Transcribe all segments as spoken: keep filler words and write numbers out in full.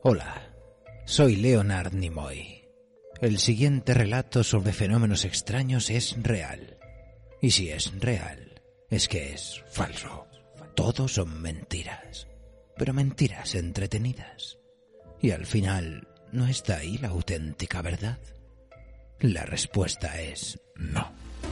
Hola, soy Leonard Nimoy. El siguiente relato sobre fenómenos extraños es real. Y si es real, es que es falso. Todo son mentiras, pero mentiras entretenidas. Y al final, ¿no está ahí la auténtica verdad? La respuesta es no.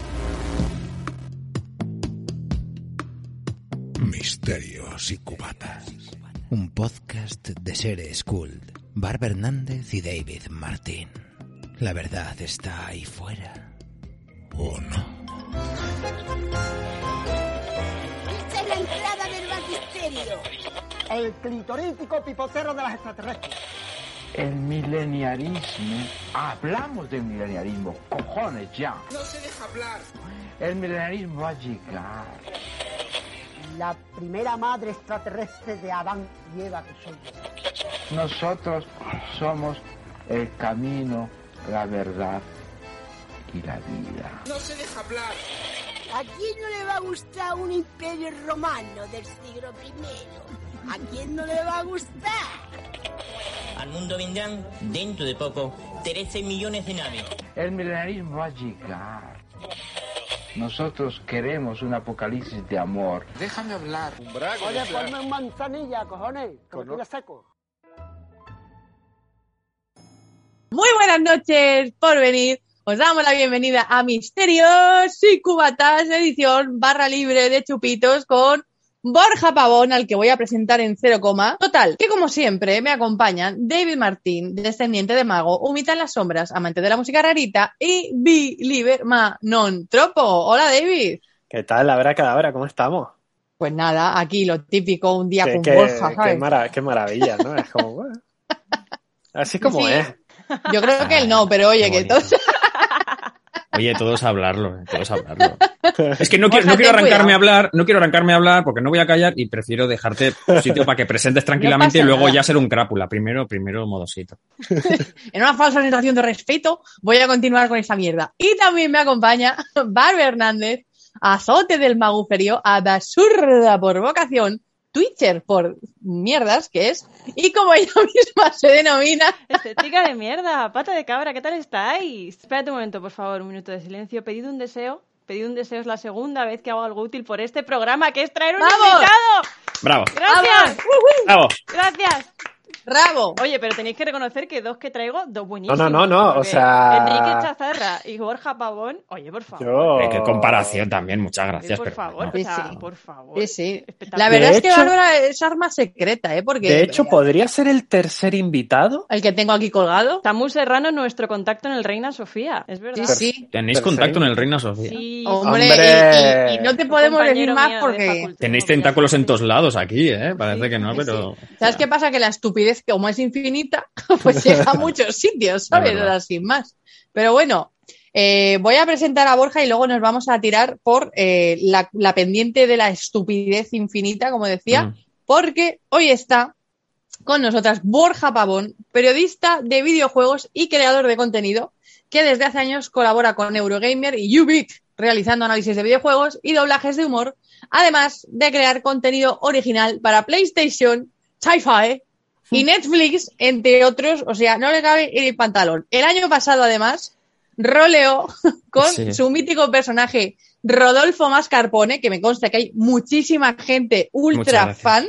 Misterios y cubatas. Un podcast de seres Cult, Barba Hernández y David Martín. La verdad está ahí fuera, ¿o no? ¡Esta es la entrada del batisterio! El clitorítico pipotero de las extraterrestres. El mileniarismo. Hablamos del mileniarismo, cojones ya. No se deja hablar. El mileniarismo va a llegar. La primera madre extraterrestre de Adán y Eva que soy yo. Nosotros somos el camino, la verdad y la vida. No se deja hablar. ¿A quién no le va a gustar un imperio romano del siglo primero? ¿A quién no le va a gustar? Al mundo vendrán, dentro de poco, trece millones de naves. El mileniarismo va a llegar. Nosotros queremos un apocalipsis de amor. Déjame hablar. Un brago, Oye, o sea... ponme un manzanilla, cojones, que me Cono- pilla seco. Muy buenas noches por venir. Os damos la bienvenida a Misterios y Cubatas, edición barra libre de chupitos con Borja Pavón, al que voy a presentar en cero coma. Total, que como siempre me acompañan David Martín, descendiente de mago, humita en las sombras, amante de la música rarita, y believer ma non tropo. Hola, David. ¿Qué tal, la vera cadabra? ¿Cómo estamos? Pues nada, aquí lo típico, un día Qué, con qué, Borja, ¿sabes? qué, mara- qué maravilla, ¿no? Es como, bueno, así como Sí. es. Yo creo que él no, pero oye, Qué que bonito. todos... Oye, todos a hablarlo, eh, todos a hablarlo. Es que no quiero, Borja, no quiero ten arrancarme cuidado. a hablar, no quiero arrancarme a hablar porque no voy a callar y prefiero dejarte sitio para que presentes tranquilamente pasa y luego nada. ya ser un crápula. Primero, primero modosito. En una falsa sensación de respeto, voy a continuar con esa mierda. Y también me acompaña Barba Hernández, azote del maguferio, absurda por vocación, Twitcher por mierdas, que es, y como ella misma se denomina, Estética de mierda, pata de cabra, ¿qué tal estáis? Espérate un momento, por favor, un minuto de silencio. Pedid un deseo. Pedid un deseo, es la segunda vez que hago algo útil por este programa, que es traer un ¡Vamos! invitado. Bravo, ¡Gracias! bravo. ¡Gracias! Bravo. Oye, pero tenéis que reconocer que dos que traigo, dos buenísimos. No, no, no, no, o porque sea- Enrique Chazarra y Borja Pavón, oye, por favor. Yo... Eh, Qué comparación también, muchas gracias. por pero favor, no. o sea, Sí, sí. por favor. Sí, sí. Espectacular. La verdad De es que hecho- Bárbara es arma secreta, ¿eh? Porque De hecho, podría ser el tercer invitado. el que tengo aquí colgado. Samu Serrano es nuestro contacto en el Reina Sofía, es verdad. Sí, sí. ¿Tenéis Perfecto. contacto en el Reina Sofía? Sí, Hombre, Hombre. Y, y- y no te un podemos decir compañero más mío de porque... facultad. Tenéis tentáculos en todos lados aquí, ¿eh? Parece Sí, que no, sí, pero... ¿Sabes qué pasa? Que la estupidez, como es infinita, pues llega a muchos sitios, ¿sabes? Es verdad. O sea, sin más. Pero bueno, eh, voy a presentar a Borja y luego nos vamos a tirar por eh, la, la pendiente de la estupidez infinita, como decía, Mm. porque hoy está con nosotras Borja Pavón, periodista de videojuegos y creador de contenido, que desde hace años colabora con Eurogamer y Ubik, realizando análisis de videojuegos y doblajes de humor, además de crear contenido original para PlayStation, Sci-Fi y Netflix, entre otros. O sea, no le cabe en el pantalón. El año pasado, además, roleó con Sí. su mítico personaje Rodolfo Mascarpone, que me consta que hay muchísima gente Muchas ultra gracias. fan,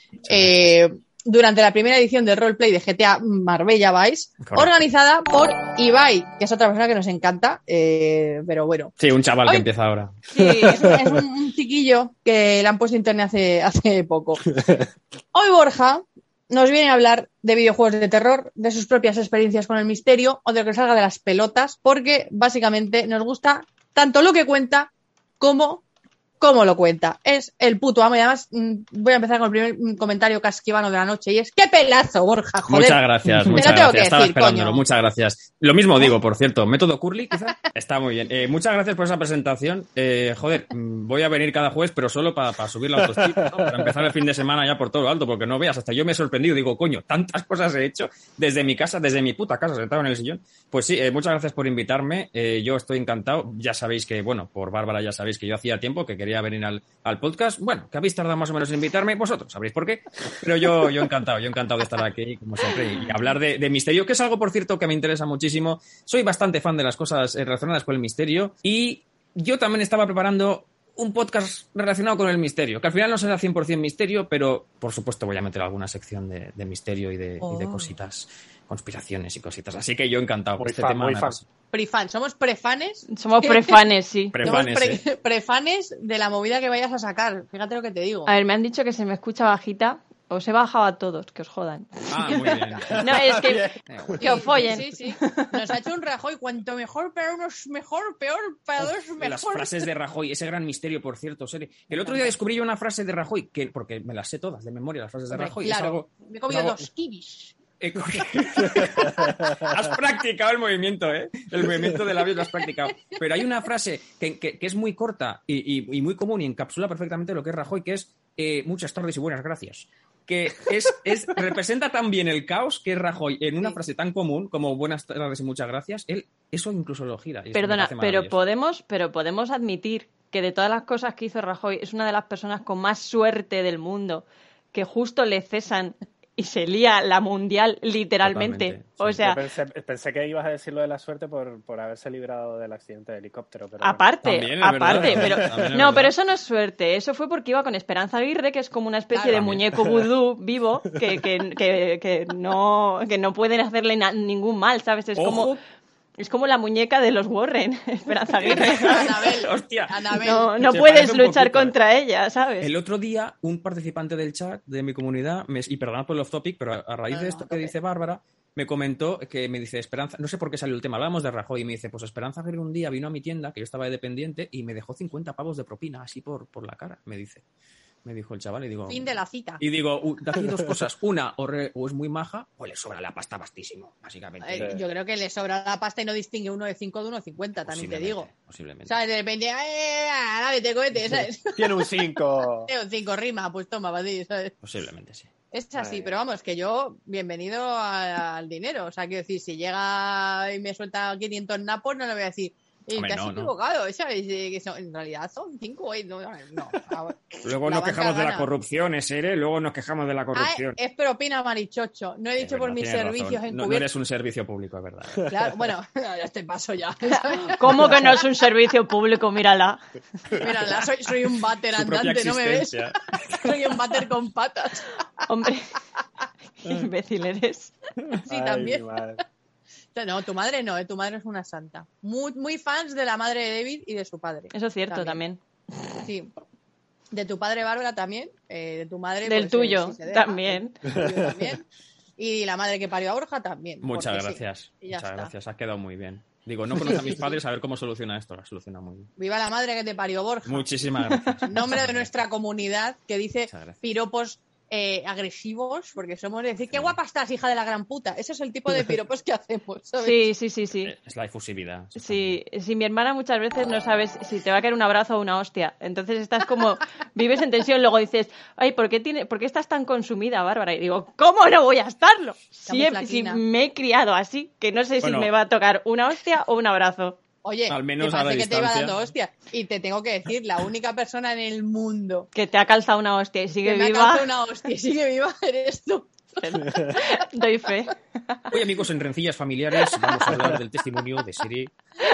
eh, durante la primera edición del roleplay de G T A Marbella Vice, Correcto. organizada por Ibai, que es otra persona que nos encanta, eh, pero bueno. Sí, un chaval que Ay. empieza ahora. Sí, es, es un, un chiquillo que le han puesto internet hace, hace poco. Hoy Borja nos viene a hablar de videojuegos de terror, de sus propias experiencias con el misterio o de lo que salga de las pelotas, porque básicamente nos gusta tanto lo que cuenta como cómo lo cuenta. Es el puto amo y además mm, voy a empezar con el primer mm, comentario casquivano de la noche y es ¡qué pelazo, Borja! Joder. Muchas gracias, Te muchas lo tengo gracias. que Estaba decir, esperándolo, coño. muchas gracias. Lo mismo digo, por cierto, método Curly, quizá. Está muy bien. Eh, muchas gracias por esa presentación. Eh, joder, mm, voy a venir cada jueves, pero solo para subir la autoestima, ¿no? Para empezar el fin de semana ya por todo lo alto, porque no veas, hasta yo me he sorprendido. Digo, coño, tantas cosas he hecho desde mi casa, desde mi puta casa, sentado en el sillón. Pues sí, eh, muchas gracias por invitarme. Eh, yo estoy encantado. Ya sabéis que, bueno, por Bárbara ya sabéis que yo hacía tiempo que quería quería venir al, al podcast. Bueno, que habéis tardado más o menos en invitarme, vosotros sabréis por qué. Pero yo, yo encantado, yo encantado de estar aquí, como siempre, y, y hablar de, de misterio, que es algo, por cierto, que me interesa muchísimo. Soy bastante fan de las cosas eh, relacionadas con el misterio y yo también estaba preparando un podcast relacionado con el misterio, que al final no será cien por ciento misterio, pero por supuesto voy a meter alguna sección de, de misterio y de, oh. y de cositas, conspiraciones y cositas. Así que yo encantado por este fan, tema. Muy fan. Prefan, somos prefanes. Somos prefanes, sí. Prefanes, somos pre- eh. prefanes de la movida que vayas a sacar. Fíjate lo que te digo. A ver, me han dicho que se me escucha bajita. Os he bajado a todos, que os jodan. Ah, muy bien. No, es que, que os follen. Sí, sí, sí. Nos ha hecho un Rajoy. Cuanto mejor para unos mejor, peor para dos mejor. Las frases de Rajoy, ese gran misterio, por cierto, serie. El otro día descubrí yo una frase de Rajoy, que porque me las sé todas de memoria, las frases de Hombre, Rajoy. claro, Es algo, me he comido es algo... dos kibis. Has practicado el movimiento, ¿eh? El movimiento de labios lo has practicado. Pero hay una frase que, que, que es muy corta y, y, y muy común y encapsula perfectamente lo que es Rajoy, que es eh, muchas tardes y buenas gracias. Que es, es representa tan bien el caos que es Rajoy en una Sí. frase tan común como buenas tardes y muchas gracias. Él eso incluso lo gira. Y eso Perdona, me parece pero maravilloso. podemos, pero podemos admitir que de todas las cosas que hizo Rajoy es una de las personas con más suerte del mundo, que justo le cesan y se lía la mundial literalmente. Totalmente, sí. O sea, Yo pensé, pensé que ibas a decir lo de la suerte por, por haberse librado del accidente de helicóptero. Pero aparte, También es aparte, verdad. pero También es no, verdad. pero eso no es suerte, eso fue porque iba con Esperanza Aguirre, que es como una especie Claro. de muñeco vudú vivo que, que, que, que no que no pueden hacerle na- ningún mal, ¿sabes? Es Ojo. como es como la muñeca de los Warren, Esperanza Aguirre. Anabel. Hostia. Anabel. No, no Se puedes parece un luchar poquito, ¿eh? contra ella, ¿sabes? El otro día, un participante del chat de mi comunidad, me, y perdonad por el off-topic, pero a, a raíz No, de no, esto a que tope. dice Bárbara, me comentó que me dice Esperanza, no sé por qué salió el tema, hablábamos de Rajoy, y me dice, pues Esperanza Aguirre un día vino a mi tienda, que yo estaba de dependiente, y me dejó cincuenta pavos de propina, así por, por la cara, me dice. Me dijo el chaval, y digo... Fin de la cita. Y digo, uh, de aquí dos cosas. Una, o, re- o es muy maja, o le sobra la pasta bastísimo, básicamente. Eh, yo creo que le sobra la pasta y no distingue uno de cinco de uno de cincuenta, también te digo. Posiblemente. ¿Sabes? De repente, ¡eh! ¡Nada, te cohete! ¿Sabes? tiene un cinco. Tengo cinco rimas, pues toma, para ti, ¿sabes? Posiblemente, sí. Es así, Ay. pero vamos, que yo, bienvenido a- al dinero. O sea, quiero decir, si llega y me suelta quinientos napos, no le voy a decir, eh, Hombre, te has no, no. equivocado, ¿sabes? Eh, que son- en realidad son cinco, eh, no, no. Ah, Luego la nos banca quejamos de la gana. corrupción, ese, ¿eh? Luego nos quejamos de la Ah, corrupción. es propina, marichocho. No he dicho Es por verdad, mis tienes servicios razón. No, no encubiertos. eres un servicio público, es verdad. Claro, bueno, ya te paso ya. ¿Cómo que no es un servicio público? Mírala. Mírala, soy, soy un váter Su propia andante, ¿no me ves? existencia. Soy un váter con patas. Hombre, qué imbécil eres. Sí, Ay, también. mi madre. No, tu madre no, eh, tu madre es una santa. Muy, muy fans de la madre de David y de su padre. Eso es cierto también. Sí. De tu padre Bárbara también, eh, de tu madre... Del pues, tuyo eh, si se deja, también. del tuyo también. Y la madre que parió a Borja también. Muchas porque sí. gracias. Y ya Muchas está. gracias. Has quedado muy bien. Digo, no conozco a mis padres, a ver cómo soluciona esto. La soluciona muy bien. Viva la madre que te parió Borja. Muchísimas gracias. En nombre de nuestra comunidad que dice Muchas gracias. piropos eh, agresivos, porque somos de decir, qué guapa estás, hija de la gran puta. Ese es el tipo de piropos que hacemos, ¿sabes? Sí, sí, sí, sí. Es la efusividad. Sí, si mi hermana muchas veces no sabes si te va a caer un abrazo o una hostia. Entonces estás como, vives en tensión, luego dices, ay, ¿por qué, tiene, ¿por qué estás tan consumida, Bárbara? Y digo, ¿cómo no voy a estarlo? Si, muy he- si flaquina. me he criado así, que no sé Bueno. si me va a tocar una hostia o un abrazo. Oye, Al menos que a la parece que te iba distancia. dando hostia. Y te tengo que decir, la única persona en el mundo Que te ha calzado una hostia y sigue que me ha viva, calzado una hostia y sigue viva eres tú. doy fe. Hoy, amigos, en Rencillas Familiares vamos a hablar del testimonio de Siri.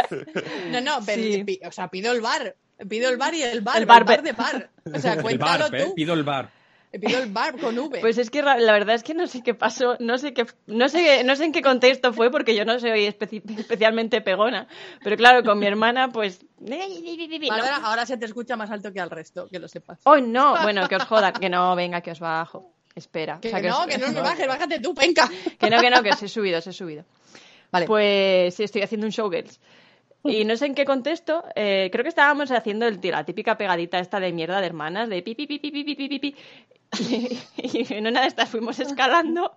No, no, pero Sí. pi- o sea, pido el bar. Pido el bar y el bar, El el bar bar, pe- de bar. O sea, El cuéntalo bar, ¿eh? tú. Pido el bar. Pido el bar con V. Pues es que ra- la verdad es que no sé qué pasó, no sé qué, no sé, no sé en qué contexto fue porque yo no soy especi- especialmente pegona, pero claro, con mi hermana pues... Bárbara, ahora se te escucha más alto que al resto, que lo sepas. ¡Oh, no! Bueno, que os jodan, que no, venga, que os bajo. Espera. Que O sea, no, os- que no me bajes, bájate tú, penca. Que no, que no, que os he subido, os he subido. Vale. Pues sí, estoy haciendo un showgirls. Y no sé en qué contexto, eh, creo que estábamos haciendo el, la típica pegadita esta de mierda de hermanas, de pi, pi, pi, pi, pi, pi, pi, pi, pi. Y, y en una de estas fuimos escalando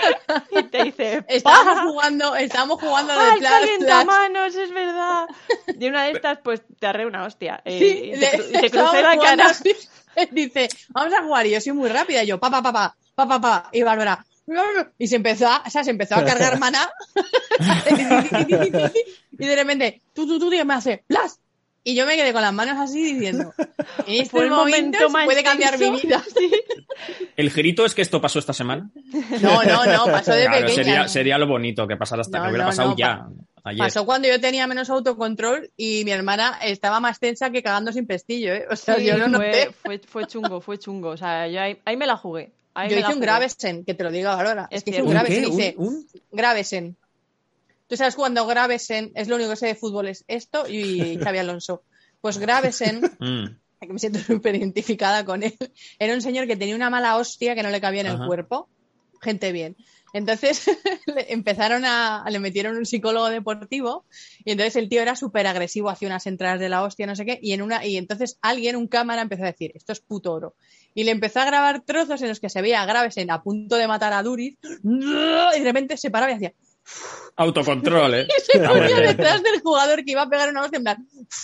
y te dice... Estábamos ¡pa! jugando, estábamos jugando de ¡Ay, Flash, calientamanos! Es verdad. Y una de estas, pues, te arré una hostia. Eh, Sí, y te, le- cru- te estábamos crucé la jugando cara. así. Dice, vamos a jugar. Y yo soy muy rápida. Y yo, pa, pa, pa, pa, pa, pa, pa. Y Bárbara, y se empezó a, o sea, se empezó a cargar maná. Y de repente, tú, tú, tú, y me hace, ¡plas! y yo me quedé con las manos así diciendo, en Fue este el momento momento más puede cambiar mi tenso. vida. Sí. ¿El girito es que esto pasó esta semana? No, no, no, pasó de Claro, pequeña. sería, sería lo bonito que pasara hasta No, que hubiera no, pasado no, ya. Ayer. Pasó cuando yo tenía menos autocontrol y mi hermana estaba más tensa que cagando sin pestillo, ¿eh? O sea, Sí, yo lo fue, noté. fue, fue chungo, fue chungo. O sea, yo ahí, ahí me la jugué. Ahí Yo me hice la un jugué. Gravesen, que te lo digo ahora. Es, Es que hice un cierto. Gravesen. ¿Un qué? Hice ¿Un- un? Gravesen. Tú sabes cuando Gravesen, es lo único que sé de fútbol, es esto y Xavi Alonso. Pues Gravesen, Mm. que me siento súper identificada con él, era un señor que tenía una mala hostia que no le cabía en Ajá. el cuerpo. Gente bien. Entonces le empezaron a, le metieron un psicólogo deportivo y entonces el tío era súper agresivo, hacía unas entradas de la hostia, no sé qué, y en una, y entonces alguien, un cámara, empezó a decir, esto es puto oro. Y le empezó a grabar trozos en los que se veía a Gravesen a punto de matar a Duriz, y de repente se paraba y hacía, Autocontrol, ¿eh? y se Está muy ponía bien. detrás del jugador que iba a pegar una hostia en plan.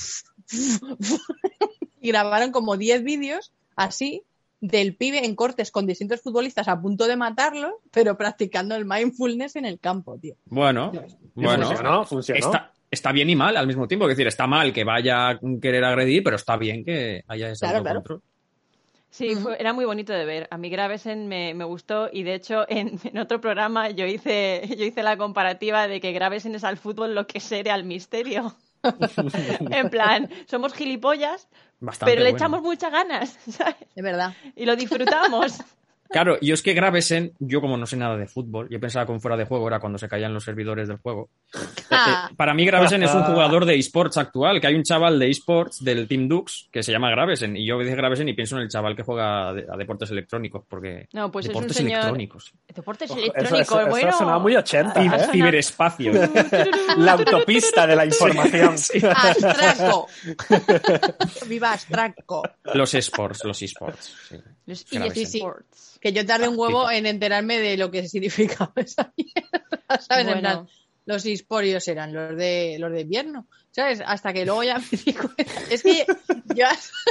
Y grabaron como diez vídeos así del pibe en cortes con distintos futbolistas a punto de matarlo, pero practicando el mindfulness en el campo, tío. Bueno, bueno. Funcionó, funcionó. Está, está bien y mal al mismo tiempo. Es decir, está mal que vaya a querer agredir, pero está bien que haya ese Claro, autocontrol. Sí, fue- era muy bonito de ver. A mí Gravesen me, me gustó y de hecho en, en otro programa yo hice, yo hice la comparativa de que Gravesen es al fútbol lo que Sere al misterio. En plan, somos gilipollas, Bastante pero le bueno. echamos muchas ganas, ¿sabes? De verdad. Y lo disfrutamos. Claro, y es que Gravesen, yo como no sé nada de fútbol, yo pensaba que un fuera de juego era cuando se caían los servidores del juego. Ah. Eh, eh, para mí Gravesen es un jugador de esports actual, que hay un chaval de esports del Team Dux que se llama Gravesen, y yo dije Gravesen y pienso en el chaval que juega de- a deportes electrónicos, porque No, pues es un deportes señor- electrónicos. Deportes Ojo, electrónicos, eso, eso, bueno. eso sonaba muy ochenta, Ci- ¿eh? Ciberespacio. La autopista de la información. Astraco. Viva Astraco. Los esports, los esports. Sí. Los Gravesen. Sí, sí. eSports. Que yo tardé un huevo en enterarme de lo que significaba esa mierda, ¿sabes? En Bueno. plan, los esports eran los de los de invierno, ¿sabes? Hasta que luego ya me di cuenta. Es que yo...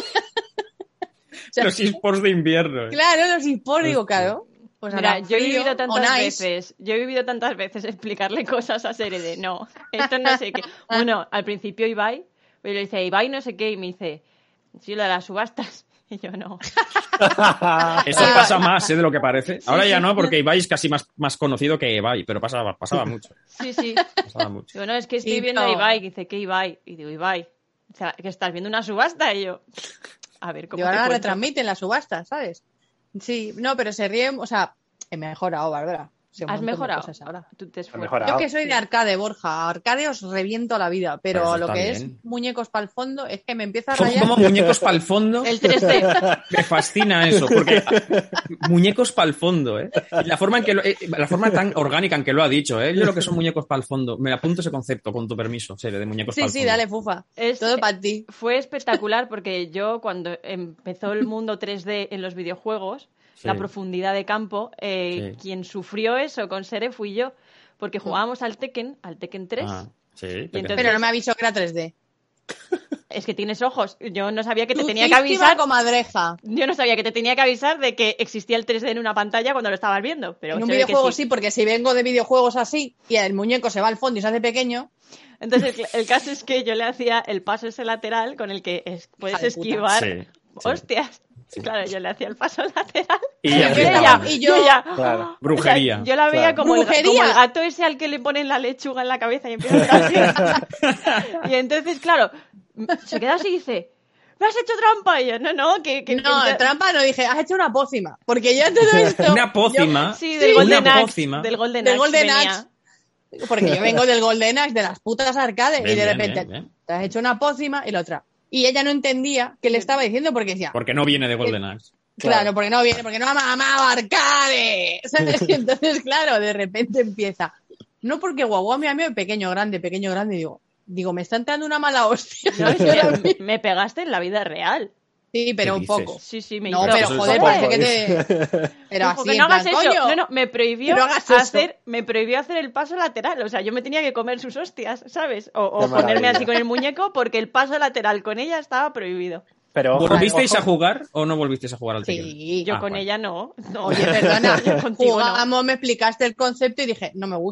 O sea, Los esports de invierno. ¿eh? claro, los esports, digo, claro. Pues Mira, ahora yo he frío, vivido tantas on ice. veces, yo he vivido tantas veces explicarle cosas a Sere de no, esto no sé qué. Bueno, al principio Ibai, yo le dice Ibai no sé qué y me dice, sí, lo de las subastas. Y yo no. Eso pasa más ¿eh? de lo que parece. Ahora ya no, porque Ibai es casi más, más conocido que Ibai, pero pasaba, pasaba mucho. Sí, sí. Pasaba mucho. Digo, no, es que estoy Sí, viendo a no. Ibai. Y dice, ¿qué Ibai? Y digo, Ibai, o sea, que estás viendo una subasta. Y yo, a ver, ¿cómo Y ahora te la cuento? retransmiten la subasta, ¿sabes? Sí, no, pero se ríen, o sea, he mejorado, Bárbara. Sí, un ¿Has montón de mejorado? cosas ahora. Tú te esfuerzas. mejorado. Yo que soy de arcade, Borja. Arcade os reviento la vida, pero, Pero eso lo está que bien. es muñecos para el fondo es que me empieza a ¿Cómo, rayar. cómo muñecos para el fondo? El tres D. Me fascina eso, porque muñecos para el fondo, ¿eh? Y La forma en que lo- eh, la forma tan orgánica en que lo ha dicho, ¿eh? Yo lo que son muñecos para el fondo. Me apunto ese concepto, con tu permiso, serio, de muñecos Sí, para el sí, fondo. dale, fufa. Es- Todo para ti. Fue espectacular porque yo cuando empezó el mundo tres D en los videojuegos, Sí. la profundidad de campo, eh, Sí. quien sufrió eso con Sere fui yo, porque jugábamos al Tekken, al Tekken tres. Ah, sí, te entonces- Pero no me avisó que era tres D. Es que tienes ojos. Yo no sabía que te Tú tenía que fuiste avisar. comadreja. Yo no sabía que te tenía que avisar de que existía el tres D en una pantalla cuando lo estabas viendo. Pero En un se ve que videojuego sí. sí, porque si vengo de videojuegos así y el muñeco se va al fondo y se hace pequeño, Entonces el, el caso es que yo le hacía el paso ese lateral con el que es- puedes Hija de puta. esquivar. Sí, sí. Hostias. Claro, yo le hacía el paso lateral. Y Y ya yo está. ya- y yo- ya- Claro. Brujería. O sea, yo la veía Claro. como, el, ¡Brujería! como el gato ese al que le ponen la lechuga en la cabeza y empieza a estar así. Y entonces, claro, se queda así y dice, ¿me has hecho trampa? Y yo, no, no, que... que no, que- trampa no, dije, has hecho una pócima. Porque yo todo esto... Una pócima. Sí, del Sí. Golden Una Axe. pócima. Del Golden Del Axe Golden venía. Axe. yo- porque yo vengo del Golden Axe, de las putas arcades, Bien, y de bien, repente, bien, bien. te has hecho una pócima y la otra. Y ella no entendía qué le estaba diciendo porque decía, Porque no viene de Golden Axe. claro, Claro. porque no viene, porque no ha mamado arcade. ¿Sabes? Y entonces, claro, de repente empieza. No porque guau, mi amigo pequeño, grande, pequeño, grande, digo, digo, me está entrando una mala hostia. No, es Yo ahora que mismo. me pegaste en la vida real. Sí, pero ¿Qué un dices? poco. Sí, sí, me No, hizo- pero Eso es joder, poco, parece que te. Pero Dijo así, que en no hagas plan, eso. coño. No, no, me prohibió Que no hagas eso. hacer, me prohibió hacer el paso lateral. O sea, yo me tenía que comer sus hostias, ¿sabes? O, o Qué ponerme maravilla. así con el muñeco porque el paso lateral con ella estaba prohibido. Pero ojo, ¿Volvisteis ojo. a jugar o no volvisteis a jugar al Tekken? Sí. Yo Ah, con vale. ella no. no. Oye, perdona, Yo contigo no. jugamos, me explicaste el concepto y dije, no me gusta.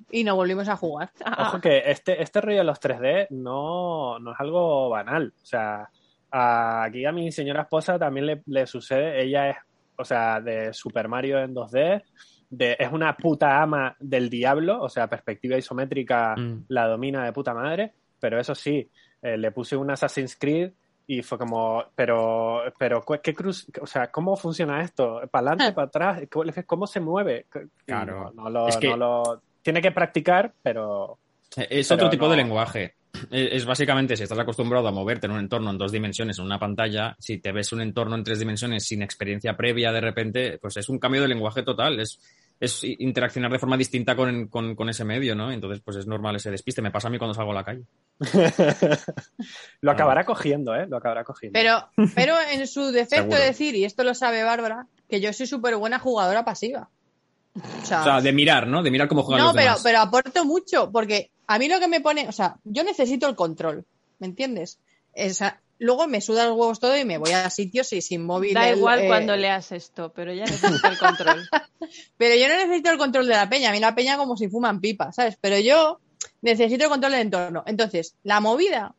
y no volvimos a jugar. Ojo que este, este rollo de los tres D no, no es algo banal. O sea, a, aquí a mi señora esposa también le, le sucede. Ella es, o sea, de Super Mario en dos D, de, es una puta ama del diablo, o sea, perspectiva isométrica mm. la domina de puta madre, pero eso sí, eh, le puse un Assassin's Creed y fue como, pero, pero, ¿qué cruz? O sea, ¿cómo funciona esto? ¿Para adelante, para atrás? ¿Cómo se mueve? Claro. No, no lo, es que... no lo... Tiene que practicar, pero... Es pero otro tipo no... de lenguaje. Es, es básicamente, si estás acostumbrado a moverte en un entorno en dos dimensiones, en una pantalla, si te ves un entorno en tres dimensiones sin experiencia previa de repente, pues es un cambio de lenguaje total. Es, es interaccionar de forma distinta con, con, con ese medio, ¿no? Entonces, pues es normal ese despiste. Me pasa a mí cuando salgo a la calle. Lo acabará cogiendo, ¿eh? Lo acabará cogiendo. Pero, pero en su defecto decir, y esto lo sabe Bárbara, que yo soy súper buena jugadora pasiva. O sea, o sea, de mirar, ¿no? De mirar cómo juegan no, los pero, demás. No, pero aporto mucho, porque a mí lo que me pone... O sea, yo necesito el control, ¿me entiendes? O sea, luego me suda los huevos todo y me voy a sitios y sin móvil... Da el, igual eh... cuando leas esto, pero ya necesito el control. Pero yo no necesito el control de la peña. A mí la peña como si fuman pipa, ¿sabes? Pero yo necesito el control del entorno. Entonces, la movida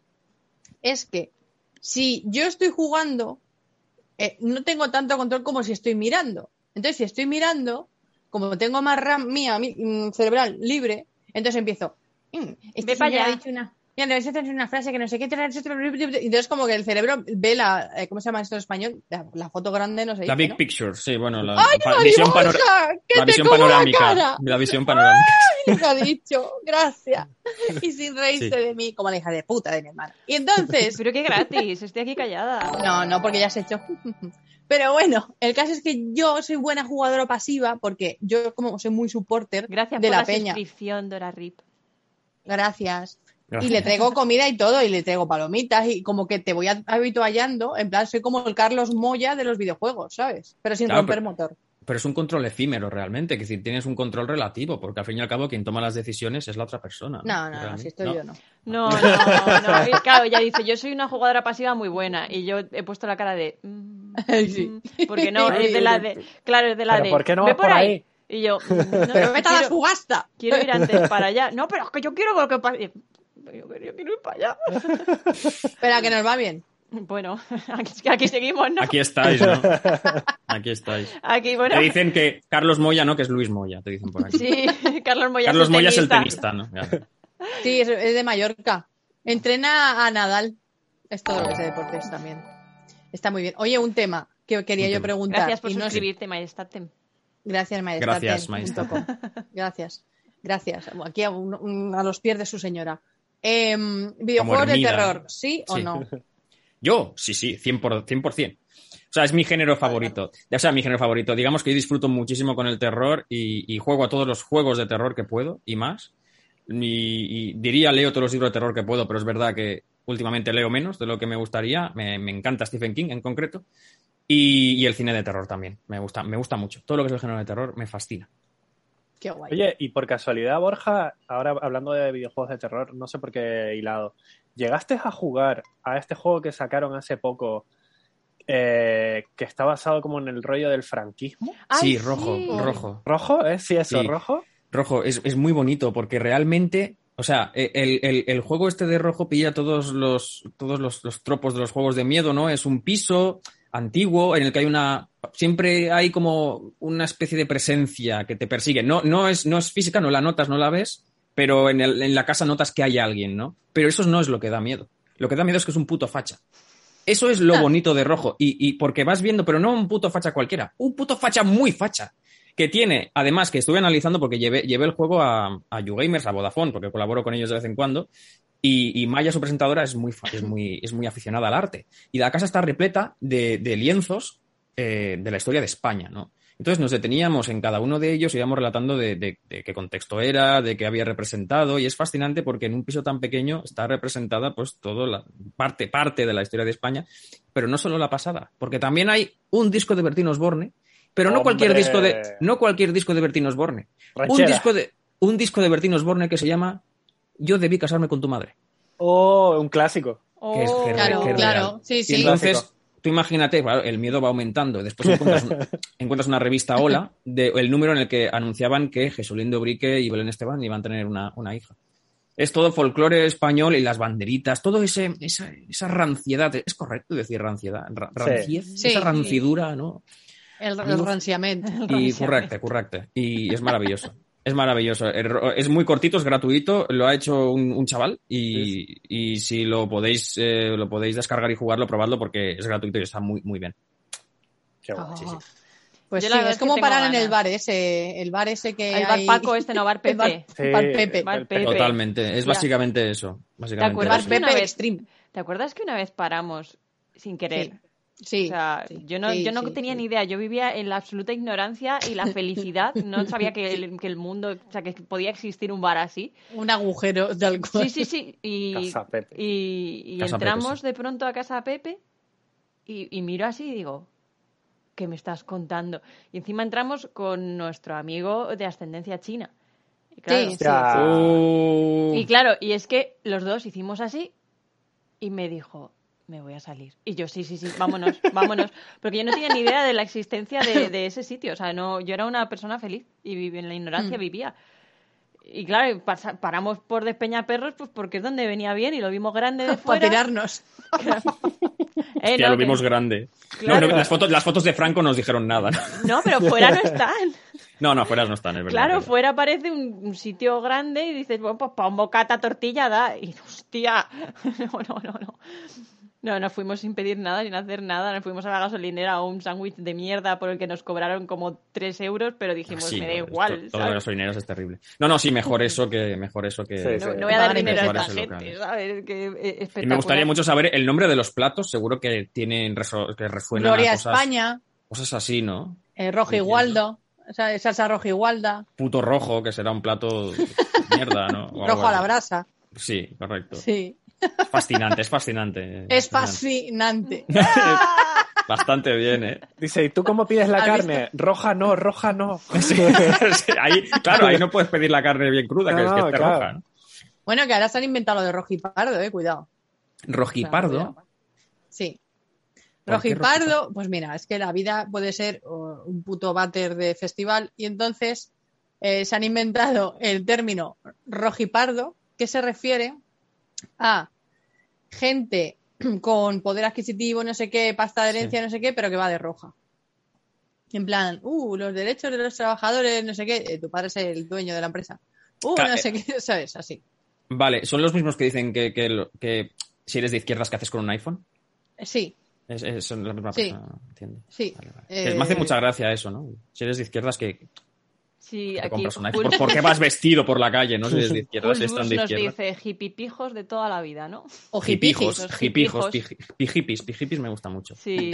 es que si yo estoy jugando, eh, no tengo tanto control como si estoy mirando. Entonces, si estoy mirando... Como tengo más RAM mía, mi, mm, cerebral libre, entonces empiezo. Mm, este señor ha dicho una, mira, no, esta es una frase que no sé qué. Y entonces como que el cerebro ve la, eh, ¿cómo se llama esto en español? La, la foto grande, no sé. La dice, Big ¿no? Picture, sí, bueno, la, ¡Ay, pa, visión, panor la visión panorámica. La, la visión panorámica. ¡Ay, lo ha dicho! Gracias. Y sin reírse sí. de mí, como la hija de puta de mi hermana. Y entonces... Pero qué gratis, estoy aquí callada. No, no, porque ya has hecho... Pero bueno, el caso es que yo soy buena jugadora pasiva porque yo como soy muy supporter Gracias de por la, la peña. suscripción, Dora Rip. Gracias. Gracias. Y le traigo comida y todo, y le traigo palomitas y como que te voy habituallando, en plan soy como el Carlos Moya de los videojuegos, ¿sabes? Pero sin claro, romper pero, motor. Pero es un control efímero realmente, que decir, tienes un control relativo, porque al fin y al cabo quien toma las decisiones es la otra persona. No, no, no, no si estoy ¿no? yo no. No, no, no. Y claro, ella dice, yo soy una jugadora pasiva muy buena. Y yo he puesto la cara de... Mm, sí. Porque no, es de la de... Claro, es de la ¿Pero de... ¿por qué no ve vas por ahí? ahí? Y yo... No, pero vete a la subasta. Quiero ir antes para allá. No, pero es que yo quiero que pase... Yo, yo quiero ir para allá. Espera, que nos va bien. Bueno, aquí, aquí seguimos, ¿no? Aquí estáis, ¿no? Aquí estáis. Aquí, bueno. Te dicen que Carlos Moya, ¿no? Que es Luis Moya, te dicen por aquí. Sí, Carlos Moya Carlos es el Moya tenista. es el tenista, ¿no? Claro. Sí, es, es de Mallorca. Entrena a Nadal. Es todo lo que sé de deportes también. Está muy bien. Oye, un tema que quería un yo tema. preguntar. Gracias por y no suscribirte, Majestatem. Gracias, Majestatem. Gracias, Majestatem. Gracias. Gracias. Aquí a, un, un, a los pies de su señora. Eh, ¿Videojuegos de terror? ¿Sí, sí o no? Yo, sí, sí, cien por ciento. O sea, es mi género favorito. O sea, mi género favorito. Digamos que yo disfruto muchísimo con el terror y, y juego a todos los juegos de terror que puedo y más. Y, y diría leo todos los libros de terror que puedo, pero es verdad que últimamente leo menos de lo que me gustaría. Me, me encanta Stephen King en concreto. Y, y el cine de terror también. Me gusta, me gusta mucho. Todo lo que es el género de terror me fascina. Qué guay. Oye, y por casualidad, Borja, ahora hablando de videojuegos de terror, no sé por qué hilado, ¿llegaste a jugar a este juego que sacaron hace poco eh, que está basado como en el rollo del franquismo? Sí, Ay, rojo, sí. rojo. ¿Rojo? ¿Eh? Sí, eso, Sí. rojo. Rojo, es, es muy bonito porque realmente, o sea, el, el, el juego este de rojo pilla todos los, todos los, los tropos de los juegos de miedo, ¿no? Es un piso antiguo en el que hay una... Siempre hay como una especie de presencia que te persigue. No, no, es, no es física, no la notas, no la ves, pero en, el, en la casa notas que hay alguien, ¿no? Pero eso no es lo que da miedo. Lo que da miedo es que es un puto facha. Eso es lo bonito de rojo. Y, y porque vas viendo, pero no un puto facha cualquiera, un puto facha muy facha. Que tiene, además, que estuve analizando porque llevé, llevé el juego a, a YouGamers, a Vodafone, porque colaboro con ellos de vez en cuando, y, y Maya, su presentadora, es muy, es, muy, es muy aficionada al arte. Y la casa está repleta de, de lienzos eh, de la historia de España, ¿no? Entonces nos deteníamos en cada uno de ellos y íbamos relatando de, de, de qué contexto era, de qué había representado, y es fascinante porque en un piso tan pequeño está representada pues toda la parte, parte de la historia de España, pero no solo la pasada, porque también hay un disco de Bertín Osborne, pero no ¡Hombre! cualquier disco de no cualquier disco de Bertín Osborne. Un disco de un disco de Bertín Osborne que se llama Yo debí casarme con tu madre. Oh, un clásico. Oh, Que es, que claro, que es claro. real. Sí, sí. Y entonces, tú imagínate, claro, el miedo va aumentando. Después encuentras, un, encuentras una revista Hola, de, el número en el que anunciaban que Jesulín de Ubrique y Belén Esteban iban a tener una, una hija. Es todo folclore español y las banderitas, todo ese esa, esa ranciedad. Es correcto decir ranciedad, ra, ranciez, sí. esa Sí. rancidura, ¿no? El, el ranciament. Y correcte, correcte. Y es maravilloso. Es maravilloso. Es muy cortito, es gratuito. Lo ha hecho un, un chaval y, sí. y si lo podéis eh, lo podéis descargar y jugarlo, probadlo porque es gratuito y está muy muy bien. Qué bueno. Oh. Sí, sí. Pues Yo sí, es, es como parar ganas. en el bar ese, el bar ese que el hay... bar Paco este, no, bar Pepe. El bar, Sí, bar Pepe. Bar Pepe. Totalmente. Es Ya. básicamente eso. Básicamente ¿Te acuerdas eso. Bar una Pepe vez- Extreme. ¿Te acuerdas que una vez paramos sin querer? Sí. O sea, sí, yo no, sí, yo no sí, tenía sí. ni idea. Yo vivía en la absoluta ignorancia y la felicidad. No sabía que el, que el mundo, o sea, que podía existir un bar así. Un agujero de alcohol. Sí, sí, sí. Y, Casa Pepe. y, y Casa entramos Pepe, de pronto a casa Pepe y, y miro así y digo, ¿qué me estás contando? Y encima entramos con nuestro amigo de ascendencia china. Y claro, Sí, sí. Ya. Uh, y claro, y es que los dos hicimos así y me dijo, me voy a salir. Y yo, sí, sí, sí, vámonos, vámonos. Porque yo no tenía ni idea de la existencia de, de ese sitio. O sea, no, yo era una persona feliz y vivi- en la ignorancia Mm. vivía. Y claro, pasa- paramos por Despeñaperros pues porque es donde venía bien y lo vimos grande de Para fuera. tirarnos. Eh, ya no, lo que- vimos grande. Claro. No, no, las, fotos, las fotos de Franco nos dijeron nada. No, pero fuera no están. No, no, fuera no están, es verdad. Claro, es verdad. fuera parece un, un sitio grande y dices, bueno, pues para un bocata tortilla da. Y hostia, no, no, no, no. No, nos fuimos sin pedir nada, sin hacer nada. Nos fuimos a la gasolinera a un sándwich de mierda por el que nos cobraron como tres euros, pero dijimos, Sí, me da no, igual. esto- Todo ¿sabes? de gasolineros es terrible. No, no, sí, mejor eso que mejor eso que. Sí, sí. No, no voy a dar Pagar en dinero a esta bares gente, locales. ¿sabes? Que, eh, Y me espectacular. gustaría mucho saber el nombre de los platos, seguro que tienen reso- que resuenan Gloria a cosas, España, cosas así, ¿no? eh, Rojo Entiendo. Igualdo, o sea, salsa roja igualda, Puto rojo, que será un plato mierda, ¿no? O algo rojo a la así. brasa. Sí, correcto. Sí. Es fascinante, es fascinante. Es fascinante. Bastante bien, ¿eh? Dice, ¿y tú cómo pides la ¿Has carne? Roja no, roja no. Sí, sí, ahí, claro, ahí no puedes pedir la carne bien cruda, que No, es que esté claro. roja, ¿no? Bueno, que ahora se han inventado lo de rojipardo, eh, cuidado. Rojipardo. Sí. ¿Por qué Rojipardo, pues mira, es que la vida puede ser oh, un puto váter de festival y entonces eh, se han inventado el término rojipardo que se refiere a gente con poder adquisitivo, no sé qué, pasta de herencia, Sí. no sé qué, pero que va de roja. En plan, uh, los derechos de los trabajadores, no sé qué, eh, tu padre es el dueño de la empresa. Uh, Ca- no sé qué, ¿sabes? Así. Vale, ¿son los mismos que dicen que, que, lo- que si eres de izquierdas, ¿qué haces con un iPhone? Sí, Es, es- son la misma Sí. persona, entiendo. sí. Vale, vale. Eh, Me hace mucha gracia eso, ¿no? Si eres de izquierdas, que Sí, te aquí compras un Jul- iPhone. ¿Por, por qué vas vestido por la calle, no? Si eres de izquierdas, si Julbus están de nos izquierdas. dice hipipijos de toda la vida, ¿no? O Hipijos, hipijos. hipijos, hipijos. piji- pijipis, pijipis me gusta mucho. Sí.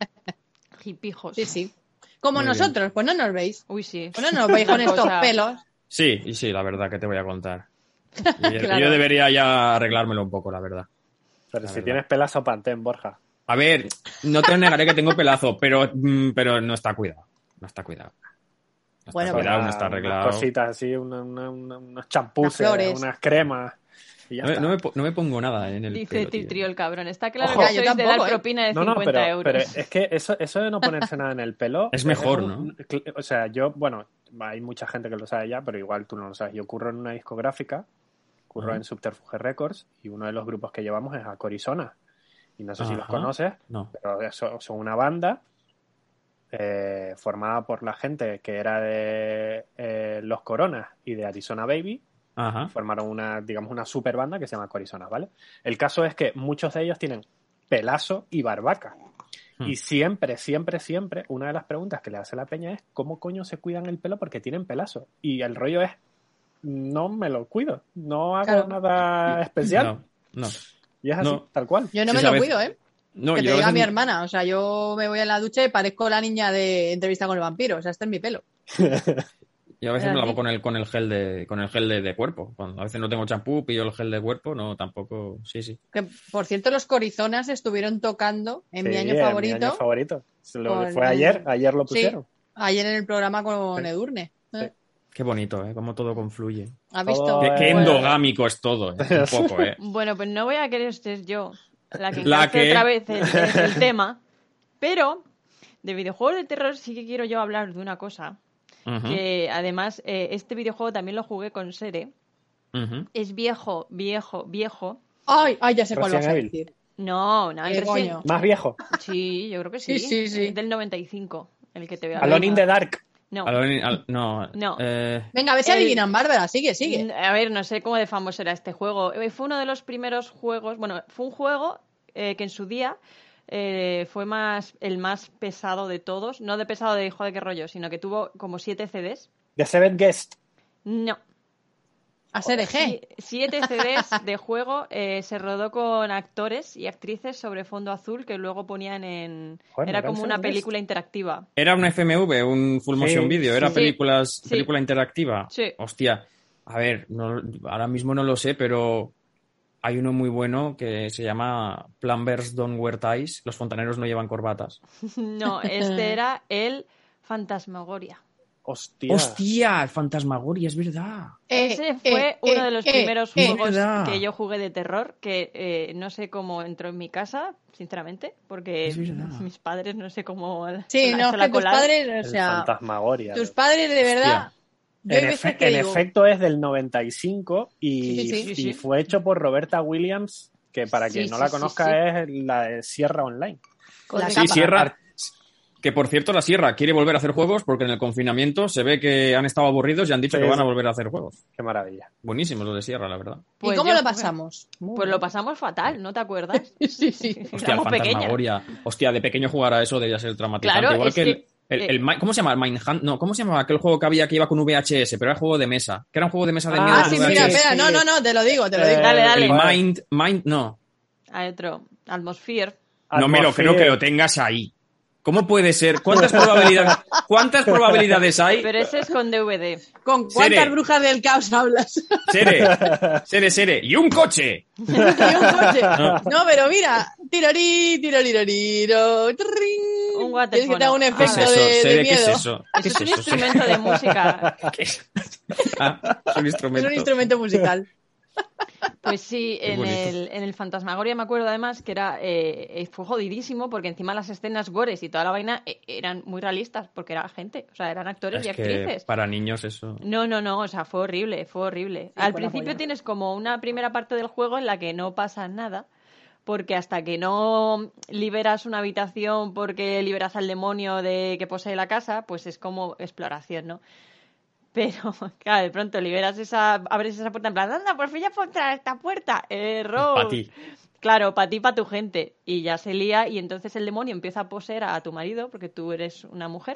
Hipijos. Sí, sí. Como Muy nosotros, pues no nos veis. Uy, sí. Pues no nos veis con Una estos cosa- pelos. Sí, y sí, la verdad que te voy a contar. Y yo, Claro. yo debería ya arreglármelo un poco, la verdad. Pero La si verdad. tienes pelazo, pantén, Borja. A ver, no te negaré que tengo pelazo, pero, mm, pero no está cuidado. No está cuidado. No está Bueno, cuidado, no Unas- está unas arreglado. cositas así, una- una- una- unos champuses, Unas flores. unas cremas. Y ya No, me- está. no me, po- no me pongo nada en el Dice pelo, tío. Titrio el cabrón. Está claro Ojo. que Ya, yo sois de tampoco, dar ¿eh? propina de No, no, cincuenta pero, euros. pero es que eso, eso de no ponerse nada en el pelo... Es mejor, un- ¿no? un- cl- O sea, yo, bueno, hay mucha gente que lo sabe ya, pero igual tú no lo sabes. Yo curro en una discográfica, curro Ajá. en Subterfuge Records, y uno de los grupos que llevamos es Acorizona. Y no sé si los Ajá. conoces, No. pero eso- son una banda eh, formada por la gente que era de eh, Los Coronas y de Arizona Baby. Ajá. Formaron una, digamos, una super banda que se llama Corizona, ¿vale? El caso es que muchos de ellos tienen pelazo y barbaca. Hmm. Y siempre, siempre, siempre, una de las preguntas que le hace la peña es ¿cómo coño se cuidan el pelo porque tienen pelazo? Y el rollo es, no me lo cuido, no hago Claro. nada especial. No, no. Y es así, No. tal cual. Yo no Sí, me sabes. lo cuido, ¿eh? No, que te yo a diga veces- mi hermana. O sea, yo me voy a la ducha y parezco la niña de entrevista con el vampiro. O sea, este es mi pelo. Yo a veces Era me lo hago así. con el, con el gel de, con el gel de, de cuerpo. Cuando a veces no tengo champú, pillo el gel de cuerpo, no, tampoco, sí, sí. Que, por cierto, los Corizonas estuvieron tocando en mi Sí, año en favorito. Mi año favorito. Se lo- Con- fue ayer, ayer lo Sí. pusieron. Ayer en el programa con Sí. Edurne. Sí. ¿Eh? Qué bonito, ¿eh? Cómo todo confluye. ¿Has Todo- visto? Qué, qué bueno. endogámico es todo, ¿eh? Un poco, ¿eh? Bueno, pues no voy a querer ser yo la que La encalce que- otra vez el, el tema. Pero de videojuegos de terror sí que quiero yo hablar de una cosa. Uh-huh. Que además eh, este videojuego también lo jugué con Sere. Uh-huh. Es viejo, viejo, viejo. Ay, ay, ya sé cuál vas a decir. No, no, el Resident... ¿Más viejo? Sí, yo creo que sí. Sí, sí, sí. Es del noventa y cinco, el que te voy a Alone in the Dark. No. Alone, al, no. no. Eh... Venga, a ver si el... adivinan, Bárbara, sigue, sigue. A ver, no sé cómo de famoso era este juego. Fue uno de los primeros juegos, bueno, fue un juego eh, que en su día eh, fue más el más pesado de todos. No de pesado de hijo de qué rollo, sino que tuvo como siete C Ds. ¿The Seven Guest? No. A C D G. Siete C Ds de juego, eh, se rodó con actores y actrices sobre fondo azul que luego ponían en... Bueno, era como una película interactiva. Era un F M V, un full motion sí, video, era sí, películas, sí. película interactiva. Sí. Hostia, a ver, no, ahora mismo no lo sé, pero hay uno muy bueno que se llama Plumbers Don't Wear Ties, los fontaneros no llevan corbatas. No, este era el Fantasmagoria. Hostia. Hostia, el Fantasmagoria, es verdad. Ese fue eh, uno eh, de los eh, primeros eh, juegos verdad. que yo jugué de terror, que eh, no sé cómo entró en mi casa, sinceramente, porque mis padres no sé cómo... Sí, no, es que tus padres, o sea... El Fantasmagoria. Tus padres, de verdad... En, efe- en digo... efecto es del noventa y cinco y, sí, sí, sí, y sí. fue hecho por Roberta Williams, que para quien sí, no sí, la conozca sí, sí. es la de Sierra Online. La sí, Sierra... Que, por cierto, la Sierra quiere volver a hacer juegos porque en el confinamiento se ve que han estado aburridos y han dicho sí, que van a volver a hacer juegos. Qué maravilla. Buenísimos los de Sierra, la verdad. Pues ¿y cómo lo pasamos? Pues, pues lo pasamos fatal, ¿no te acuerdas? Sí, sí. Hostia, el Fantasmagoria. Hostia, de pequeño jugar a eso debía ser traumatizante. Claro, Igual es que el, que... el, el, el, ¿cómo se llama? El Mindhunt. No, ¿cómo se llamaba aquel juego que había que iba con V H S? Pero era juego de mesa. Que era un juego de mesa de miedo. Ah, sí, mira, espera. No, no, no, te lo digo, te lo digo. Eh, dale, dale. El Mind... Mind, no. Hay otro. Atmosphere. No me lo creo que lo tengas ahí. ¿Cómo puede ser? ¿Cuántas probabilidades, ¿cuántas probabilidades hay? Pero ese es con D V D. ¿Con cuántas Sere. brujas del caos hablas? Sere, Sere, Sere. ¡Y un coche! ¿Y un coche? No, no pero mira. Tirorí, tiroriroriro. Un waterfono. Tienes que te da un efecto ¿Qué es eso? de, Sere, de miedo. ¿qué es eso? ¿Qué es, es un eso? instrumento de música. ¿Qué es? Ah, es un instrumento. Es un instrumento musical. Pues sí, en el, en el Fantasmagoria me acuerdo además que era eh, fue jodidísimo porque encima las escenas gores y toda la vaina eh, eran muy realistas porque era gente, o sea, eran actores es y actrices. Que para niños eso... No, no, no, o sea, fue horrible, fue horrible. Sí, Al principio tienes como una primera parte del juego en la que no pasa nada porque hasta que no liberas una habitación porque liberas al demonio de que posee la casa, pues es como exploración, ¿no? Pero, claro, de pronto liberas esa, abres esa puerta en plan, anda, por fin ya puedo entrar a esta puerta. Error. Para ti. Claro, para ti, para tu gente. Y ya se lía y entonces el demonio empieza a poseer a tu marido, porque tú eres una mujer.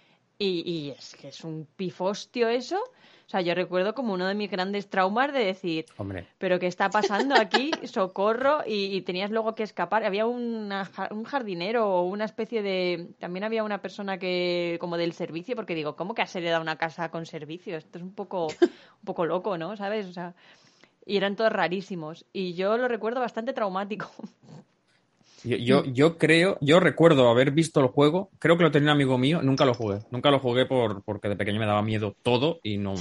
Y, y es que es un pifostio eso. O sea, yo recuerdo como uno de mis grandes traumas de decir, hombre, ¿pero qué está pasando aquí? Socorro. Y, y tenías luego que escapar. Había una, un jardinero o una especie de... También había una persona que como del servicio, porque digo, ¿cómo que has heredado una casa con servicio? Esto es un poco, un poco loco, ¿no? ¿Sabes? O sea, y eran todos rarísimos. Y yo lo recuerdo bastante traumático. Yo, yo, yo creo, yo recuerdo haber visto el juego, creo que lo tenía un amigo mío, nunca lo jugué, nunca lo jugué por, porque de pequeño me daba miedo todo y no...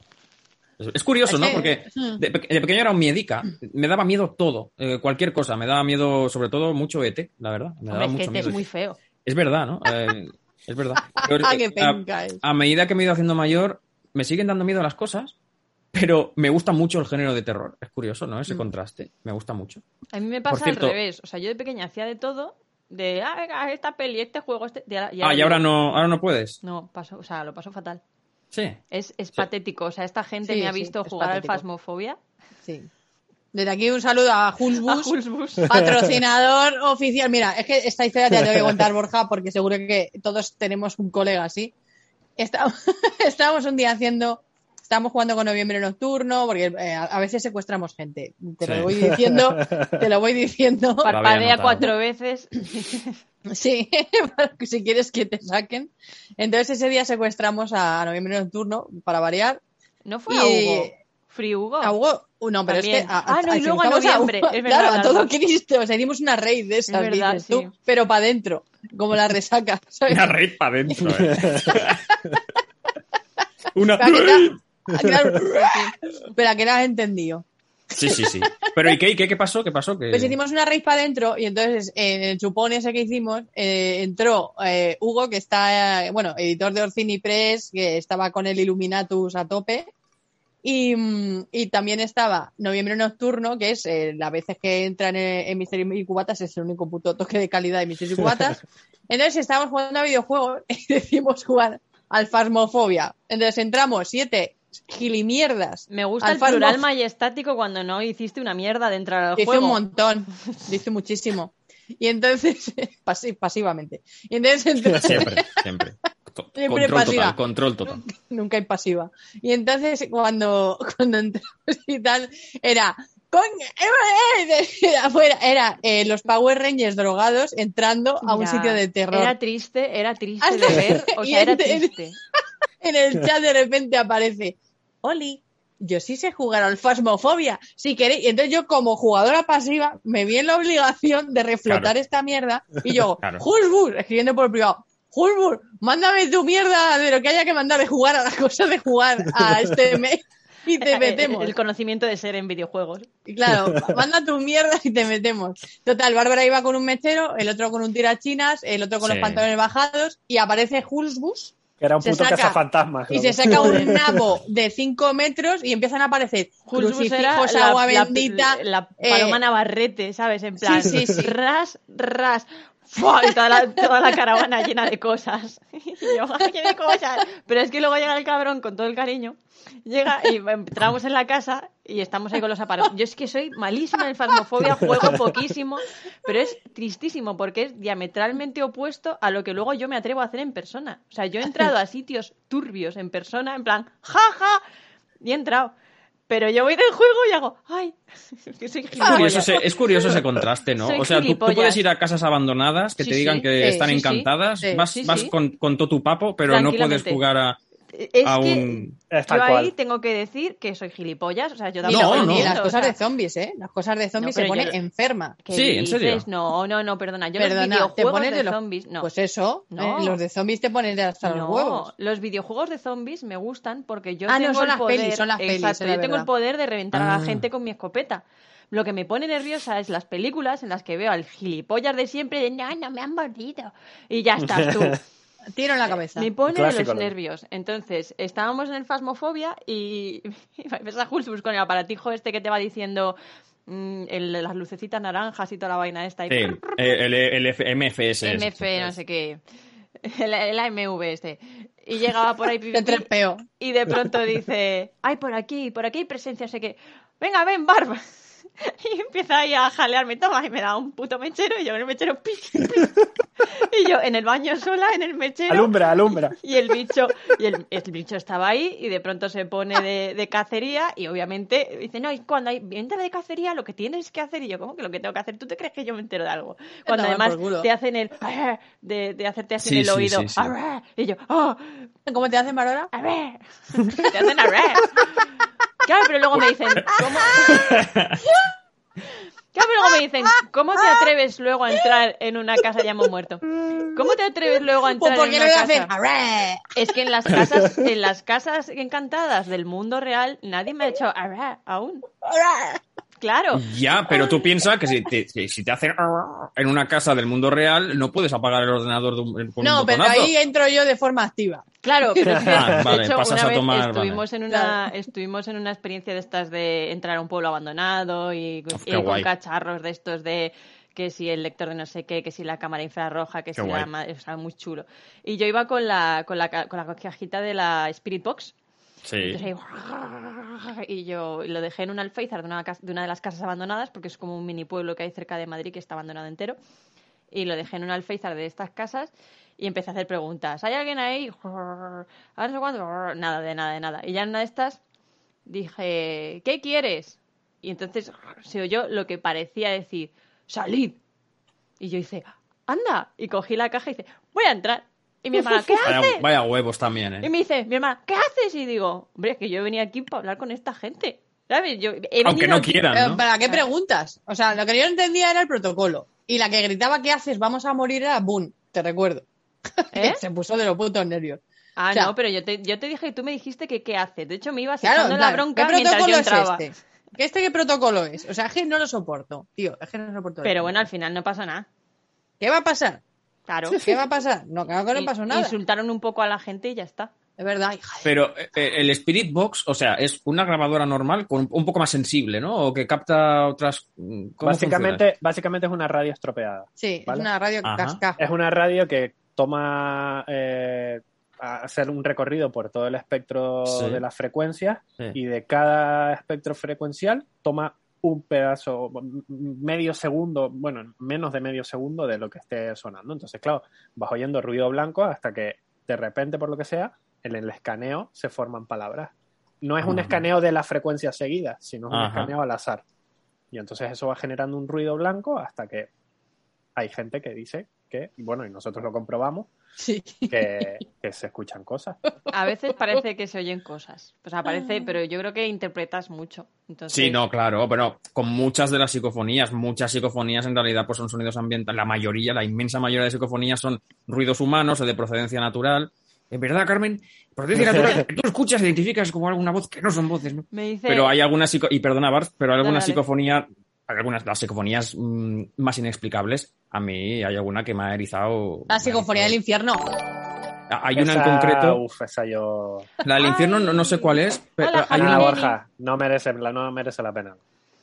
no. Es curioso, ¿no? Porque de, de pequeño era un miedica, me daba miedo todo, eh, cualquier cosa, me daba miedo, sobre todo mucho E T, la verdad. Me daba Hombre, mucho es que miedo. es muy feo. Es verdad, ¿no? Eh, es verdad. Pero, Qué penca es. a, a medida que me he ido haciendo mayor, me siguen dando miedo las cosas, pero me gusta mucho el género de terror. Es curioso, ¿no? Ese mm. contraste. Me gusta mucho. A mí me pasa cierto, al revés. O sea, yo de pequeña hacía de todo. De, ah, venga, esta peli, este juego, este... Ya, ya ah, y ahora no, ahora no puedes. No, paso, o sea, lo paso fatal. Sí. Es, es sí. patético. O sea, esta gente sí, me ha visto sí, jugar al Phasmophobia. Sí. Desde aquí un saludo a Hulsbus, patrocinador oficial. Mira, es que esta historia te la tengo que contar, Borja, porque seguro que todos tenemos un colega así. Estábamos, estábamos un día haciendo... Estábamos jugando con Noviembre Nocturno, porque eh, a veces secuestramos gente. Te sí. lo voy diciendo, te lo voy diciendo. Parpadea cuatro veces. Sí, si quieres que te saquen. Entonces ese día secuestramos a Noviembre Nocturno, para variar. ¿No fue y... a Hugo? ¿Free Hugo? A Hugo, no, pero También. es que... A, ah, no, y luego a Noviembre, a, es verdad. Claro, a todo Cristo, o sea, dimos una raid de esas, verdad, dices sí. tú, pero para adentro, como la resaca, ¿sabes? Una raid para adentro, eh. Una... Claro, claro, espera, que no has entendido. Sí, sí, sí. Pero ¿y qué, y qué, qué pasó? ¿Qué pasó? ¿Qué... Pues hicimos una raíz para adentro y entonces en el chupón ese que hicimos eh, entró eh, Hugo, que está, eh, bueno, editor de Orcini Press, que estaba con el Illuminatus a tope. Y, y también estaba Noviembre Nocturno, que es eh, las veces que entran en, en Misterio y Cubatas, es el único puto toque de calidad de Misterio y Cubatas. Entonces estábamos jugando a videojuegos y decidimos jugar al Phasmophobia. Entonces entramos siete gilimierdas. Me gusta al el plural Phasmof- majestático cuando no hiciste una mierda de entrar al Dice juego. un montón, dice muchísimo. Y entonces, pasi- pasivamente. Y entonces entró- Siempre, siempre. To- Siempre control pasiva. total, control total. Nunca hay pasiva. Y entonces cuando, cuando entramos y tal, era coño, eh, eh, afuera, era eh, los Power Rangers drogados entrando a un Ya, sitio de terror. Era triste, era triste Hasta- de ver, o y sea, era en- en- triste. En el chat de repente aparece, Oli, yo sí sé jugar al Phasmophobia, si queréis. Y entonces yo como jugadora pasiva me vi en la obligación de reflotar Claro. esta mierda y yo, Claro. Hulsbur, escribiendo por privado, Hulsbur, mándame tu mierda de lo que haya que mandar de jugar a las cosas de jugar a este mes y te metemos. El conocimiento de ser en videojuegos. Y claro, manda tu mierda y te metemos. Total, Bárbara iba con un mechero, el otro con un tirachinas, el otro con Sí. los pantalones bajados y aparece Hulsbus. Que era un Se puto saca- cazafantasmas. Y se saca un nabo de cinco metros y empiezan a aparecer Hulsbus era crucifijos, la, agua la- bendita. la eh, paloma Navarrete, ¿sabes? En plan, sí, sí. ras, ras, ¡fua! Y toda la, toda la caravana llena de cosas. Y yo, ¡ay, qué de cosas! Pero es que luego llega el cabrón con todo el cariño, llega y entramos en la casa y estamos ahí con los aparatos. Yo es que soy malísima en Phasmophobia, juego poquísimo, pero es tristísimo porque es diametralmente opuesto a lo que luego yo me atrevo a hacer en persona. O sea, yo he entrado a sitios turbios en persona, en plan, ¡ja, ja! Y he entrado. Pero yo voy del juego y hago, ¡ay! Que soy Es curioso, gilipollas. ese, es curioso ese contraste, ¿no? Soy O sea, tú, tú gilipollas. puedes ir a casas abandonadas que Sí, te digan sí, que sí, están sí, sí, encantadas, sí, vas, sí, vas sí. con, con todo tu papo, pero no puedes Tranquilamente. jugar a, Es a que un... Es tal yo cual. ahí tengo que decir que soy gilipollas. O sea, yo Y, tampoco No, lo- lo no. y entiendo, las o cosas sea, de zombies, ¿eh? Las cosas de zombies No, se pero pone yo- enferma. ¿qué Sí, en serio. dices? No, no, no, perdona. Yo Perdona, los te videojuegos pones de, de los... zombies, no. Pues eso, No. ¿eh? Los de zombies te ponen de hasta los No, huevos. los videojuegos de zombies me gustan porque yo Ah, no, tengo son el las poder, pelis, son las pelis, exacto, es la yo tengo el verdad. poder de reventar a Ah. la gente con mi escopeta. Lo que me pone nerviosa es las películas en las que veo al gilipollas de siempre de no, no me han mordido. Y ya estás tú. Tiro en la cabeza. Me pone de Clásico, los ¿no? nervios. Entonces, estábamos en el Phasmophobia y ves a Hulsbus con el aparatijo este que te va diciendo mm, el- las lucecitas naranjas y toda la vaina esta. Y Sí, el, el F- M F S. M F, no sé qué. El, el A M V este. Y llegaba por ahí pi, pi, Te pi, trepeo. y de pronto dice, ay, por aquí, por aquí hay presencia, no sé qué. Venga, ven, Barba. Y empieza ahí a jalearme, toma, y me da un puto mechero, y yo en el mechero, pis, pis. Y yo en el baño sola, en el mechero. Alumbra, alumbra. Y el bicho, y el, el bicho estaba ahí y de pronto se pone de, de cacería y obviamente dice, no, y cuando hay entra de cacería lo que tienes que hacer, y yo, ¿cómo que lo que tengo que hacer? ¿Tú te crees que yo me entero de algo? Cuando Toma además por culo. te hacen el de, de hacerte así Sí, en el sí, oído, sí, sí. "Arre", y yo, oh, ¿Cómo te hacen, Marora? arre. Te hacen arre. Claro, pero luego me dicen, ¿cómo? Claro, pero luego me dicen, ¿cómo te atreves luego a entrar en una casa ya hemos muerto? ¿Cómo te atreves luego a Pues entrar ¿por en qué una no le casa? hacen? ¡Arre! Es que en las casas, en las casas encantadas del mundo real, nadie me ha hecho arra aún. ¡Arre! Claro. Ya, pero tú piensas que si te, que si te hacen en una casa del mundo real, no puedes apagar el ordenador de un, con No, un pero botonazo. ahí entro yo de forma activa. Claro, pero es que, Ah, vale, de hecho, pasas una a vez tomar, estuvimos, en una, Claro. estuvimos en una experiencia de estas de entrar a un pueblo abandonado y, Uf, y qué con guay. cacharros de estos de que si el lector de no sé qué, que si la cámara infrarroja, que Qué si guay. la... ma- O sea, muy chulo. Y yo iba con la, con la, ca- con la cajita de la Spirit Box. Sí. Entonces ahí, y yo lo dejé en un alféizar de una, cas- de una de las casas abandonadas, porque es como un mini pueblo que hay cerca de Madrid que está abandonado entero. Y lo dejé en un alféizar de estas casas y empecé a hacer preguntas. ¿Hay alguien ahí? Ahora no sé cuándo. Nada, de nada, de nada. Y ya en una de estas dije, ¿qué quieres? Y entonces se oyó lo que parecía decir, ¡salid! Y yo hice, ¡anda! Y cogí la caja y dice, voy a entrar. Y mi hermana, ¿qué Vaya, haces? vaya huevos también, Y ¿eh? me dice, mi hermana, ¿qué haces? Y digo, hombre, es que yo he venido aquí para hablar con esta gente. ¿Sabes? Yo he Aunque venido no aquí- quieran, Pero, ¿no? ¿para qué preguntas? O sea, lo que yo no entendía era el protocolo. Y la que gritaba, ¿qué haces? Vamos a morir era Boon, te recuerdo. ¿Eh? Se puso de los putos nervios. Ah, O sea, no, pero yo te, yo te dije y tú me dijiste que qué haces. De hecho, me ibas Claro, echando en la plan, bronca ¿qué mientras protocolo yo es entraba. este? ¿Que este qué protocolo es? O sea, es que no lo soporto, tío. Es que no lo soporto. Pero bueno, al final no pasa nada. ¿Qué va a pasar? Claro. ¿Qué va a pasar? No, claro que no pasó nada. Insultaron un poco a la gente y ya está. Es verdad, hija de... Pero eh, el Spirit Box, o sea, es una grabadora normal con un poco más sensible, ¿no? O que capta otras... ¿Cómo básicamente, básicamente es una radio estropeada. Sí, ¿vale? es una radio casca. Es una radio que toma... Eh, a hacer un recorrido por todo el espectro sí. de las frecuencias sí. y de cada espectro frecuencial toma un pedazo, medio segundo, bueno, menos de medio segundo de lo que esté sonando. Entonces, claro, vas oyendo ruido blanco hasta que de repente, por lo que sea, en el escaneo se forman palabras. No es un Ajá. escaneo de las frecuencias seguidas, sino es un Ajá. escaneo al azar. Y entonces eso va generando un ruido blanco hasta que hay gente que dice que, bueno, y nosotros lo comprobamos, sí. que, que se escuchan cosas. A veces parece que se oyen cosas. O sea, parece, pero yo creo que interpretas mucho. Entonces... Sí, no, claro, pero con muchas de las psicofonías, muchas psicofonías en realidad pues son sonidos ambientales. La mayoría, la inmensa mayoría de psicofonías son ruidos humanos o de procedencia natural. En verdad, Carmen, procedencia natural, tú escuchas e identificas como alguna voz que no son voces, ¿no? Me dice... Pero hay algunas, psico... y perdona, Bart, pero hay alguna Dale, dale. psicofonía, hay algunas, las psicofonías mmm, más inexplicables, a mí hay alguna que me ha erizado. La psicofonía del infierno. Hay una esa, en concreto. Uf, esa yo... La del infierno no, no sé cuál es, pero Hola, hay Ah, una. Borja, no merece, no merece la pena.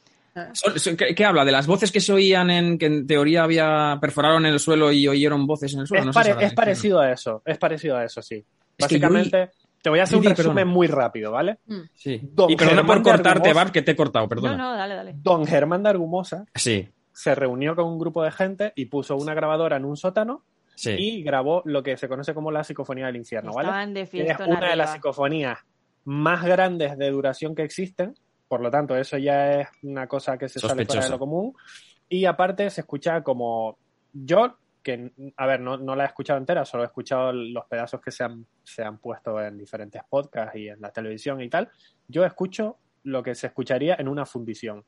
Son- son- ¿Qué, qué habla? ¿De las voces que se oían en que en teoría había perforaron en el suelo y oyeron voces en el suelo? Es, No sé pare- si ahora es sí. parecido a eso, es parecido a eso, sí. Es que yo Básicamente, te voy a hacer un Di, di, resumen perdona. muy rápido, ¿vale? Sí. Don Y perdona por Germán de cortarte, Argumosa- Bart, que te he cortado, perdona. No, no, dale, dale. Don Germán de Argumosa Sí, se reunió con un grupo de gente y puso una grabadora en un sótano sí. y grabó lo que se conoce como la psicofonía del infierno, ¿vale? Estaban de Que es fiesta una de las psicofonías más grandes de duración que existen, por lo tanto, eso ya es una cosa que se sale fuera de Sospechosa. lo común. Y aparte se escucha como... Yo, que, a ver, no, no la he escuchado entera, solo he escuchado los pedazos que se han, se han puesto en diferentes podcasts y en la televisión y tal. Yo escucho lo que se escucharía en una fundición,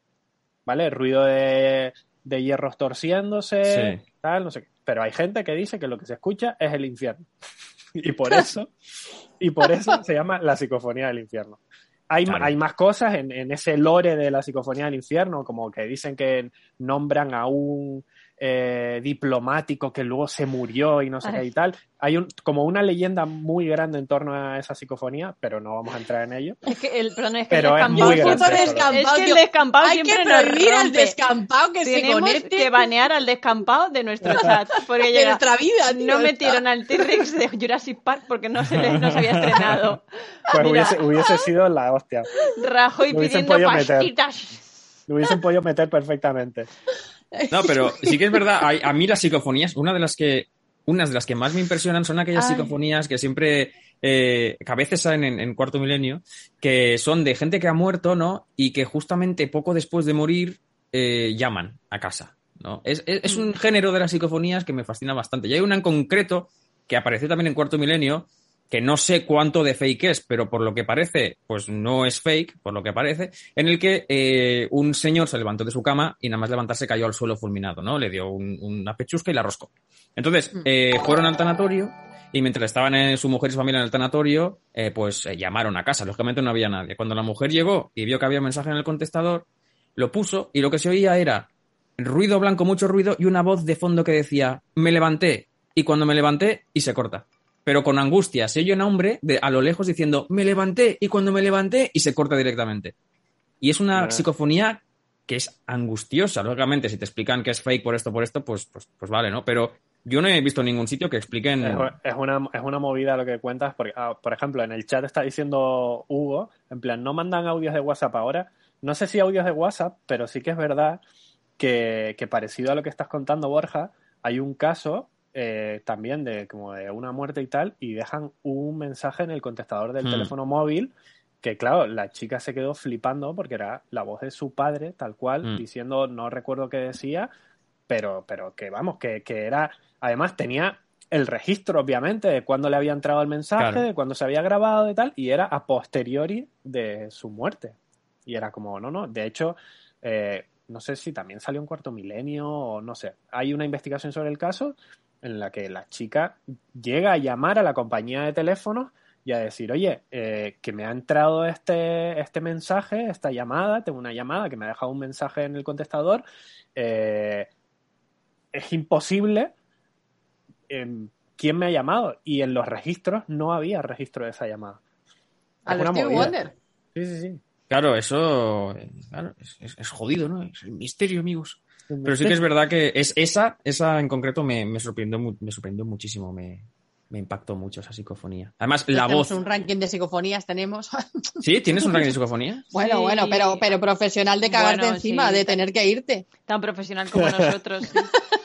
¿vale? El ruido de, de hierros torciéndose, Sí. tal, no sé qué. Pero hay gente que dice que lo que se escucha es el infierno. Y por eso, y por eso se llama la psicofonía del infierno. Hay, Claro. hay más cosas en, en ese lore de la psicofonía del infierno, como que dicen que nombran a un eh, diplomático que luego se murió y no sé Ay. qué y tal. Hay un, como una leyenda muy grande en torno a esa psicofonía, pero no vamos a entrar en ello. Es que el, perdón, es que Pero el es descampado muy siempre- grande eso, descampado, es que el tío. descampado Hay que siempre nos prohibir al rompe. descampado que se Tenemos conecte que banear al descampado de nuestro chat. Porque de llega, nuestra vida, tío. no metieron al T-Rex de Jurassic Park porque no se, les, no se había estrenado. Pues Mira, hubiese, hubiese sido la hostia. Rajoy lo hubiesen pidiendo podido meter. pastitas. Lo hubiesen podido meter perfectamente. No, pero sí que es verdad, hay- a mí las psicofonías, una de las que, unas de las que más me impresionan son aquellas Ay. psicofonías que siempre, eh, que a veces salen en, en Cuarto Milenio, que son de gente que ha muerto, ¿no? Y que justamente poco después de morir eh, llaman a casa, ¿no? Es, es, es un género de las psicofonías que me fascina bastante. Y hay una en concreto que apareció también en Cuarto Milenio, que no sé cuánto de fake es, pero por lo que parece, pues no es fake, por lo que parece, en el que eh, un señor se levantó de su cama y nada más levantarse cayó al suelo fulminado, ¿no? Le dio un- una pechusca y la roscó. Entonces, eh, fueron al tanatorio y mientras estaban en su mujer y su familia en el tanatorio, eh, pues eh, llamaron a casa. Lógicamente no había nadie. Cuando la mujer llegó y vio que había un mensaje en el contestador, lo puso y lo que se oía era ruido blanco, mucho ruido y una voz de fondo que decía, me levanté y cuando me levanté y se corta. Pero con angustia, se oye un hombre de, a lo lejos diciendo, me levanté y cuando me levanté y se corta directamente. Y es una Ah. psicofonía que es angustiosa. Lógicamente, si te explican que es fake por esto, por esto, pues, pues, pues vale, ¿no? Pero yo no he visto ningún sitio que expliquen... Es, es una, es una movida lo que cuentas, porque, ah, por ejemplo, en el chat está diciendo Hugo, en plan, no mandan audios de WhatsApp ahora. No sé si audios de WhatsApp, pero sí que es verdad que, que parecido a lo que estás contando, Borja, hay un caso eh, también de como de una muerte y tal, y dejan un mensaje en el contestador del Hmm. teléfono móvil que, claro, la chica se quedó flipando porque era la voz de su padre, tal cual, Hmm. diciendo, no recuerdo qué decía, pero, pero que vamos, que, que era, además tenía el registro, obviamente, de cuándo le había entrado el mensaje, Claro. de cuándo se había grabado y tal, y era a posteriori de su muerte. Y era como, no, no, de hecho, eh, no sé si también salió en Cuarto Milenio o no sé. Hay una investigación sobre el caso en la que la chica llega a llamar a la compañía de teléfonos y a decir, oye, eh, que me ha entrado este, este mensaje, esta llamada, tengo una llamada que me ha dejado un mensaje en el contestador, eh, es imposible, eh, ¿quién me ha llamado? Y en los registros no había registro de esa llamada. A los Stevie Wonder. Sí, sí, sí. Claro, eso claro, es, es, es jodido, ¿no? Es el misterio, amigos. Pero sí que es verdad que es esa, esa en concreto me, me sorprendió, me sorprendió muchísimo, me, me impactó mucho esa psicofonía. Además, la tenemos voz. un ranking de psicofonías tenemos. ¿Sí? ¿Tienes un ranking de psicofonía? Bueno, Sí. bueno, pero, pero profesional de cagarte Bueno, encima, sí. de tener que irte. Tan profesional como nosotros. Sí.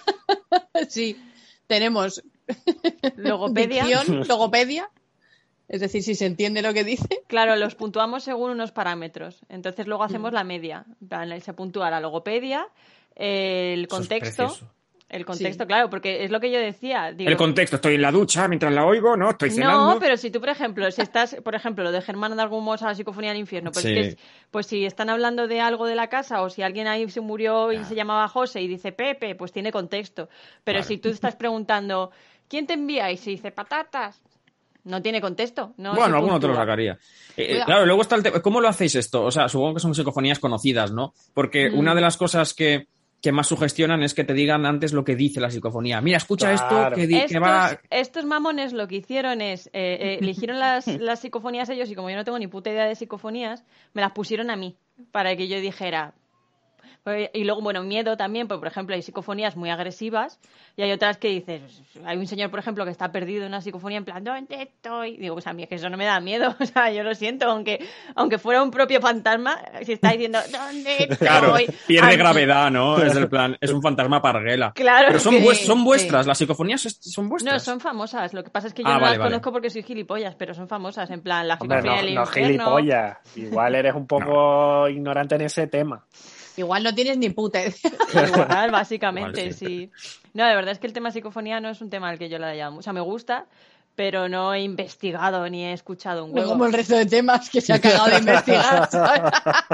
Sí, tenemos Logopedia. dicción, logopedia, es decir, si se entiende lo que dice. Claro, los puntuamos según unos parámetros. Entonces luego hacemos la media. En plan, se puntúa la logopedia, el Eso es contexto. precioso. El contexto, Sí. claro, porque es lo que yo decía. Digo, El contexto, estoy en la ducha mientras la oigo, ¿no? Estoy cenando. no, pero si tú, por ejemplo, si estás, por ejemplo, lo de Germán de Argumos a la psicofonía del infierno, pues, Sí. es que es- pues si están hablando de algo de la casa o si alguien ahí se murió y se llamaba José y dice Pepe, pues tiene contexto. Pero Claro. si tú estás preguntando, ¿quién te envía? Y se dice patatas, no tiene contexto. No se Bueno, alguno te lo puntúa. sacaría. Eh, Cuidado. claro, luego está el tema. ¿Cómo lo hacéis esto? O sea, supongo que son psicofonías conocidas, ¿no? Porque Mm. una de las cosas que, que más sugestionan es que te digan antes lo que dice la psicofonía. Mira, escucha Claro. esto que, di- que Estos, va. estos mamones lo que hicieron es, eh, eh, eligieron las, las psicofonías ellos y como yo no tengo ni puta idea de psicofonías, me las pusieron a mí para que yo dijera... Pues, y luego, bueno, miedo también, porque por ejemplo hay psicofonías muy agresivas y hay otras que dices, hay un señor, por ejemplo, que está perdido en una psicofonía en plan, ¿dónde estoy? Digo, pues a mí es que eso no me da miedo, o sea, yo lo siento, aunque aunque fuera un propio fantasma, si está diciendo, ¿dónde estoy? Claro, pierde A mí- gravedad, ¿no? Es el plan, es un fantasma parguela. Claro, Pero son, que- vues- son vuestras, sí. las psicofonías es- son vuestras. No, son famosas. Lo que pasa es que yo Ah, no vale, las vale. conozco porque soy gilipollas, pero son famosas. En plan, la Hombre, psicofonía no, del no infierno. gilipollas. Igual eres un poco ignorante en ese tema. Igual no tienes ni puta idea. Igual, básicamente, Igual sí. sí. No, de verdad es que el tema psicofonía no es un tema al que yo le haya dado. O sea, me gusta, pero no he investigado ni he escuchado un No huevo. como el resto de temas que se ha cagado de investigar, ¿sabes?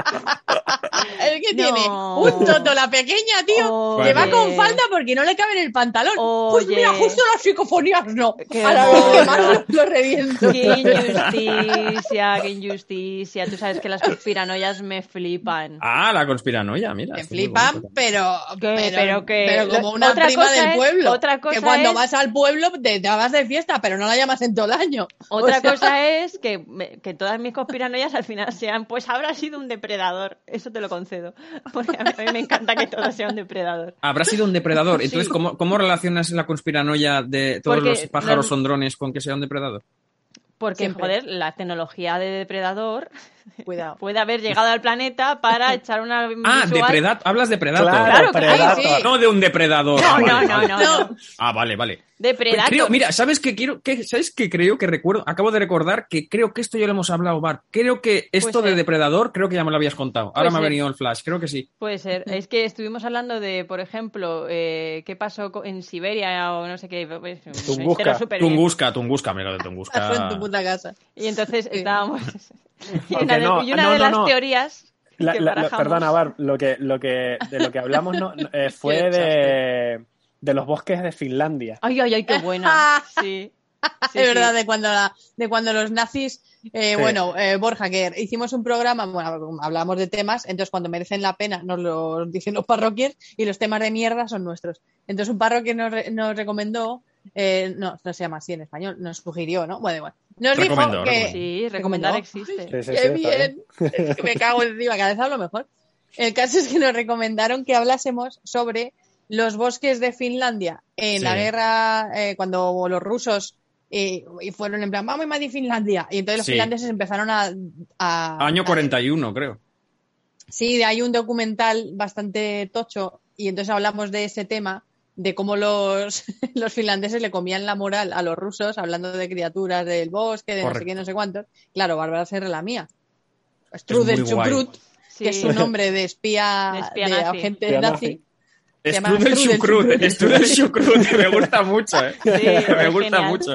El que No. tiene un toto, la pequeña, tío, Oye. que va con falda porque no le cabe en el pantalón. Pues Oye. mira, justo las psicofonías no. Qué A la vez que mono. más lo, lo reviento. ¡Qué injusticia, qué injusticia! Tú sabes que las conspiranoias me flipan. Ah, la conspiranoia, mira. Te esto es muy flipan, bonito. pero, ¿Qué? pero, Pero que- pero como lo- una otra prima cosa del es- pueblo. otra cosa que cuando es- vas vas al pueblo te, te vas de fiesta, pero no la llamas en todo el año. Otra O sea, cosa es que, me- que todas mis conspiranoias al final sean, pues habrá sido un depredador. Eso te lo concedo. Porque a mí, a mí me encanta que todo sea un depredador. Habrá sido un depredador. Entonces, Sí. ¿cómo, ¿cómo relacionas la conspiranoia de todos Porque los pájaros no- son drones con que sea un depredador? Porque, Siempre. joder, la tecnología de depredador Cuidado. puede haber llegado al planeta para echar una Ah, visual... depredad, hablas de predator. Claro que sí, Predator. sí. No de un depredador. No, Ah, no, vale, no, vale. no, no. Ah, vale, vale. Depredator. Creo, mira, ¿sabes qué quiero? ¿Qué, ¿Sabes qué creo que recuerdo? Acabo de recordar que creo que esto ya lo hemos hablado, Bar. Creo que esto Puede de ser. depredador, creo que ya me lo habías contado. Ahora Puede me ha ser. venido el flash, creo que sí. Puede ser. Es que estuvimos hablando de, por ejemplo, eh, qué pasó co- en Siberia o no sé qué. Pues, una Tunguska. historia súper bien. Tunguska, Tunguska, amigo de Hazlo Tunguska. en tu puta casa. Y entonces Sí. estábamos... y Aunque una de, no, y una no, de no, las no. teorías La- que la- la- barajamos- perdona, Bar, lo que, lo que, de lo que hablamos no, no, eh, fue Qué de, de los bosques de Finlandia. Ay, ay, ay, qué buena. Sí. Sí, es sí. verdad, de cuando, la- de cuando los nazis, eh, Sí. bueno, eh, Borja, que hicimos un programa, bueno, hablamos de temas, entonces cuando merecen la pena nos los dicen los parroquios y los temas de mierda son nuestros. Entonces un parroquio nos, re- nos recomendó, eh, no, no se llama así en español, nos sugirió, ¿no? Bueno, igual. Nos Recomendó, dijo que... recomendó. Sí, recomendar ¿Recomendó? existe. Sí, sí, ¡Qué sí, está bien! Es que me cago encima, cada vez hablo mejor. El caso es que nos recomendaron que hablásemos sobre los bosques de Finlandia en Sí. la guerra, eh, cuando los rusos eh, y fueron en plan, vamos a invadir Finlandia. Y entonces los Sí. finlandeses empezaron a... a- Año a- cuarenta y uno, creo. Sí, hay un documental bastante tocho y entonces hablamos de ese tema, de cómo los, los finlandeses le comían la moral a los rusos, hablando de criaturas del bosque, de no sé Correcto. qué, no sé cuántos. Claro, Bárbara se la mía. Strudel muy guay. Chukrut, Sí. que es un nombre de espía, De de, espía nazi. agente Espía nazi. nazi. Se llama Strudel Strudel Shukrut, Shukrut. Strudel Shukrut, me gusta mucho, eh. Sí, me es gusta genial. mucho.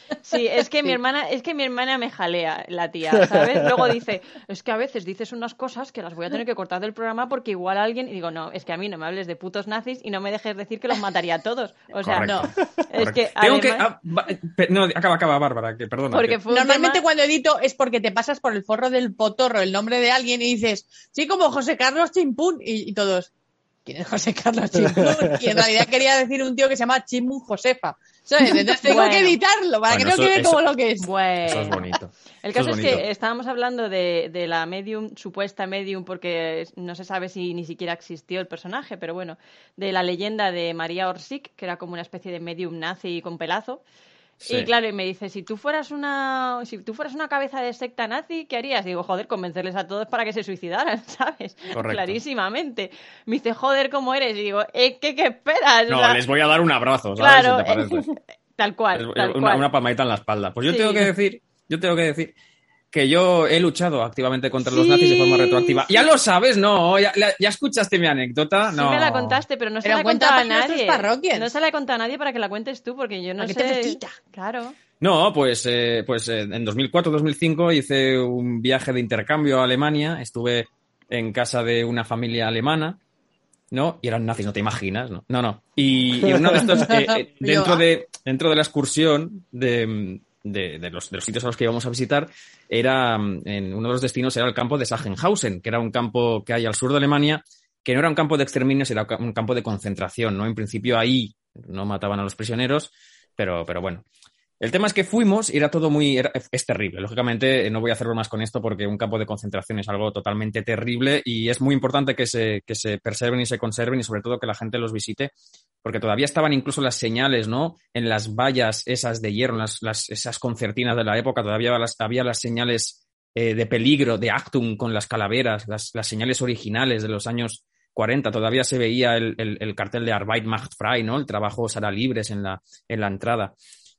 Sí, es que Sí. mi hermana, es que mi hermana me jalea, la tía, ¿sabes? Luego dice, es que a veces dices unas cosas que las voy a tener que cortar del programa porque igual alguien, y digo, no, es que a mí no me hables de putos nazis y no me dejes decir que los mataría a todos. O sea, Correcto, no. Es correcto. que Tengo que... además- ah, va- pe- no, acaba, acaba, Bárbara, que perdona. Porque que- fue un Normalmente tema- cuando edito es porque te pasas por el forro del potorro el nombre de alguien y dices, sí, como José Carlos Chimpún, y, y todos, ¿quién es José Carlos Chimpún? Y en realidad quería decir un tío que se llama Chimpún Josefa, ¿sabes? Entonces tengo Bueno. que editarlo para Bueno, que no eso- quede eso- como lo que es. Bueno. Eso es bonito. El Eso caso es es, bonito. que estábamos hablando de, de la medium, supuesta medium, porque no se sabe si ni siquiera existió el personaje, pero bueno, de la leyenda de María Orsic, que era como una especie de medium nazi con pelazo. Sí. Y claro, y me dice, si tú fueras una si tú fueras una cabeza de secta nazi, ¿qué harías? Y digo, joder, convencerles a todos para que se suicidaran, ¿sabes? Correcto. Clarísimamente. Me dice, joder, ¿cómo eres? Y digo, ¿eh, qué, qué esperas? O No, sea, les voy a dar un abrazo, ¿sabes? claro, Si te parece. tal cual, tal una, cual. una palmadita en la espalda. Pues yo Sí. tengo que decir, yo tengo que decir que yo he luchado activamente contra los Sí, nazis de forma retroactiva. sí. Ya lo sabes, ¿no? ¿Ya, la- ya escuchaste mi anécdota? Sí No. me la contaste, pero no se Pero la he cuenta contado a para nuestros nadie. parroquias. No se la he contado a nadie para que la cuentes tú, porque yo no Para que sé... te festilla. Claro. No, pues, eh, pues eh, en dos mil cuatro dos mil cinco hice un viaje de intercambio a Alemania. Estuve en casa de una familia alemana, ¿no? Y eran nazis, no te imaginas, ¿no? No, no. Y, y uno de estos, eh, eh, dentro, de, dentro de la excursión de, de, de, los, de los sitios a los que íbamos a visitar, era en uno de los destinos era el campo de Sachsenhausen, que era un campo que hay al sur de Alemania, que no era un campo de exterminio, era un campo de concentración, ¿no? En principio ahí no mataban a los prisioneros, pero, pero bueno. El tema es que fuimos y era todo muy... Era, es terrible. Lógicamente, no voy a hacerlo más con esto porque un campo de concentración es algo totalmente terrible y es muy importante que se, que se preserven y se conserven y sobre todo que la gente los visite porque todavía estaban incluso las señales, ¿no? En las vallas esas de hierro, las, las, esas concertinas de la época, todavía había las, había las señales eh, de peligro, de Achtung con las calaveras, las, las señales originales de los años cuarenta. Todavía se veía el, el, el cartel de Arbeit macht frei, ¿no? El trabajo será libres en la, en la entrada.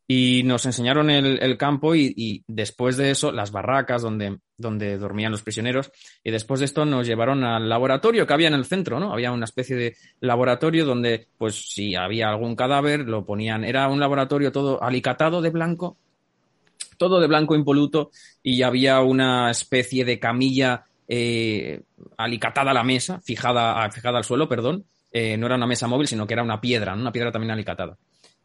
Y nos enseñaron el, el campo y, y después de eso las barracas donde, donde dormían los prisioneros y después de esto nos llevaron al laboratorio que había en el centro, ¿no? Había una especie de laboratorio donde pues si había algún cadáver lo ponían, era un laboratorio todo alicatado de blanco, todo de blanco impoluto y había una especie de camilla eh, alicatada a la mesa, fijada, fijada al suelo, perdón, eh, no era una mesa móvil sino que era una piedra, ¿no? Una piedra también alicatada.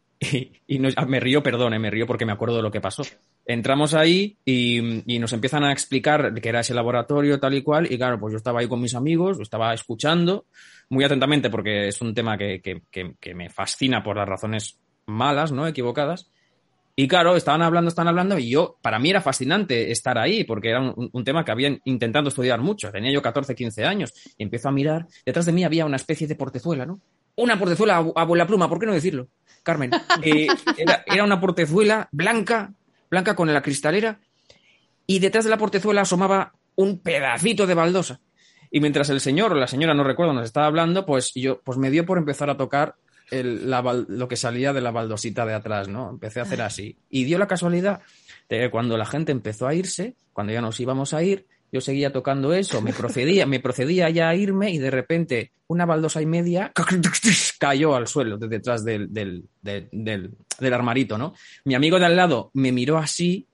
Y, y nos, me río, perdón, eh, me río porque me acuerdo de lo que pasó. Entramos ahí y, y nos empiezan a explicar que era ese laboratorio tal y cual y claro, pues yo estaba ahí con mis amigos, estaba escuchando muy atentamente porque es un tema que, que, que, que me fascina por las razones malas, ¿no? Equivocadas. Y claro, estaban hablando, estaban hablando y yo, para mí era fascinante estar ahí porque era un, un tema que había intentado estudiar mucho. Tenía yo catorce, quince años y empiezo a mirar. Detrás de mí había una especie de portezuela, ¿no? Una portezuela a, a vuela pluma, ¿por qué no decirlo, Carmen? Eh, era, era una portezuela blanca, blanca con la cristalera y detrás de la portezuela asomaba un pedacito de baldosa. Y mientras el señor o la señora, no recuerdo, nos estaba hablando, pues yo pues me dio por empezar a tocar el, la, lo que salía de la baldosita de atrás, ¿no? Empecé a hacer así. Y dio la casualidad de que cuando la gente empezó a irse, cuando ya nos íbamos a ir, yo seguía tocando eso, me procedía, me procedía ya a irme y de repente una baldosa y media cayó al suelo de detrás del, del, del, del, del armarito, ¿no? Mi amigo de al lado me miró así,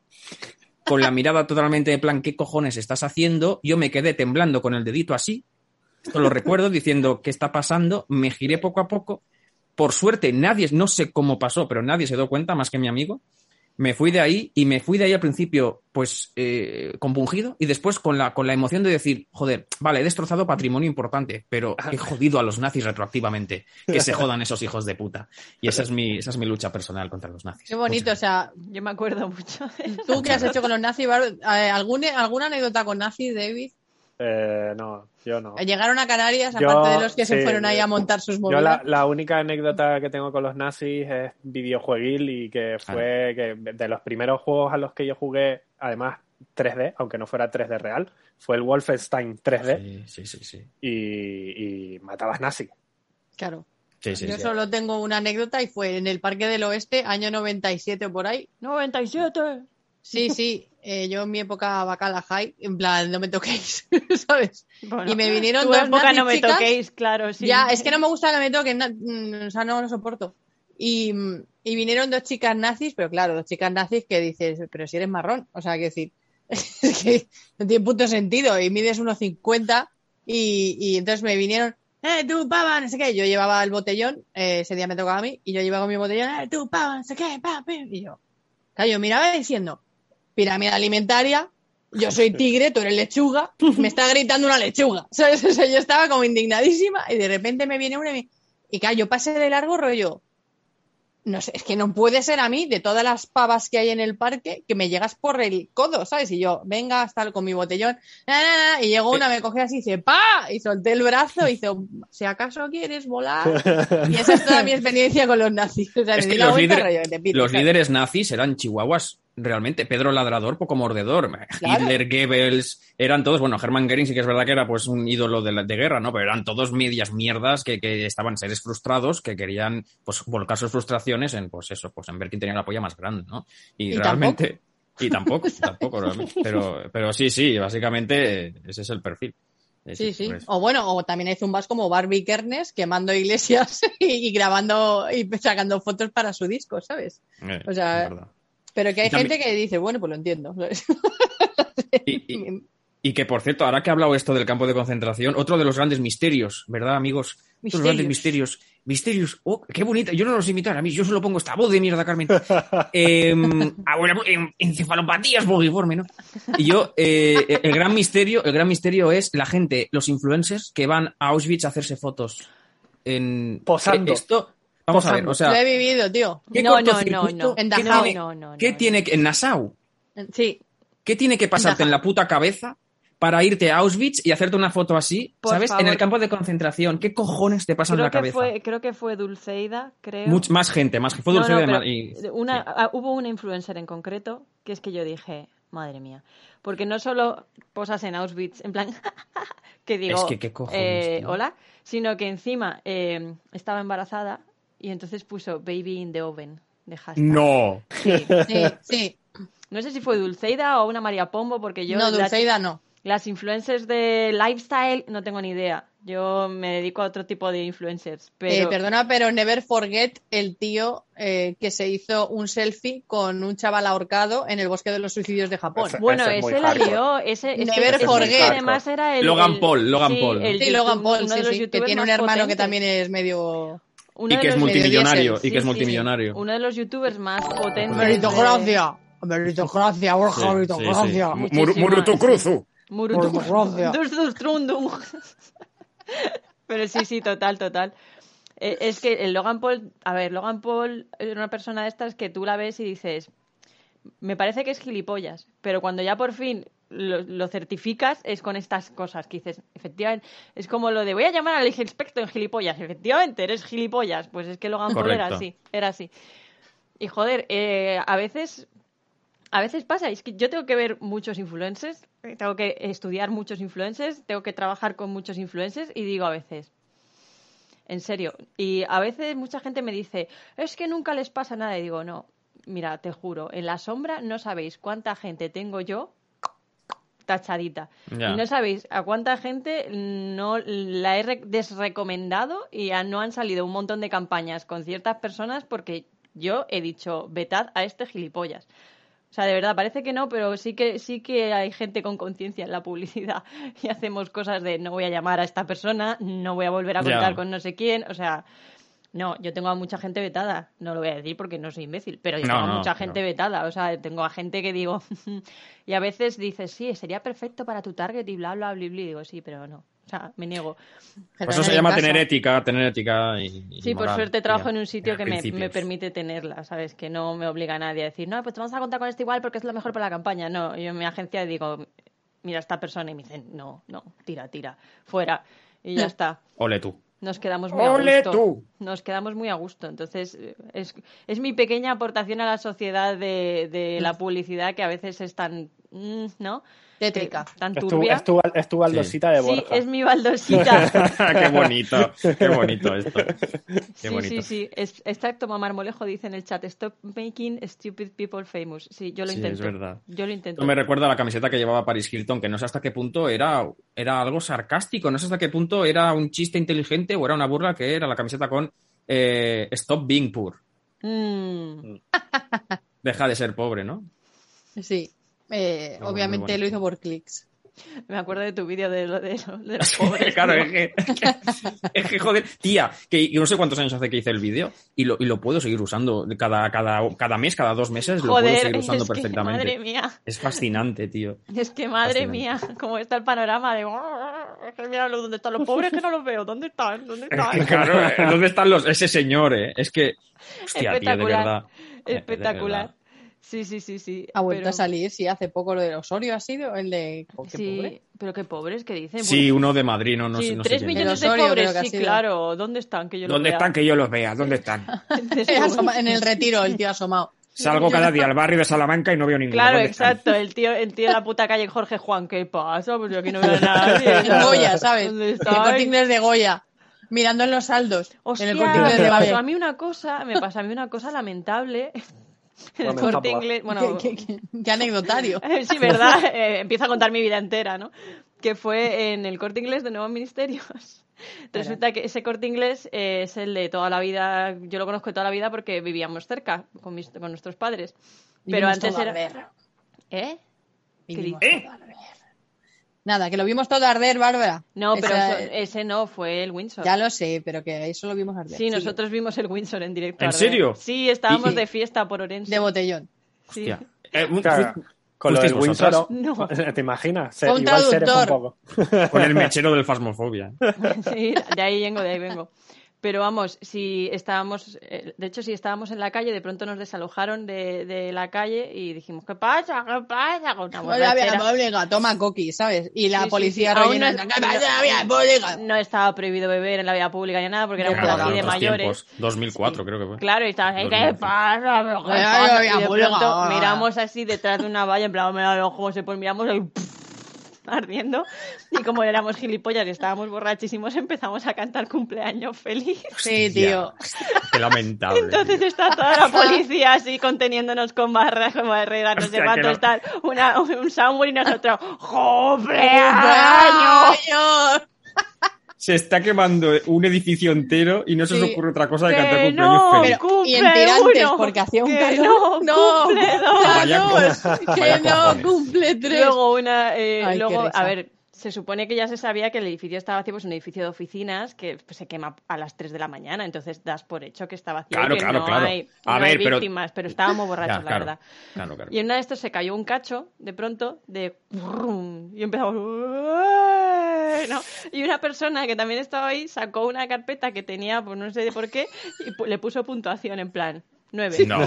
con la mirada totalmente de plan, ¿qué cojones estás haciendo? Yo me quedé temblando con el dedito así, esto lo recuerdo, diciendo, ¿qué está pasando? Me giré poco a poco. Por suerte, nadie, no sé cómo pasó, pero nadie se dio cuenta más que mi amigo. Me fui de ahí y me fui de ahí al principio, pues, eh, compungido y después con la, con la emoción de decir, joder, vale, he destrozado patrimonio importante, pero he jodido a los nazis retroactivamente. Que se jodan esos hijos de puta. Y esa es mi, esa es mi lucha personal contra los nazis. Qué bonito, o sea, yo me acuerdo mucho de eso. ¿Tú qué has hecho con los nazis? ¿Alguna, ¿Alguna anécdota con nazis, David? Eh, no, yo no. ¿Llegaron a Canarias, Yo, aparte de los que se sí, fueron ahí a montar sus Yo movidas? la, la única anécdota que tengo con los nazis es videojueguil y que fue que de los primeros juegos a los que yo jugué, además tres D, aunque no fuera tres D real, fue el Wolfenstein tres D. Sí, sí, sí. sí. Y, y matabas nazis. Claro. Sí, sí, Yo sí. solo tengo una anécdota y fue en el Parque del Oeste, año noventa y siete o por ahí. noventa y siete. Sí, sí. Eh, yo en mi época Bacala High, en plan, no me toquéis, ¿sabes? Bueno, y me vinieron tu dos época nazis no me chicas. toquéis, claro, sí. Ya, es que no me gusta que me toquen, na- mm, o sea, no lo soporto. Y, y vinieron dos chicas nazis, pero claro, dos chicas nazis que dices, pero si eres marrón, o sea, que decir, es que no tiene punto sentido, y mides unos cincuenta y, y entonces me vinieron, eh, tú, pava, no sé qué, yo llevaba el botellón, eh, ese día me tocaba a mí, y yo llevaba mi botellón, eh, tú, pava, no sé qué, pa, pa, y yo, claro, yo miraba diciendo, pirámide alimentaria, yo soy tigre, tú eres lechuga, me está gritando una lechuga, ¿sabes? O sea, yo estaba como indignadísima y de repente me viene una y me... Y claro, yo pasé de largo rollo, no sé, es que no puede ser a mí, de todas las pavas que hay en el parque, que me llegas por el codo, ¿sabes? Y yo, venga, hasta con mi botellón, na, na, na, y llegó una, me cogió así y dice, ¡pa! Y solté el brazo y hizo, si acaso quieres volar. Y esa es toda mi experiencia con los nazis. O sea, Es me que di la los, vuelta, líder- rollo, te pido, los ¿sabes? líderes nazis eran chihuahuas, realmente. Pedro Ladrador, poco mordedor. Claro. Hitler, Goebbels, eran todos, bueno, Hermann Göring sí que es verdad que era pues un ídolo de, la- de guerra, ¿no? Pero eran todos medias mierdas que, que estaban seres frustrados, que querían pues volcar sus frustraciones en, pues eso, pues en ver quién tenía la polla más grande, ¿no? Y, Y realmente... Y tampoco, tampoco, realmente. Pero, pero sí, sí, básicamente eh, ese es el perfil. Eh, Sí, sí. por eso. O bueno, o también hay zumbas como Barbie Kernes quemando iglesias y, y grabando y sacando fotos para su disco, ¿sabes? Eh, O sea, es verdad. pero que hay Y también- gente que dice, bueno, pues lo entiendo. ¿sabes? Y, y- y que, por cierto, ahora que ha hablado esto del campo de concentración, otro de los grandes misterios, ¿verdad, amigos? Otros Misterios. grandes misterios. Misterios. ¡Oh, qué bonita! Yo no los imitar a mí, yo solo pongo esta voz de mierda, Carmen. Eh, ah, bueno, en- encefalopatías bogiforme, ¿no? Y yo, eh, el gran misterio, el gran misterio es la gente, los influencers que van a Auschwitz a hacerse fotos. En, Posando. eh, Esto, vamos a ver, Posando. o sea, Lo he vivido, tío. ¿qué No, no, no, cortocircuito? no. En ¿Qué Dachau. tiene- No, no, no, ¿Qué no. tiene que, en Nassau? Sí. ¿Qué tiene que pasarte Dachau. en la puta cabeza para irte a Auschwitz y hacerte una foto así, Por ¿sabes? favor. En el campo de concentración. ¿Qué cojones te pasa en Creo la que, cabeza? fue, creo que fue Dulceida, creo. Much- más gente, más gente. Fue No, Dulce no, de pero Mar- y- una, sí. ah, hubo una influencer en concreto que es que yo dije, madre mía, porque no solo posas en Auschwitz, en plan, que digo, Es que qué cojones, eh, tío. hola, sino que encima eh, estaba embarazada y entonces puso baby in the oven de hashtag. No. Sí. Sí, sí. No sé si fue Dulceida o una María Pombo, porque yo No, las, Dulceida no. las influencers de lifestyle no tengo ni idea. Yo me dedico a otro tipo de influencers, pero Eh, perdona, pero never forget el tío eh, que se hizo un selfie con un chaval ahorcado en el bosque de los suicidios de Japón. Ese- bueno, ese es muy ese la hardcore. lió, ese, ese, Never ese forget. que además era el Logan el- Paul, Logan sí, Paul. el Sí, YouTube- Logan Paul, uno sí, de los sí, que youtubers tiene un más hermano que potentes. también es medio... Uno Y de que es los- multimillonario. diésel, Y que es sí, sí, multimillonario. uno de los youtubers más potentes. Meritocracia. Meritocracia, Borja, Sí, meritocracia. sí, sí. Muchísimo, Murutu sí. Cruzu. Murutu- Meritocracia. Dus, dus, trundum. Pero sí, sí, total, total. Eh, es que el Logan Paul, a ver, Logan Paul es una persona de estas que tú la ves y dices, me parece que es gilipollas, pero cuando ya por fin lo, lo certificas es con estas cosas que dices, efectivamente, es como lo de voy a llamar al experto en gilipollas, efectivamente, eres gilipollas, pues es que Logan Paul era Correcto. así, era así. Y joder, eh, a veces... A veces pasa, es que yo tengo que ver muchos influencers, tengo que estudiar muchos influencers, tengo que trabajar con muchos influencers y digo a veces, en serio, y a veces mucha gente me dice, es que nunca les pasa nada y digo, no, mira, te juro, en la sombra no sabéis cuánta gente tengo yo tachadita. Ya. Y no sabéis a cuánta gente no la he re- desrecomendado y ya no han salido un montón de campañas con ciertas personas porque yo he dicho, vetad a este gilipollas. O sea, de verdad, parece que no, pero sí que sí que hay gente con conciencia en la publicidad y hacemos cosas de no voy a llamar a esta persona, no voy a volver a Ya. contar con no sé quién, o sea, no, yo tengo a mucha gente vetada, no lo voy a decir porque no soy imbécil, pero yo No, tengo a no, mucha gente no. vetada, o sea, tengo a gente que digo, y a veces dices, sí, sería perfecto para tu target y bla, bla, bla, bla, y digo, sí, pero no, o sea, me niego. Pues eso se llama tener ética, tener ética y, y Sí, por moral, suerte trabajo ya. en un sitio que me, Principios. me permite tenerla, ¿sabes? Que no me obliga a nadie a decir, no, pues te vamos a contar con esto igual porque es lo mejor para la campaña. No, yo en mi agencia digo, mira esta persona y me dicen, no, no, tira, tira, fuera. Y ya está. Ole tú. Nos quedamos muy a ¡Ole gusto. tú! Nos quedamos muy a gusto. Entonces, eh, es, es mi pequeña aportación a la sociedad de, de la publicidad que a veces es tan, mm, ¿no? Tétrica. Que- tan Es tu, turbia. es tu, es tu baldosita de Sí, Borja. es mi baldosita. Qué bonito, qué bonito esto. Qué Sí, bonito. sí, sí. Es, exacto, Mamá Marmolejo dice en el chat, stop making stupid people famous. Sí, yo lo Sí, intento. es verdad. Yo lo intento. Esto me recuerda a la camiseta que llevaba Paris Hilton, que no sé hasta qué punto era, era algo sarcástico, no sé hasta qué punto era un chiste inteligente o era una burla, que era la camiseta con eh, Stop Being Poor. Mm. Deja de ser pobre, ¿no? Sí. Eh, Muy obviamente bonito. lo hizo por clics. Me acuerdo de tu vídeo de, lo, de, lo, de los pobres. Claro, tío. es que, es que, joder, tía, que yo no sé cuántos años hace que hice el vídeo y lo, y lo puedo seguir usando cada, cada, cada mes, cada dos meses, lo puedo Joder, seguir usando es que, perfectamente. madre mía. Es fascinante, tío. Es que, madre Fascinante. mía, cómo está el panorama de... Es que mira, ¿dónde están los pobres que no los veo? ¿Dónde están? ¿Dónde están? Claro, eh, ¿dónde están los ese señor, eh? Es que, hostia, tío, de verdad. Eh, de Espectacular. verdad. Sí, sí, sí, sí. Ha vuelto pero... a salir, sí, hace poco lo de Osorio ha sido el de... Oh, qué Sí, pobre. pero qué pobres que dicen. Sí, uno de Madrid, no, no sí, sé. No sé tres quién es. millones de Osorio, pobres, creo que ha sí, sido. claro. ¿Dónde están? Que yo los ¿Dónde vea? están? Que yo los vea. ¿Dónde están? Asoma- en el retiro, el tío asomado. Salgo cada día al barrio de Salamanca y no veo ninguno. Claro, ¿Dónde están? exacto. El tío, el tío de la puta calle Jorge Juan, ¿qué pasa? Pues yo aquí no veo a nadie. En Goya, ¿sabes? ¿Dónde El estáis? Corte Inglés de Goya. Mirando en los saldos. Hostia, en el Corte Inglés me de pasó Goya. a mí una cosa, me pasó a mí una cosa lamentable. En el Bueno, Corte tampoco. Inglés, bueno, ¿Qué, qué, qué- qué anecdotario. sí, ¿verdad? Eh, empiezo a contar mi vida entera, ¿no? Que fue en el Corte Inglés de Nuevos Ministerios. Resulta que ese Corte Inglés eh, es el de toda la vida, yo lo conozco de toda la vida porque vivíamos cerca con, mis, con nuestros padres. Pero Vivimos antes todo era... arder. ¿Eh? Vivimos dices? todo arder. Nada, que lo vimos todo arder, Bárbara. No, pero Esa- eso- ese no, fue el Windsor. Ya lo sé, pero que eso lo vimos arder. Sí, Sigue. nosotros vimos el Windsor en directo. ¿En arder. serio? Sí, estábamos Sí. de fiesta por Orense. De botellón. Sí. Hostia. Eh, un- Claro, fu- con lo del ¿fuisteis Windsor, vosotras? No. ¿te imaginas? Se- Fue un igual Seref un traductor. poco. Con el mechero del Fasmofobia. Sí, de ahí vengo, de ahí vengo. Pero vamos, si estábamos, eh, de hecho, si estábamos en la calle, de pronto nos desalojaron de, de la calle y dijimos, ¿qué pasa? ¿Qué pasa? Con una Hola, borrachera. vía pública, toma coqui, ¿sabes? Y la Sí, sí, policía sí. Aún rellenando. no- ¿Qué pasa, vía pública? No estaba prohibido beber en la vía pública ni nada porque era un Claro, pueblo aquí de otros mayores. tiempos. dos mil cuatro creo que fue. Claro, y estabas ahí, dos ¿qué mil once. pasa? ¿Pero qué Ay, pasa? ay, Y de abuela. pronto miramos así detrás de una valla, en plan, mira, cómo se pues miramos ahí ardiendo. Y como éramos gilipollas y estábamos borrachísimos, empezamos a cantar cumpleaños feliz. Sí, tío. Qué lamentable. Entonces está toda la policía así conteniéndonos con barras, con barreras, no sé Hostia, cuánto, que no- está una, un soundboard y nosotros ¡cumpleaños! ¡Cumpleaños! Se está quemando un edificio entero y no se os Sí. ocurre otra cosa de Que cantar cumpleaños no, feliz. Pero- cumple y en tirantes, uno, porque hacía un que calor. No, cumple dos. Vaya dos, co- que vaya no, cojones. cumple tres. Luego una, eh, Ay, qué luego, risa. a ver, se supone que ya se sabía que el edificio estaba vacío, pues un edificio de oficinas que pues, se quema a las tres de la mañana, entonces das por hecho que está vacío, Claro, y que claro, no claro. hay, A no ver, hay pero- víctimas, pero estábamos borrachos, Ya, la claro, verdad. claro, claro. Y en una de estos se cayó un cacho, de pronto, de... brum, y empezamos... ¿no? Y una persona que también estaba ahí sacó una carpeta que tenía, pues no sé de por qué, y pu- le puso puntuación en plan... Nueve. No.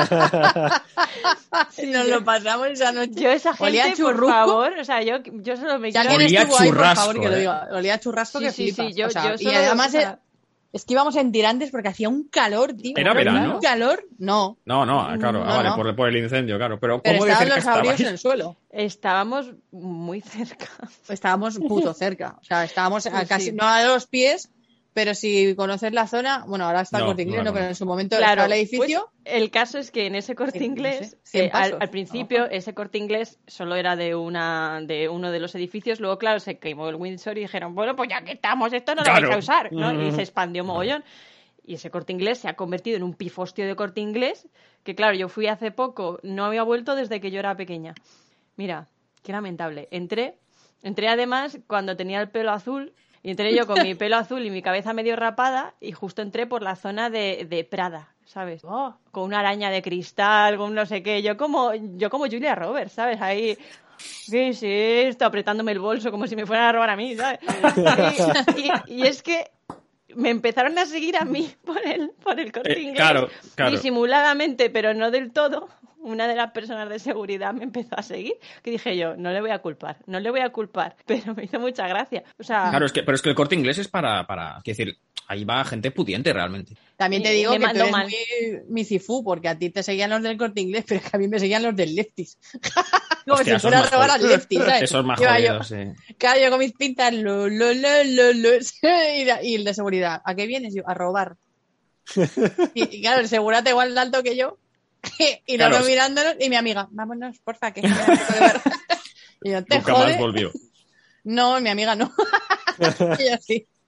Nos lo pasamos esa noche. Yo esa Olía gente, por churrusco. favor, o sea, yo, yo solo me Si quiero... alguien Olía estuvo ahí, por churrasco, favor, que lo eh. diga. Olía a churrasco Sí, que sí, sí, flipas. yo- O sea, yo y solo- además o sea- eh, es que íbamos en tirantes porque hacía un calor, tío. ¿Era verano? Un calor, no. No, no, claro. No, ah, vale, no. Por, por el incendio, claro. Pero Pero ¿cómo de estaban cerca los abrios en estabais? el suelo. Estábamos muy cerca. Estábamos puto cerca. O sea, estábamos a Sí, casi, sí. no a los pies, pero si conoces la zona, bueno, ahora está el No, Corte Inglés, no la no, pero en conozco. su momento Claro, estaba el edificio. pues, el caso es que en ese Corte Sí, no Inglés, sé, cien eh, al, pasos, al principio, ese Corte Inglés solo era de una de uno de los edificios, luego, claro, se quemó el Windsor y dijeron, bueno, pues ya que estamos, esto no lo Claro. vais a usar, ¿no? Y se expandió mogollón. Y ese Corte Inglés se ha convertido en un pifostio de Corte Inglés, que claro, yo fui hace poco, no había vuelto desde que yo era pequeña. Mira, qué lamentable. Entré, entré además cuando tenía el pelo azul, y entré yo con mi pelo azul y mi cabeza medio rapada, y justo entré por la zona de, de Prada, ¿sabes? Oh, con una araña de cristal, con no sé qué. Yo como, yo como Julia Roberts, ¿sabes? Ahí, ¿qué es esto? Apretándome el bolso como si me fueran a robar a mí, ¿sabes? Y, y- y es que me empezaron a seguir a mí por el, por el Corte Eh, Inglés. claro, claro. Disimuladamente, pero no del todo. Una de las personas de seguridad me empezó a seguir, que dije yo, no le voy a culpar, no le voy a culpar, pero me hizo mucha gracia. O sea, Claro, es que, pero es que el Corte Inglés es para, para, quiero decir, ahí va gente pudiente realmente. También te Y- digo me que tú mandó eres mal. muy misifú, porque a ti te seguían los del Corte Inglés, pero que a mí me seguían los del Lefties. Como Hostia, si eso fuera es a más robar jodido. al Lefties, ¿sabes? Eso es más Iba jodido, yo- sí. Claro, yo con mis pintas, lo, lo, lo, lo, lo, y, la- y el de seguridad, ¿a qué vienes? Yo, a robar. Y, y claro, el segurata igual de alto que yo, y Claro. nosotros mirándonos, y mi amiga, vámonos, porfa, que me da un poco de ver. Y yo, te Nunca jode. más volvió. No, mi amiga no. Y yo sí.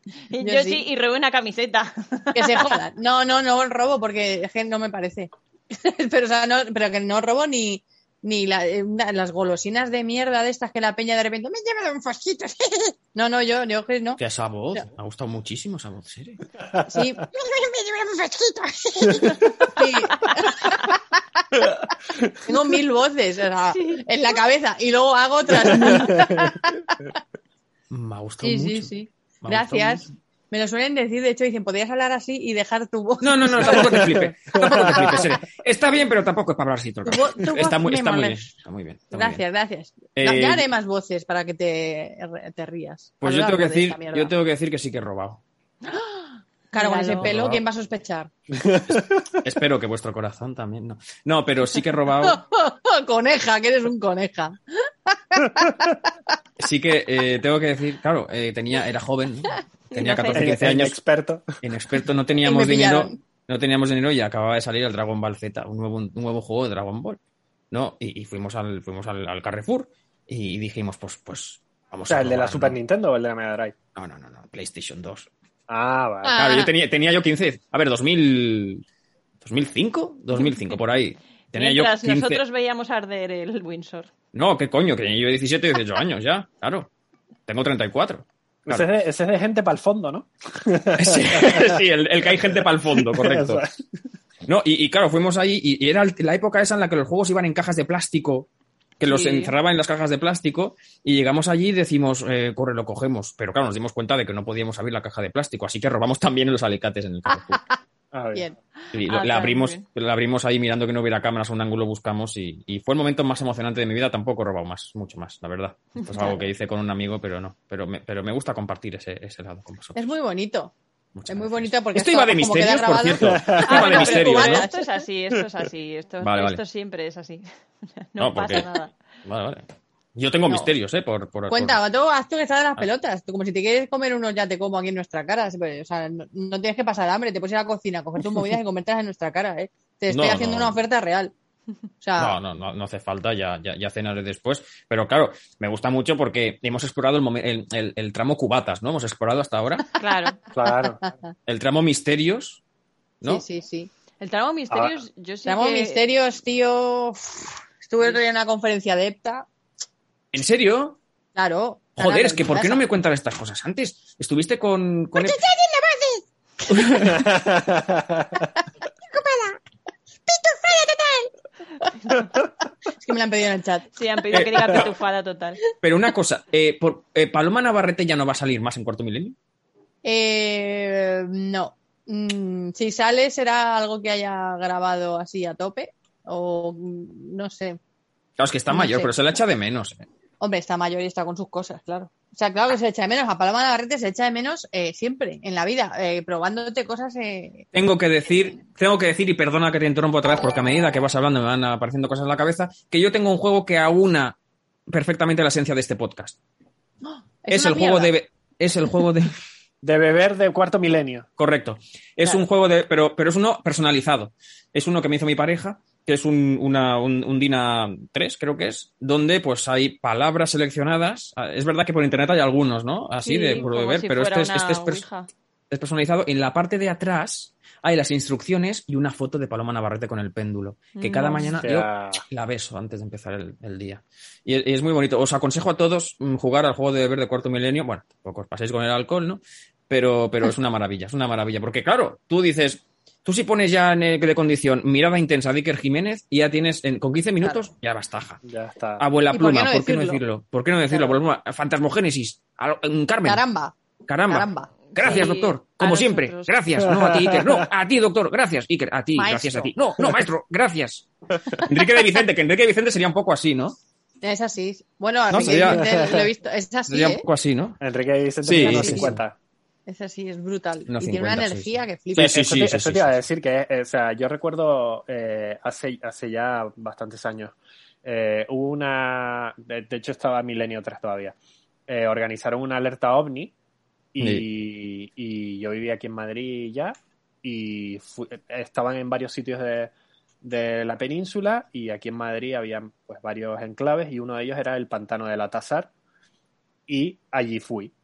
Y Yo yo sí. sí, y robé una camiseta. Que se jodan. No, no, no robo porque es que no me parece. pero, o sea, no, pero que no robo ni, ni la- eh, una- las golosinas de mierda de estas que la peña de repente me lleva un fosquito. no, no, yo, yo que no. Que esa voz, No. me ha gustado muchísimo esa voz, ¿serio? Sí. me lleva un fosquito. Sí. Tengo mil voces o sea, en la cabeza y luego hago otras mil. Me ha gustado Sí, mucho. sí, sí. Me ha Gracias. gustado mucho. Me lo suelen decir, de hecho, dicen, podrías hablar así y dejar tu voz. No, no, no, tampoco te flipes. Tampoco te flipes, serio. Está bien, pero tampoco es para hablar así todo el Tu vo- rato. tu Está voz muy, me está muy bien. molesta. Está muy bien. está muy Gracias, bien. gracias. Eh, No, ya haré más voces para que te, te rías. Pues A yo lo tengo que largo de decir, esta mierda. yo tengo que decir que sí que he robado. Claro, con ese Míralo. pelo, ¿quién va a sospechar? Espero que vuestro corazón también, no. No, pero sí que he robado. Coneja, que eres un coneja. Sí que eh, tengo que decir, claro, eh, tenía, era joven, ¿no? Tenía catorce, quince años. Experto. Inexperto, no Y teníamos me dinero. pillaron. No teníamos dinero y acababa de salir el Dragon Ball Z, un nuevo, un nuevo juego de Dragon Ball. ¿No? Y, y fuimos al, fuimos al, al Carrefour y dijimos, pues, pues, O vamos sea, a ¿el de la robar, Super ¿no? Nintendo o el de la Mega Drive? No, no, no, no, PlayStation dos. Ah, vale. Ah. Claro, yo tenía, tenía yo quince. A ver, dos mil. ¿dos mil cinco? dos mil cinco, por ahí. Tenía Mientras yo quince. nosotros veíamos arder el Windsor. No, qué coño, que tenía yo diecisiete, dieciocho años ya, claro. Tengo treinta y cuatro. Ese, Claro. es de, ese es de gente para el fondo, ¿no? Sí, sí, el, el que hay gente para el fondo, correcto. Eso es. No, y, y claro, fuimos ahí y, y era el- la época esa en la que los juegos iban en cajas de plástico, que los Sí. encerraban en las cajas de plástico, y llegamos allí y decimos, eh, corre, lo cogemos. Pero claro, nos dimos cuenta de que no podíamos abrir la caja de plástico, así que robamos también los alicates en el Carrefour. Ah, Bien. Y lo- Ah, la, claro, abrimos, muy la abrimos ahí mirando que no hubiera cámaras, un ángulo buscamos y, y fue el momento más emocionante de mi vida. Tampoco he robado más, mucho más, la verdad. Esto es algo que hice con un amigo, pero no. Pero me, pero me gusta compartir ese, ese lado con vosotros. Es muy bonito. Muchas Es muy gracias. bonito porque Esto iba de como queda misterios, por grabado. cierto. Esto Ah, iba de bueno, pero misterios, bueno, ¿no? esto es así, esto es así. Esto, Vale, vale. esto siempre es así. No, No, pasa porque- nada. Vale, vale. Yo tengo No. misterios, ¿eh? Por, por, Cuenta, por- tú haz tú que estás de las Ah. pelotas. Tú, como si te quieres comer unos ya te como aquí en nuestra cara. Pues, o sea, no, no tienes que pasar hambre, te puedes ir a la cocina, coger tus movidas y comértelas en nuestra cara, ¿eh? Te estoy No, haciendo no. una oferta real. O sea, No, no, no, no hace falta, ya, ya, ya cenaré después. Pero claro, me gusta mucho porque hemos explorado el, momen- el, el- el tramo cubatas, ¿no? Hemos explorado hasta ahora Claro. Claro. el tramo misterios, ¿no? sí, sí, sí. El tramo misterios, yo sí Tenemos que... misterios, tío. Uf, Estuve el otro día en una conferencia de EPTA. ¿En serio? Claro. Joder, es que ¿por qué no me cuentan estas cosas antes? Estuviste con... con... Es que me la han pedido en el chat. Sí, han pedido que diga pitufada total. Pero una cosa, eh, por, eh, ¿Paloma Navarrete ya no va a salir más en Cuarto Milenio? Eh, no. Mm, si sale será algo que haya grabado así a tope. O mm, no sé. Claro, es que está No mayor, sé. pero se la echa de menos. eh. Hombre, está mayor y está con sus cosas, claro. O sea, claro que se echa de menos. A Paloma Navarrete se echa de menos eh, siempre, en la vida, eh, probándote cosas. Eh... Tengo que decir, tengo que decir, y perdona que te interrumpo otra vez, porque a medida que vas hablando me van apareciendo cosas en la cabeza, que yo tengo un juego que aúna perfectamente la esencia de este podcast. Es Es, una el juego mierda. de... Es el juego de... De beber de cuarto milenio. Correcto. Es Claro. un juego de... Pero, pero es uno personalizado. Es uno que me hizo mi pareja, que es un, una, un, un Dina tres, creo que es, donde pues hay palabras seleccionadas. Ah, Es verdad que por internet hay algunos, ¿no? Así Sí, de por como beber, si pero fuera este, es, una este es, pers- ouija. es personalizado. En la parte de atrás hay las instrucciones y una foto de Paloma Navarrete con el péndulo, que cada No. mañana O sea, yo la beso antes de empezar el, el día. Y es, y es muy bonito. Os aconsejo a todos mm, jugar al juego de beber de Cuarto Milenio. Bueno, tampoco os paséis con el alcohol, ¿no? Pero, pero es una maravilla, es una maravilla. Porque claro, tú dices, tú si pones ya en el- de condición mirada intensa a Iker Jiménez y ya tienes, en- con quince minutos, ya bastaja. ya está. Abuela ¿Y por Pluma, qué no ¿por qué no decirlo? decirlo? ¿Por qué no decirlo? Claro. Abuela Pluma, Fantasmogénesis, a- mm, Carmen, Caramba, caramba. caramba. Gracias, Sí, doctor. a Como siempre. nosotros. Gracias. No a ti, Iker. No, a ti, doctor. Gracias, Iker. A ti, Maestro. gracias a ti. No, no, maestro. Gracias. Enrique de Vicente, que Enrique de Vicente sería un poco así, ¿no? Es así. Bueno, a No, Enrique sería- Vicente lo he visto. Es así, Sería un ¿eh? poco así, ¿no? Enrique Vicente Sí, tiene sí, unos sí. cincuenta. Es así, es brutal. Unos y tiene una cincuenta, sí, energía sí. que flipa. Sí, eso sí, te, sí, eso sí, te iba a sí. decir que, eh, o sea, yo recuerdo eh, hace, hace ya bastantes años, eh, hubo una, de, de hecho estaba Milenio tres todavía, eh, organizaron una alerta OVNI y, y yo vivía aquí en Madrid ya y fu- estaban en varios sitios de, de la península y aquí en Madrid había pues varios enclaves y uno de ellos era el pantano del Atazar y allí fui.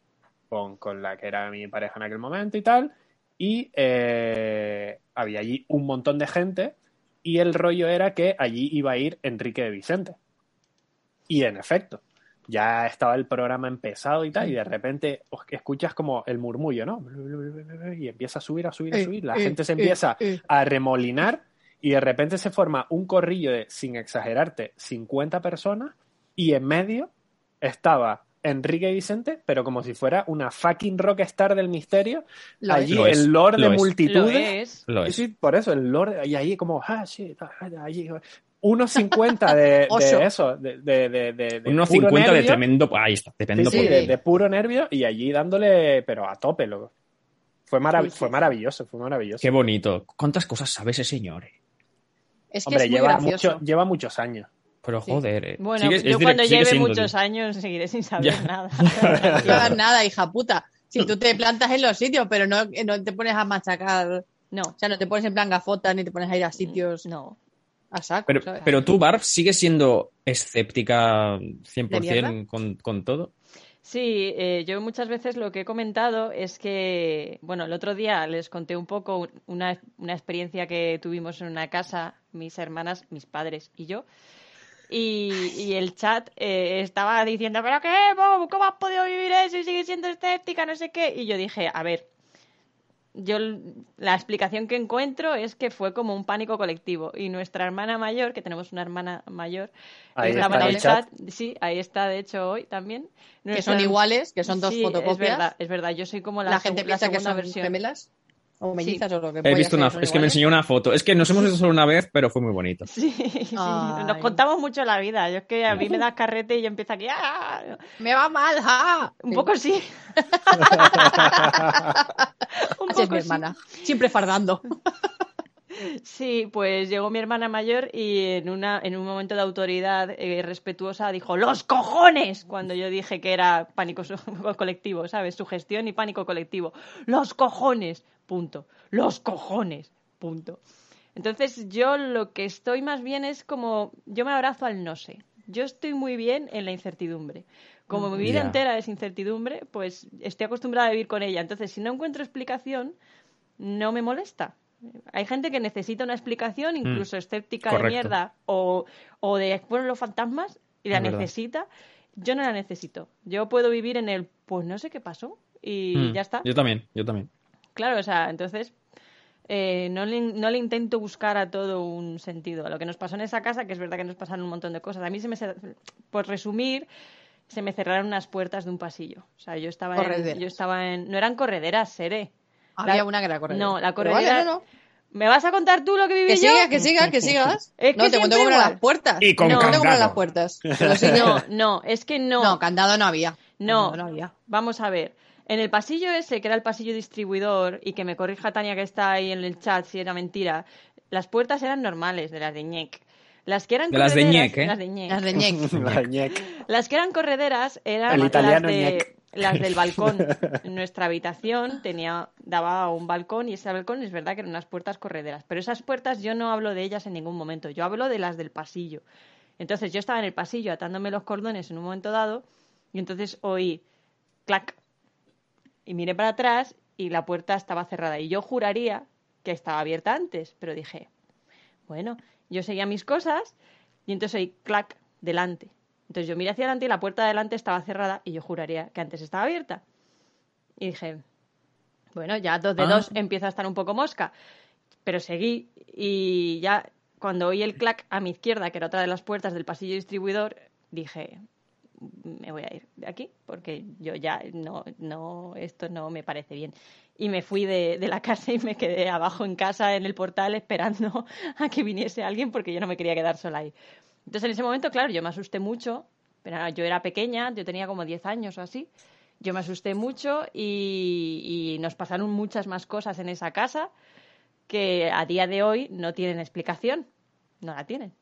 con, con la que era mi pareja en aquel momento y tal, y eh, había allí un montón de gente y el rollo era que allí iba a ir Enrique de Vicente. Y en efecto, ya estaba el programa empezado y tal, y de repente escuchas como el murmullo, ¿no? Y empieza a subir, a subir, a subir, la eh, gente se eh, empieza eh. a remolinar y de repente se forma un corrillo de, sin exagerarte, cincuenta personas y en medio estaba Enrique Vicente, pero como si fuera una fucking rockstar del misterio, Lo allí es. el lord Lo de es. multitudes. Lo es. Lo Sí, es. sí, por eso, el lord, y ahí como, ah, sí, allí, unos cincuenta de, Oso. de eso, de, de, de, de, de Unos puro cincuenta de nervio. tremendo. Ahí está, Sí, tremendo sí, poder. de, de puro nervio y allí dándole, pero a tope, loco. Fue, marav- Sí, sí, fue sí. maravilloso, fue maravilloso. Qué bonito. ¿Cuántas cosas sabe ese señor? eh? Es que Hombre, es muy lleva, gracioso. mucho, lleva muchos años. Pero Sí. joder. eh. Bueno, Sigue- yo es direct- cuando sigue lleve siendo muchos direct- años seguiré sin saber Ya. nada. No hagas nada, hija puta. Si tú te plantas en los sitios, pero no, no te pones a machacar. No, O sea, no te pones en plan gafotas ni te pones a ir a sitios no. a saco, Pero, ¿sabes? pero tú, Barb, ¿sigues siendo escéptica cien por ¿De ciento mierda? con, con todo? Sí, eh, yo muchas veces lo que he comentado es que, bueno, el otro día les conté un poco una, una experiencia que tuvimos en una casa, mis hermanas, mis padres y yo, y, y el chat eh, estaba diciendo, ¿pero qué? ¿Cómo, cómo has podido vivir eso y sigues siendo escéptica? No sé qué. Y yo dije, a ver, yo la explicación que encuentro es que fue como un pánico colectivo y nuestra hermana mayor, que tenemos una hermana mayor, Ahí estaba está en el el chat. chat, sí, ahí está de hecho hoy también. Que Nuestra- son iguales, que son dos Sí, fotocopias. es verdad, es verdad, yo soy como la, La gente segu- piensa que segunda son versión. gemelas o mellizas Sí. o lo que He pueda visto ser, una, son es que me iguales. enseñó una foto. Es que nos hemos visto solo una vez, pero fue muy bonito. Sí, sí, Ay. nos contamos mucho la vida. Yo es que a mí me das carrete y yo empiezo aquí, ¡ah! Me va mal, ja. Un Sí. poco sí. Un Así es poco mi sí. hermana. Siempre fardando. Sí, pues llegó mi hermana mayor y en una en un momento de autoridad eh, respetuosa dijo ¡los cojones! Cuando yo dije que era pánico su- colectivo, ¿sabes? Sugestión y pánico colectivo. ¡Los cojones! Punto. ¡Los cojones! Punto. Entonces yo lo que estoy más bien es como yo me abrazo al no sé. Yo estoy muy bien en la incertidumbre. Como mi vida Ya. entera es incertidumbre, pues estoy acostumbrada a vivir con ella. Entonces, si no encuentro explicación, no me molesta. Hay gente que necesita una explicación, incluso escéptica de correcto. mierda, o, o de bueno, los fantasmas, y la Es verdad. necesita. Yo no la necesito. Yo puedo vivir en el, pues no sé qué pasó, y Mm, ya está. Yo también, yo también. Claro, o sea, entonces eh, no, le, no le intento buscar a todo un sentido. A lo que nos pasó en esa casa, que es verdad que nos pasaron un montón de cosas. A mí se me, cer- por resumir, se me cerraron unas puertas de un pasillo. O sea, yo estaba en, Correderas. yo estaba en, no eran correderas, seré. Había La- una que era corredera. No, la Pero corredera. vale, no, no. ¿Me vas a contar tú lo que viví Que yo? sigas, que sigas, que sigas. Es no, que te cuento siempre cómo eran igual. las puertas. Y con no, te cuento cómo eran candado. las puertas. Pero sí, No, no, es que no. no, candado no había. No, Candado no había. vamos a ver. En el pasillo ese, que era el pasillo distribuidor, y que me corrija Tania que está ahí en el chat si era mentira, las puertas eran normales, de las de ñec. Las que eran De las de correderas- ñec, ¿eh? Las de ñec. Las de ñec. La ñec. Las que eran correderas eran El italiano las, de, ñec. las del balcón. En nuestra habitación tenía, daba a un balcón y ese balcón es verdad que eran unas puertas correderas. Pero esas puertas yo no hablo de ellas en ningún momento. Yo hablo de las del pasillo. Entonces yo estaba en el pasillo atándome los cordones en un momento dado y entonces oí clac. Y miré para atrás y la puerta estaba cerrada. Y yo juraría que estaba abierta antes. Pero dije, bueno, yo seguía mis cosas y entonces oí clac delante. Entonces yo miré hacia adelante y la puerta de delante estaba cerrada y yo juraría que antes estaba abierta. Y dije, bueno, ya dos de Ah. dos empieza a estar un poco mosca. Pero seguí y ya cuando oí el clac a mi izquierda, que era otra de las puertas del pasillo distribuidor, dije, me voy a ir de aquí porque yo ya no, no, esto no me parece bien. Y me fui de, de la casa y me quedé abajo en casa en el portal esperando a que viniese alguien porque yo no me quería quedar sola ahí. Entonces en ese momento, claro, yo me asusté mucho, pero yo era pequeña, yo tenía como diez años o así, yo me asusté mucho y, y nos pasaron muchas más cosas en esa casa que a día de hoy no tienen explicación, no la tienen.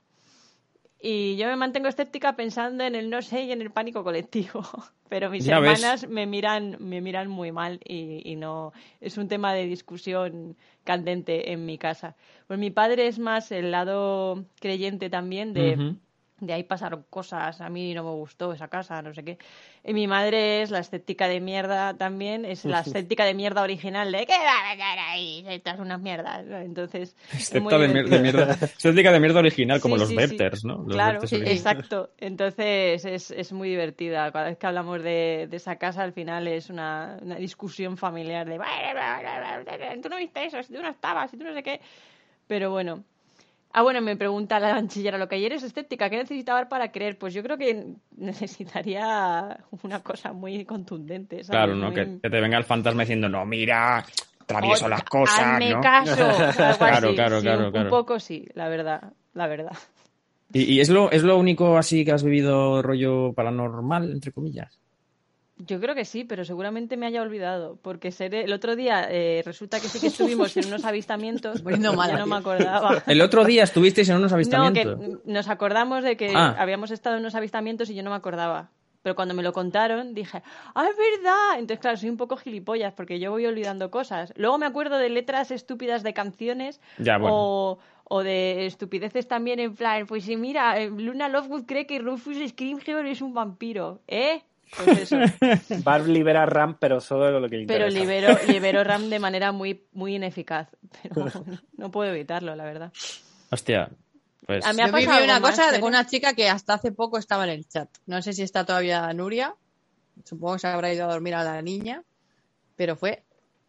Y yo me mantengo escéptica pensando en el no sé y en el pánico colectivo, pero mis Ya ves. hermanas me miran, me miran muy mal y, y no es un tema de discusión candente en mi casa. Pues mi padre es más el lado creyente también de Ujú. De ahí pasaron cosas, a mí no me gustó esa casa, no sé qué. Y mi madre es la estética de mierda también, es la estética de mierda original de ¿qué va a quedar ahí? Esto es una mierda. Entonces, Estética de, mier- de mierda, estética de mierda original, como Sí, los sí, Werthers, sí. ¿no? Los Claro, Werthers sí, originales. exacto. Entonces es, es muy divertida. Cada vez que hablamos de, de esa casa, al final es una, una discusión familiar de tú no viste eso, si tú no estabas, si tú no sé qué. Pero bueno. Ah, bueno, me pregunta la lanchillera, lo que ayer es estética, ¿qué necesitaba para creer? Pues yo creo que necesitaría una cosa muy contundente, ¿sabes? Claro, ¿no? Muy- Que, que te venga el fantasma diciendo, no, mira, travieso Oye, las cosas, hazme ¿no? caso, algo Claro, así. claro, Sí, claro, un, claro. un poco sí, la verdad, la verdad. ¿Y, y es, lo, es lo único así que has vivido rollo paranormal, entre comillas? Yo creo que sí, pero seguramente me haya olvidado, porque seré... el otro día eh, resulta que sí que estuvimos en unos avistamientos, Poniendo ya mala, no me tío. acordaba. El otro día estuvisteis en unos No, avistamientos. que nos acordamos de que Ah. habíamos estado en unos avistamientos y yo no me acordaba. Pero cuando me lo contaron dije, ¡ah, es verdad! Entonces, claro, soy un poco gilipollas porque yo voy olvidando cosas. Luego me acuerdo de letras estúpidas de canciones Ya, bueno. o, o de estupideces también en plan, pues sí, mira, eh, Luna Lovegood cree que Rufus Scrimgeour es un vampiro, ¿eh? Pues eso. Barb libera RAM, pero solo lo que le Pero interesa. libero, libero RAM de manera muy, muy ineficaz. Pero no puedo evitarlo, la verdad. Hostia, pues... A mí me ha Yo viví pasado una algo más, cosa Tere. con una chica que hasta hace poco estaba en el chat. No sé si está todavía Nuria. Supongo que se habrá ido a dormir a la niña. Pero fue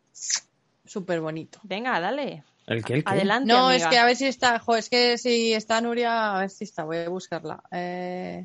súper bonito. Venga, dale. ¿El qué? ¿El qué? Adelante, No, amiga. es que a ver si está. Jo, es que si está Nuria, a ver si está. Voy a buscarla. Eh...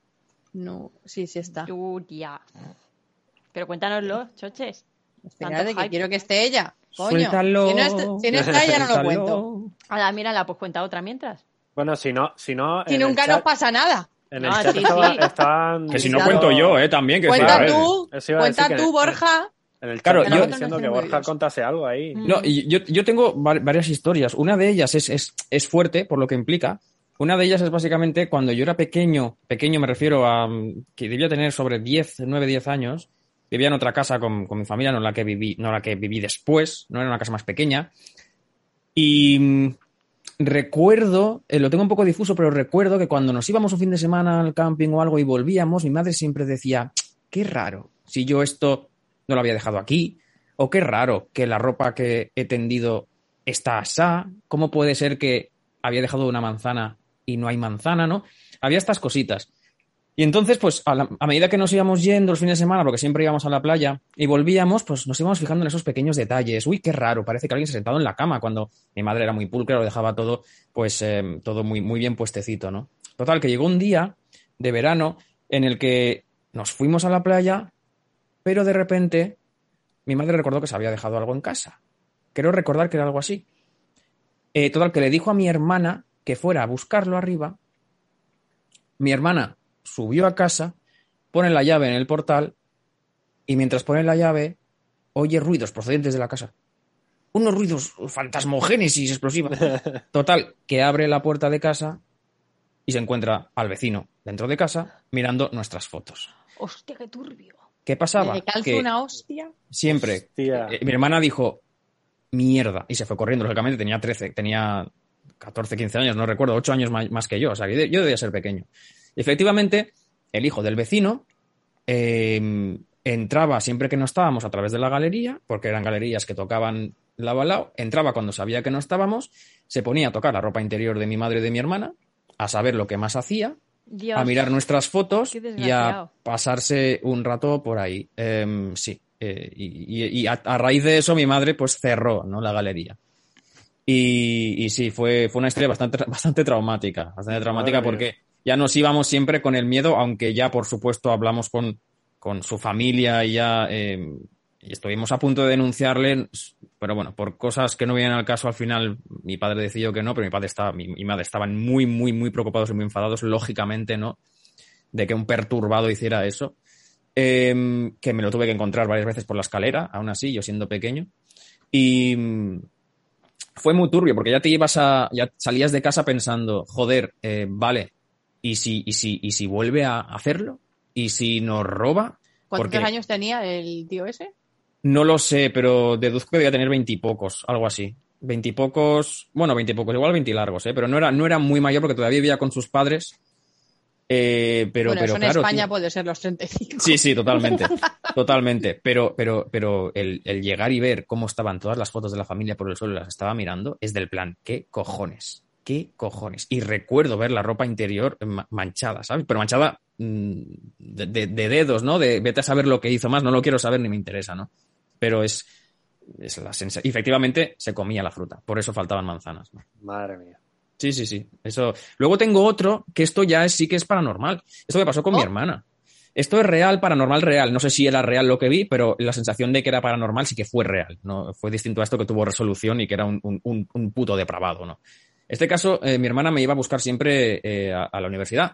No, sí, sí está. Nuria. Pero cuéntanoslo, choches. Espérate, Tanto que hype. quiero que esté ella. Coño. Suéltalo. Si no, está, si no está ella, no lo Suéltalo. cuento. Hala, mírala, pues cuenta otra mientras. Bueno, si no... Si, no, Si en el nunca chat- nos pasa nada. En el No, chat sí, estaba- sí. estaban Que si no diciendo- cuento yo, ¿eh? También. Que sí, a Cuenta ver. tú, Eso iba a decir cuenta que- tú, Borja. En el chat Claro, estaban yo- diciendo No que sé Borja nervios. contase algo ahí. Mm. No, y yo, yo tengo va- varias historias. Una de ellas es, es, es fuerte, por lo que implica. Una de ellas es básicamente cuando yo era pequeño, pequeño me refiero a mm, que debía tener sobre diez, nueve, diez años, vivía en otra casa con, con mi familia, no en la que viví, no en la que viví después, no era una casa más pequeña. Y mm, recuerdo, eh, lo tengo un poco difuso, pero recuerdo que cuando nos íbamos un fin de semana al camping o algo y volvíamos, mi madre siempre decía, qué raro, si yo esto no lo había dejado aquí, o qué raro que la ropa que he tendido está asá, ¿cómo puede ser que había dejado una manzana y no hay manzana, ¿no? Había estas cositas. Y entonces, pues, a, la- a medida que nos íbamos yendo los fines de semana, porque siempre íbamos a la playa y volvíamos, pues nos íbamos fijando en esos pequeños detalles. Uy, qué raro, parece que alguien se ha sentado en la cama cuando mi madre era muy pulcra, lo dejaba todo, pues, eh, todo muy, muy bien puestecito, ¿no? Total, que llegó un día de verano en el que nos fuimos a la playa, pero de repente mi madre recordó que se había dejado algo en casa. Creo recordar que era algo así. Eh, total, que le dijo a mi hermana que fuera a buscarlo arriba. Mi hermana subió a casa, pone la llave en el portal y mientras pone la llave oye ruidos procedentes de la casa. Unos ruidos fantasmogénesis explosivos. Total, que abre la puerta de casa y se encuentra al vecino dentro de casa mirando nuestras fotos. Hostia, qué turbio. ¿Qué pasaba? Le calzo Que una hostia. siempre Hostia. eh, mi hermana dijo mierda y se fue corriendo. Lógicamente tenía trece, tenía catorce, quince años, no recuerdo, ocho años más, más que yo. O sea, que yo, yo debía ser pequeño. Y efectivamente, el hijo del vecino eh, entraba siempre que no estábamos a través de la galería, porque eran galerías que tocaban lado a lado, entraba cuando sabía que no estábamos, se ponía a tocar la ropa interior de mi madre y de mi hermana, a saber lo que más hacía, Dios. a mirar nuestras fotos Qué y a desgraciado. pasarse un rato por ahí. Em, sí. Eh, y y- y a, a raíz de eso mi madre pues cerró, ¿no?, la galería. Y, y sí, fue, fue una historia bastante, bastante traumática, bastante traumática Madre mía. porque ya nos íbamos siempre con el miedo, aunque ya por supuesto hablamos con, con su familia y ya eh, y estuvimos a punto de denunciarle, pero bueno, por cosas que no vienen al caso al final mi padre decidió que no, pero mi padre estaba, mi, mi madre estaban muy, muy, muy preocupados y muy enfadados, lógicamente, ¿no?, de que un perturbado hiciera eso. Eh, que me lo tuve que encontrar varias veces por la escalera, aún así, yo siendo pequeño. Y mm, fue muy turbio, porque ya te ibas a. Ya salías de casa pensando, joder, eh, vale, ¿y si, y, si, ¿y si vuelve a hacerlo? ¿Y si nos roba? ¿Cuántos Porque años tenía el tío ese? no lo sé, pero deduzco que debía tener veintipocos, algo así. Veintipocos, bueno, veintipocos, igual veintilargos, ¿eh? Pero no era, no era muy mayor porque todavía vivía con sus padres. Eh, pero, bueno, pero eso en claro, España tío. puede ser los treinta y cinco. Sí, sí, totalmente. Totalmente. Pero, pero, pero el, el llegar y ver cómo estaban todas las fotos de la familia por el suelo, las estaba mirando, es del plan, ¿qué cojones? ¿Qué cojones? Y recuerdo ver la ropa interior manchada, ¿sabes? Pero manchada mmm, de, de, de dedos, ¿no? De vete a saber lo que hizo más, no lo quiero saber ni me interesa, ¿no? Pero es, es la sensación. Efectivamente, se comía la fruta, por eso faltaban manzanas, ¿no? Madre mía. Sí, sí, sí. Eso. Luego tengo otro que esto ya es, sí que es paranormal. Esto me pasó con oh. mi hermana. Esto es real, paranormal, real. No sé si era real lo que vi, pero la sensación de que era paranormal sí que fue real, ¿no? Fue distinto a esto que tuvo resolución y que era un, un, un puto depravado, ¿no? En este caso, eh, mi hermana me iba a buscar siempre eh, a, a la universidad.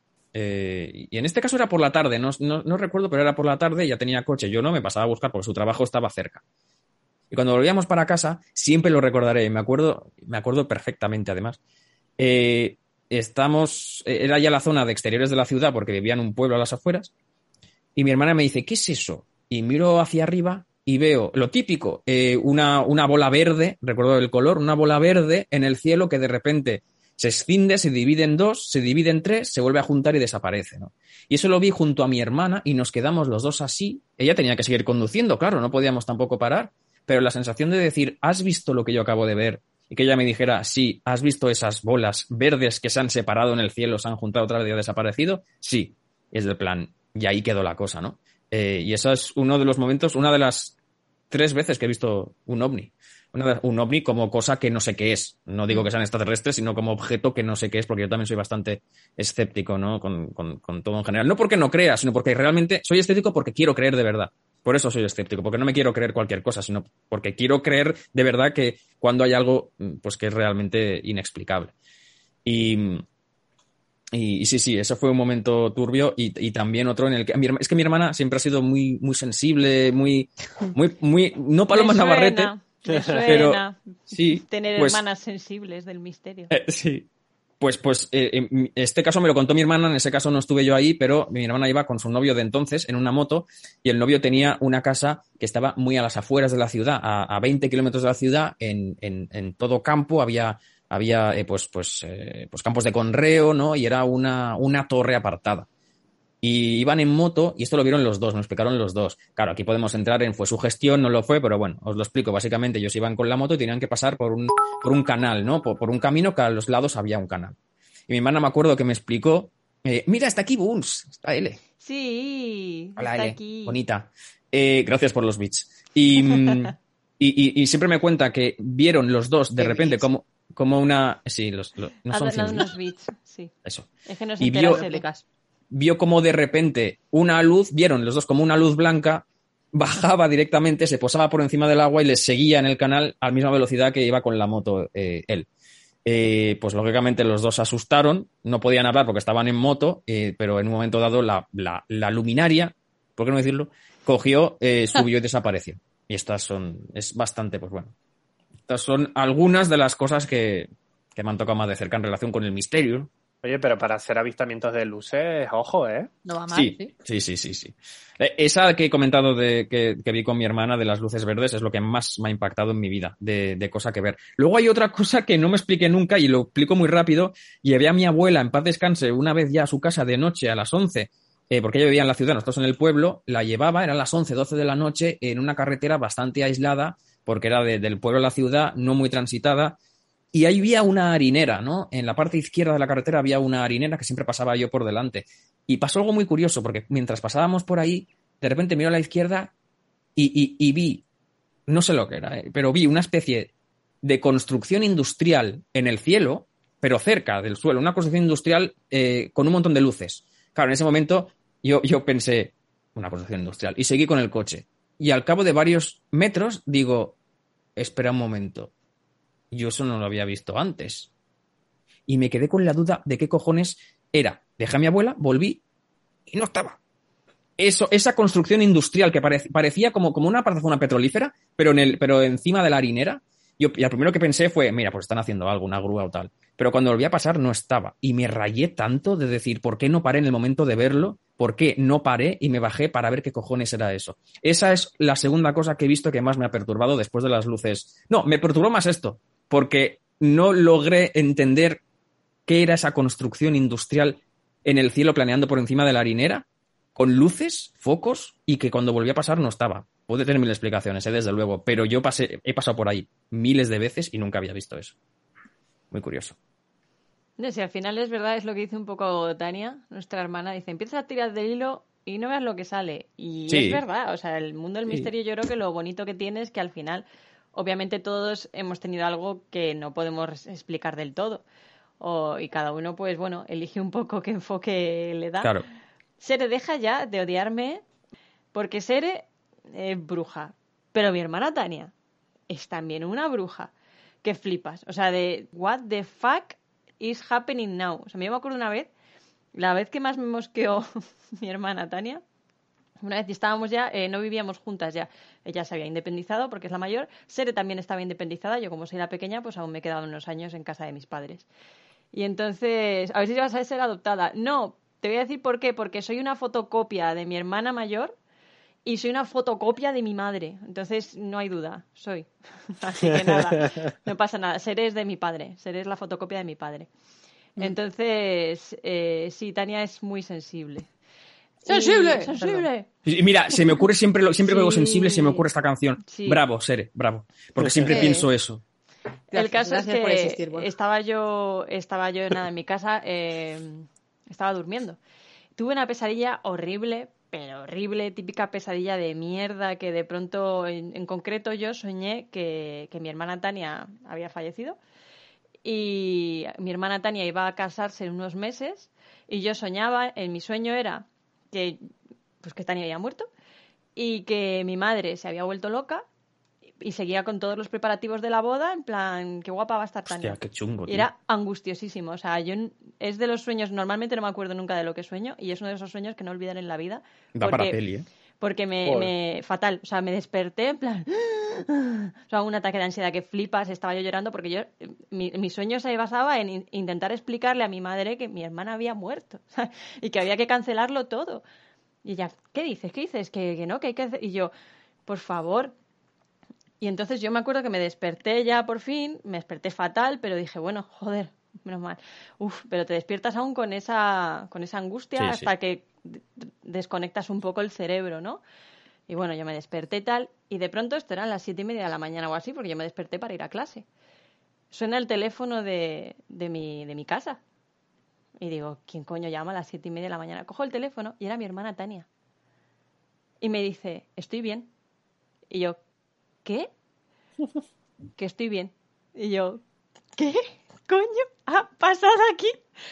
Eh, y en este caso era por la tarde, no, no, no recuerdo, pero era por la tarde, ya tenía coche. Yo no me pasaba a buscar porque su trabajo estaba cerca. Y cuando volvíamos para casa, siempre lo recordaré, me acuerdo, me acuerdo perfectamente además. Eh, estamos, era ya la zona de exteriores de la ciudad porque vivía en un pueblo a las afueras. Y mi hermana me dice, ¿qué es eso? Y miro hacia arriba y veo lo típico, eh, una, una bola verde, recuerdo el color, una bola verde en el cielo que de repente se escinde, se divide en dos, se divide en tres, se vuelve a juntar y desaparece, ¿no? Y eso lo vi junto a mi hermana y nos quedamos los dos así. Ella tenía que seguir conduciendo, claro, no podíamos tampoco parar, pero la sensación de decir, ¿has visto lo que yo acabo de ver? Y que ella me dijera, sí, ¿has visto esas bolas verdes que se han separado en el cielo, se han juntado otra vez y han desaparecido? Sí, es del plan, y ahí quedó la cosa, ¿no? Eh, y eso es uno de los momentos, una de las tres veces que he visto un ovni. Una, un ovni como cosa que no sé qué es. No digo que sean extraterrestres, sino como objeto que no sé qué es, porque yo también soy bastante escéptico, ¿no? Con, con, con todo en general. No porque no crea, sino porque realmente soy escéptico porque quiero creer de verdad. Por eso soy escéptico, porque no me quiero creer cualquier cosa, sino porque quiero creer de verdad que cuando hay algo pues que es realmente inexplicable. Y, y, y sí, sí, ese fue un momento turbio y, y también otro en el que... Mi, es que mi hermana siempre ha sido muy, muy sensible, muy... muy, muy no Paloma me suena, Navarrete, me suena pero sí, tener pues, hermanas sensibles del misterio. Eh, sí. Pues, pues eh, en este caso me lo contó mi hermana, en ese caso no estuve yo ahí, pero mi hermana iba con su novio de entonces en una moto y el novio tenía una casa que estaba muy a las afueras de la ciudad, a, a veinte kilómetros de la ciudad, en, en, en todo campo, había, había eh, pues, pues, eh, pues campos de conreo, ¿no? Y era una, una torre apartada. Y iban en moto, y esto lo vieron los dos, nos explicaron los dos. Claro, aquí podemos entrar en fue su gestión, no lo fue, pero bueno, os lo explico. Básicamente ellos iban con la moto y tenían que pasar por un, por un canal, ¿no? Por, por un camino que a los lados había un canal. Y mi hermana me acuerdo que me explicó, eh, mira, está aquí Boons, está L. Sí, Hola, está L, aquí. bonita. Eh, gracias por los bits. Y, y, y, y siempre me cuenta que vieron los dos de repente como, como una... Sí, los, los, no son cien unos bits, sí. Eso. Es que no y vio, vio como de repente una luz, vieron los dos como una luz blanca, bajaba directamente, se posaba por encima del agua y les seguía en el canal a la misma velocidad que iba con la moto eh, él. Eh, pues lógicamente los dos se asustaron, no podían hablar porque estaban en moto, eh, pero en un momento dado la, la, la luminaria, ¿por qué no decirlo?, cogió, eh, subió y desapareció. Y estas son, es bastante, pues bueno, estas son algunas de las cosas que, que me han tocado más de cerca en relación con el misterio. Oye, pero para hacer avistamientos de luces, ojo, ¿eh? No va mal, sí, sí. Sí, sí, sí, sí. Esa que he comentado de que, que vi con mi hermana de las luces verdes es lo que más me ha impactado en mi vida, de, de cosa que ver. Luego hay otra cosa que no me expliqué nunca y lo explico muy rápido. Llevé a mi abuela, en paz descanse, una vez ya a su casa de noche a las once, eh, porque ella vivía en la ciudad, nosotros en el pueblo, la llevaba, eran las once, doce de la noche, en una carretera bastante aislada, porque era de, del pueblo a la ciudad, no muy transitada. Y ahí había una harinera, ¿no? En la parte izquierda de la carretera había una harinera que siempre pasaba yo por delante. Y pasó algo muy curioso, porque mientras pasábamos por ahí, de repente miro a la izquierda y, y, y vi, no sé lo que era, ¿eh? Pero vi una especie de construcción industrial en el cielo, pero cerca del suelo, una construcción industrial eh, con un montón de luces. Claro, en ese momento yo, yo pensé, una construcción industrial, y seguí con el coche. Y al cabo de varios metros digo, espera un momento. Yo eso no lo había visto antes. Y me quedé con la duda de qué cojones era. Dejé a mi abuela, volví y no estaba. Eso, esa construcción industrial que parec- parecía como, como una zona petrolífera, pero, en el, pero encima de la harinera. Yo, y lo primero que pensé fue, mira, pues están haciendo algo, una grúa o tal. Pero cuando volví a pasar no estaba. Y me rayé tanto de decir, ¿por qué no paré en el momento de verlo? ¿Por qué no paré y me bajé para ver qué cojones era eso? Esa es la segunda cosa que he visto que más me ha perturbado después de las luces. No, me perturbó más esto, porque no logré entender qué era esa construcción industrial en el cielo planeando por encima de la harinera, con luces, focos, y que cuando volví a pasar no estaba. Puede tener mil explicaciones, ¿eh? Desde luego, pero yo pasé, he pasado por ahí miles de veces y nunca había visto eso. Muy curioso. No sé, al final es verdad, es lo que dice un poco Tania, nuestra hermana, dice, empieza a tirar del hilo y no veas lo que sale. Y Sí. es verdad, o sea, el mundo del Sí. misterio yo creo que lo bonito que tiene es que al final, obviamente todos hemos tenido algo que no podemos explicar del todo. O, y cada uno, pues bueno, elige un poco qué enfoque le da. Claro. Sere, deja ya de odiarme, porque Sere es bruja, pero mi hermana Tania es también una bruja que flipas. O sea, de what the fuck is happening now. O sea, yo me acuerdo una vez, la vez que más me mosqueó mi hermana Tania, una vez estábamos ya, eh, no vivíamos juntas ya, ella se había independizado porque es la mayor, Sere también estaba independizada, yo como soy la pequeña, pues aún me he quedado unos años en casa de mis padres. Y entonces, a ver si vas a ser adoptada. No, te voy a decir por qué, porque soy una fotocopia de mi hermana mayor y soy una fotocopia de mi madre. Entonces, no hay duda, soy. Así que nada, no pasa nada. Sere es de mi padre, Sere es la fotocopia de mi padre. Entonces, eh, sí, Tania es muy sensible. ¡Sensible! Y- ¡Sensible! Y mira, se me ocurre siempre, lo- siempre que veo Sí. sensible, se me ocurre esta canción. Sí. Bravo, Sere, bravo. Porque siempre Eh, pienso eso. El Gracias, caso gracias es por que existir, Borja. estaba yo, estaba yo nada, en mi casa, eh, estaba durmiendo. Tuve una pesadilla horrible, pero horrible, típica pesadilla de mierda, que de pronto, en, en concreto yo soñé que, que mi hermana Tania había fallecido y mi hermana Tania iba a casarse en unos meses y yo soñaba, en mi sueño era que, pues que Tania había muerto y que mi madre se había vuelto loca y seguía con todos los preparativos de la boda, en plan, qué guapa va a estar Tania. Hostia, qué chungo, Y tío. era angustiosísimo. O sea, yo n- es de los sueños, normalmente no me acuerdo nunca de lo que sueño, y es uno de esos sueños que no olvidaré en la vida. Da para peli, ¿eh? Porque me, Joder. me. Fatal. O sea, me desperté en plan. O sea, un ataque de ansiedad que flipas, estaba yo llorando porque yo. Mi, mi sueño se basaba en in- intentar explicarle a mi madre que mi hermana había muerto y que había que cancelarlo todo. Y ella, ¿qué dices? ¿Qué dices? Que, que no, que hay que hacer. Y yo, por favor. Y entonces yo me acuerdo que me desperté ya por fin, me desperté fatal, pero dije, bueno, joder, menos mal. Uf, pero te despiertas aún con esa, con esa angustia Sí, hasta sí. que d- desconectas un poco el cerebro, ¿no? Y bueno, yo me desperté tal, y de pronto esto eran las siete y media de la mañana o así, porque yo me desperté para ir a clase. Suena el teléfono de, de, mi, de mi casa. Y digo, ¿quién coño llama a las siete y media de la mañana? Cojo el teléfono y era mi hermana Tania. Y me dice, estoy bien. Y yo, ¿qué? Que estoy bien. Y yo, ¿qué coño ha pasado aquí?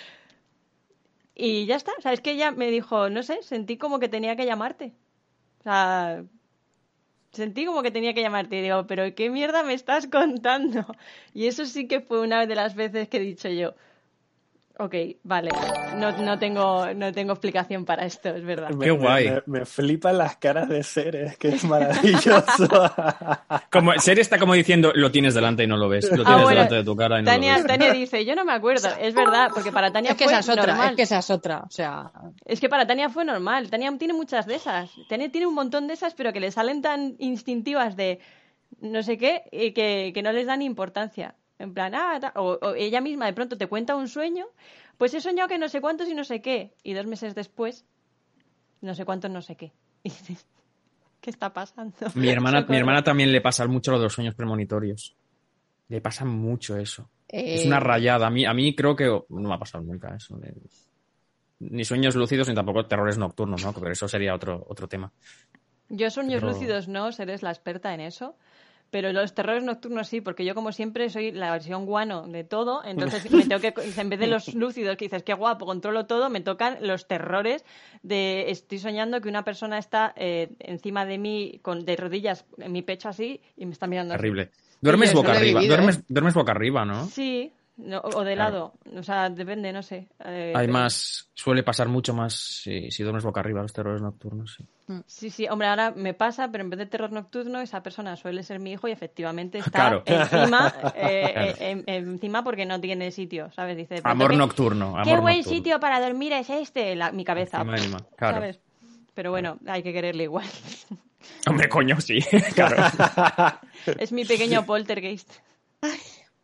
Y ya está. O sea, es que ella me dijo, no sé, sentí como que tenía que llamarte. O sea, sentí como que tenía que llamarte. Y digo, ¿pero qué mierda me estás contando? Y eso sí que fue una de las veces que he dicho yo, ok, vale, no, no, tengo, no tengo explicación para esto, es verdad. Me, Qué guay. Me, me, me flipan las caras de Sere, que es maravilloso. Como, Sere está como diciendo, lo tienes delante y no lo ves. Lo tienes Ah, bueno, delante de tu cara y no Tania, lo ves. Tania dice, yo no me acuerdo, es verdad, porque para Tania Es que fue esa es otra, normal. es que esa es otra. O sea, Es que para Tania fue normal. Tania tiene muchas de esas. Tania tiene un montón de esas, pero que le salen tan instintivas de no sé qué, y que, que no les dan importancia. En plan, ah, ta- o, o ella misma de pronto te cuenta un sueño, pues he soñado que no sé cuántos y no sé qué. Y dos meses después, no sé cuántos, no sé qué. Y dices, ¿qué está pasando? Mi hermana, Socorro. mi hermana también le pasa mucho lo de los sueños premonitorios. Le pasa mucho eso. eh, Es una rayada. A mí, a mí creo que no me ha pasado nunca eso. de- Ni sueños lúcidos ni tampoco terrores nocturnos, ¿no? Pero eso sería otro, otro tema. Yo sueños Pero- lúcidos no, eres la experta en eso. Pero los terrores nocturnos sí, porque yo como siempre soy la versión guano de todo, entonces me tengo que, en vez de los lúcidos que dices, qué guapo, controlo todo, me tocan los terrores de estoy soñando que una persona está eh, encima de mí con de rodillas en mi pecho así y me está mirando así. Terrible. Duermes yo eso boca lo he arriba. vivido, Duermes, ¿eh? duermes boca arriba, ¿no? Sí, no, o de Claro. lado, o sea, depende, no sé. Eh, Además, suele pasar mucho más si, si duermes boca arriba los terrores nocturnos. Sí. Sí, sí, hombre, ahora me pasa, pero en vez de terror nocturno, esa persona suele ser mi hijo y efectivamente está Claro. encima, eh, Claro. eh, en- encima porque no tiene sitio, ¿sabes? Dice, "Pero Amor qué- nocturno. Amor Qué buen nocturno. sitio para dormir es este, la- mi cabeza, Encima de mi ma- claro. ¿sabes? Pero bueno, hay que quererle igual. Hombre, coño, sí. Claro. Es mi pequeño poltergeist.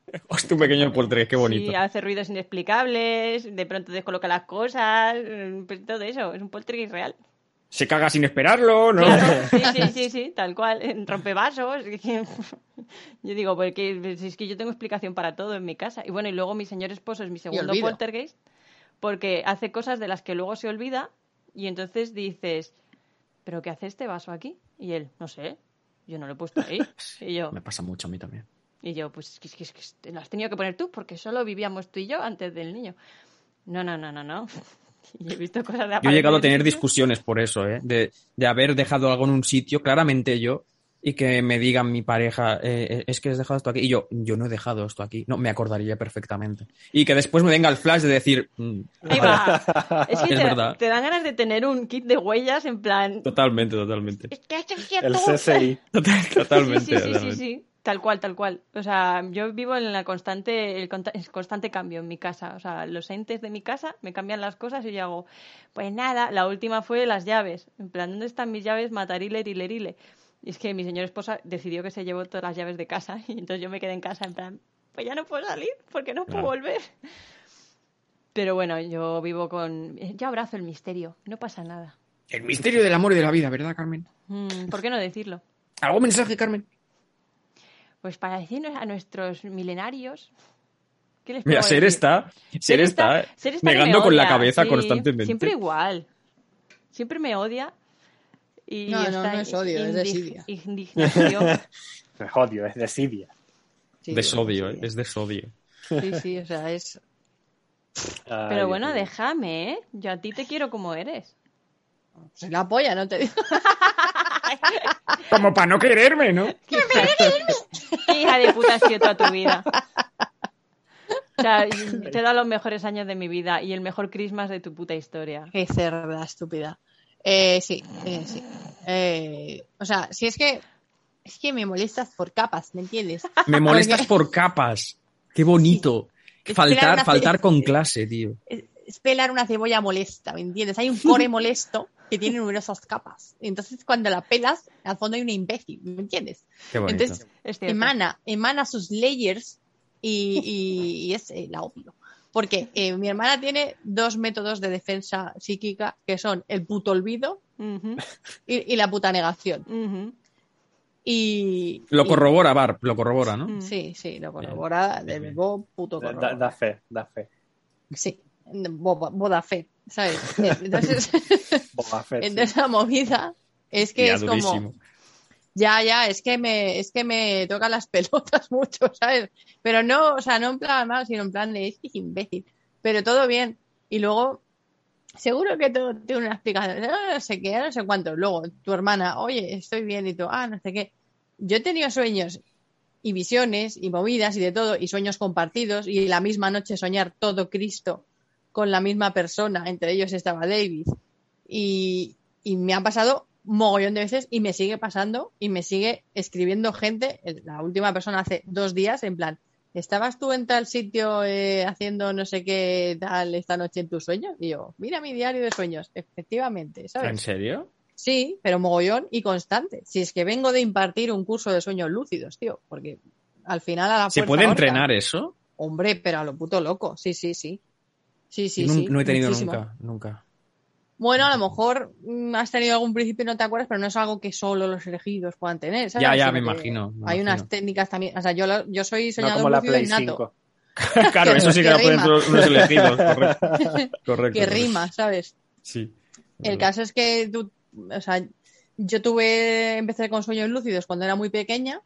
Hostia, un pequeño poltergeist, qué bonito. Sí, hace ruidos inexplicables, de pronto descoloca las cosas, pues todo eso, es un poltergeist real. Se caga sin esperarlo, ¿no? Claro, sí, sí, sí, sí, tal cual, rompe vasos. Yo digo, porque es que yo tengo explicación para todo en mi casa. Y bueno, y luego mi señor esposo es mi segundo olvido. poltergeist, porque hace cosas de las que luego se olvida, y entonces dices, ¿pero qué hace este vaso aquí? Y él, no sé, yo no lo he puesto ahí. Y yo, Me pasa mucho a mí también. y yo pues es que, es que, es que lo has tenido que poner tú, porque solo vivíamos tú y yo antes del niño. No, no, no, no, no. Y he visto cosas de Yo he llegado a aparecer tener en sitios. discusiones por eso, ¿eh? De, de haber dejado algo en un sitio, claramente yo, y que me digan mi pareja, eh, es que has dejado esto aquí. Y yo, yo no he dejado esto aquí. No, me acordaría perfectamente. Y que después me venga el flash de decir... Mm, Ahí va. Es que Es te, verdad. te dan ganas de tener un kit de huellas en plan... Totalmente, totalmente. Es que esto es cierto. El C S I. Totalmente, Sí, sí, sí, sí, totalmente. sí. Tal cual, tal cual. O sea, yo vivo en la constante, el, conta- el constante cambio en mi casa. O sea, los entes de mi casa me cambian las cosas y yo hago, pues nada, la última fue las llaves. En plan, ¿dónde están mis llaves? Matarile, rilerile. Y es que mi señor esposa decidió que se llevó todas las llaves de casa y entonces yo me quedé en casa en plan, pues ya no puedo salir porque no puedo Claro. volver. Pero bueno, yo vivo con... Yo abrazo el misterio, no pasa nada. El misterio del amor y de la vida, ¿verdad, Carmen? Mm, ¿por qué no decirlo? ¿Algún mensaje, Carmen? Pues para decirnos a nuestros milenarios... ¿Qué les Mira, puedo Ser decir? está, Ser está, Ser está que negando me con la odia, cabeza sí, constantemente. Siempre igual. Siempre me odia. Y No, no, está no es odio, es indig- desidia. Indignación. Es odio, es desidia. Sí, Desodio, ¿eh? sí. Es desodio. Sí, sí, o sea, es... Ay, Pero bueno, Dios mío. déjame, ¿eh? Yo a ti te quiero como eres. Soy la polla, no te digo. Como para no quererme, ¿no? ¿Qué hija de puta has sido toda tu vida? O sea, te he dado los mejores años de mi vida y el mejor Christmas de tu puta historia. Qué cerda estúpida. Eh, sí, eh, sí. Eh, o sea, si es que es que me molestas por capas, ¿me entiendes? Me molestas Porque por capas. Qué bonito. Es Faltar, pelar una faltar ce- con clase, tío. es, es pelar una cebolla molesta, ¿me entiendes? Hay un core molesto que tiene numerosas capas. Entonces, cuando la pelas, al fondo hay una imbécil, ¿me entiendes? Qué bonito. Entonces, Es cierto. emana, emana sus layers y, y, y es eh, la odio. Porque eh, mi hermana tiene dos métodos de defensa psíquica que son el puto olvido Ujú, y, y la puta negación. ujú. Y, Lo y- corrobora, Barb, lo corrobora, ¿no? Mm. Sí, sí, lo corrobora de verbo puto Da, corrobora. da- da fe, da fe. Sí, boda, boda fe, ¿sabes? Eh, Entonces, Boba Fett, sí. entonces la movida es que Tía, es durísimo. como, ya, ya, es que me, es que me tocan las pelotas mucho, ¿sabes? Pero no, o sea, no en plan mal, sino en plan de, es que es imbécil. Pero todo bien. Y luego, seguro que todo tiene una explicación. No, no sé qué, no sé cuánto. Luego, tu hermana, oye, estoy bien, y tú, ah, no sé qué. Yo he tenido sueños y visiones y movidas y de todo, y sueños compartidos, y la misma noche soñar todo Cristo con la misma persona, entre ellos estaba David. Y, y me ha pasado mogollón de veces y me sigue pasando y me sigue escribiendo gente, la última persona hace dos días, en plan, ¿estabas tú en tal sitio eh, haciendo no sé qué tal esta noche en tus sueños? Y yo, mira mi diario de sueños, efectivamente, ¿sabes? ¿En serio? Sí, pero mogollón y constante. Si es que vengo de impartir un curso de sueños lúcidos, tío, porque al final a la ¿Se fuerza puede ahorca. entrenar eso? Hombre, pero a lo puto loco, sí, sí, sí. Sí, sí, Yo nun- sí. no he tenido muchísimo. nunca, nunca. Bueno, a lo mejor mm, has tenido algún principio y no te acuerdas, pero no es algo que solo los elegidos puedan tener, ¿sabes? Ya, ya, Sino me que imagino, me Hay imagino. unas técnicas también, o sea, yo, lo- yo soy No soñador como la lúcido Play innato, cinco. Claro, Que- eso sí que que lo pueden rima. los, los elegidos, correcto. Correcto. que correcto. rima, ¿sabes? Sí. El caso es que tú, o sea, yo tuve, empecé con sueños lúcidos cuando era muy pequeña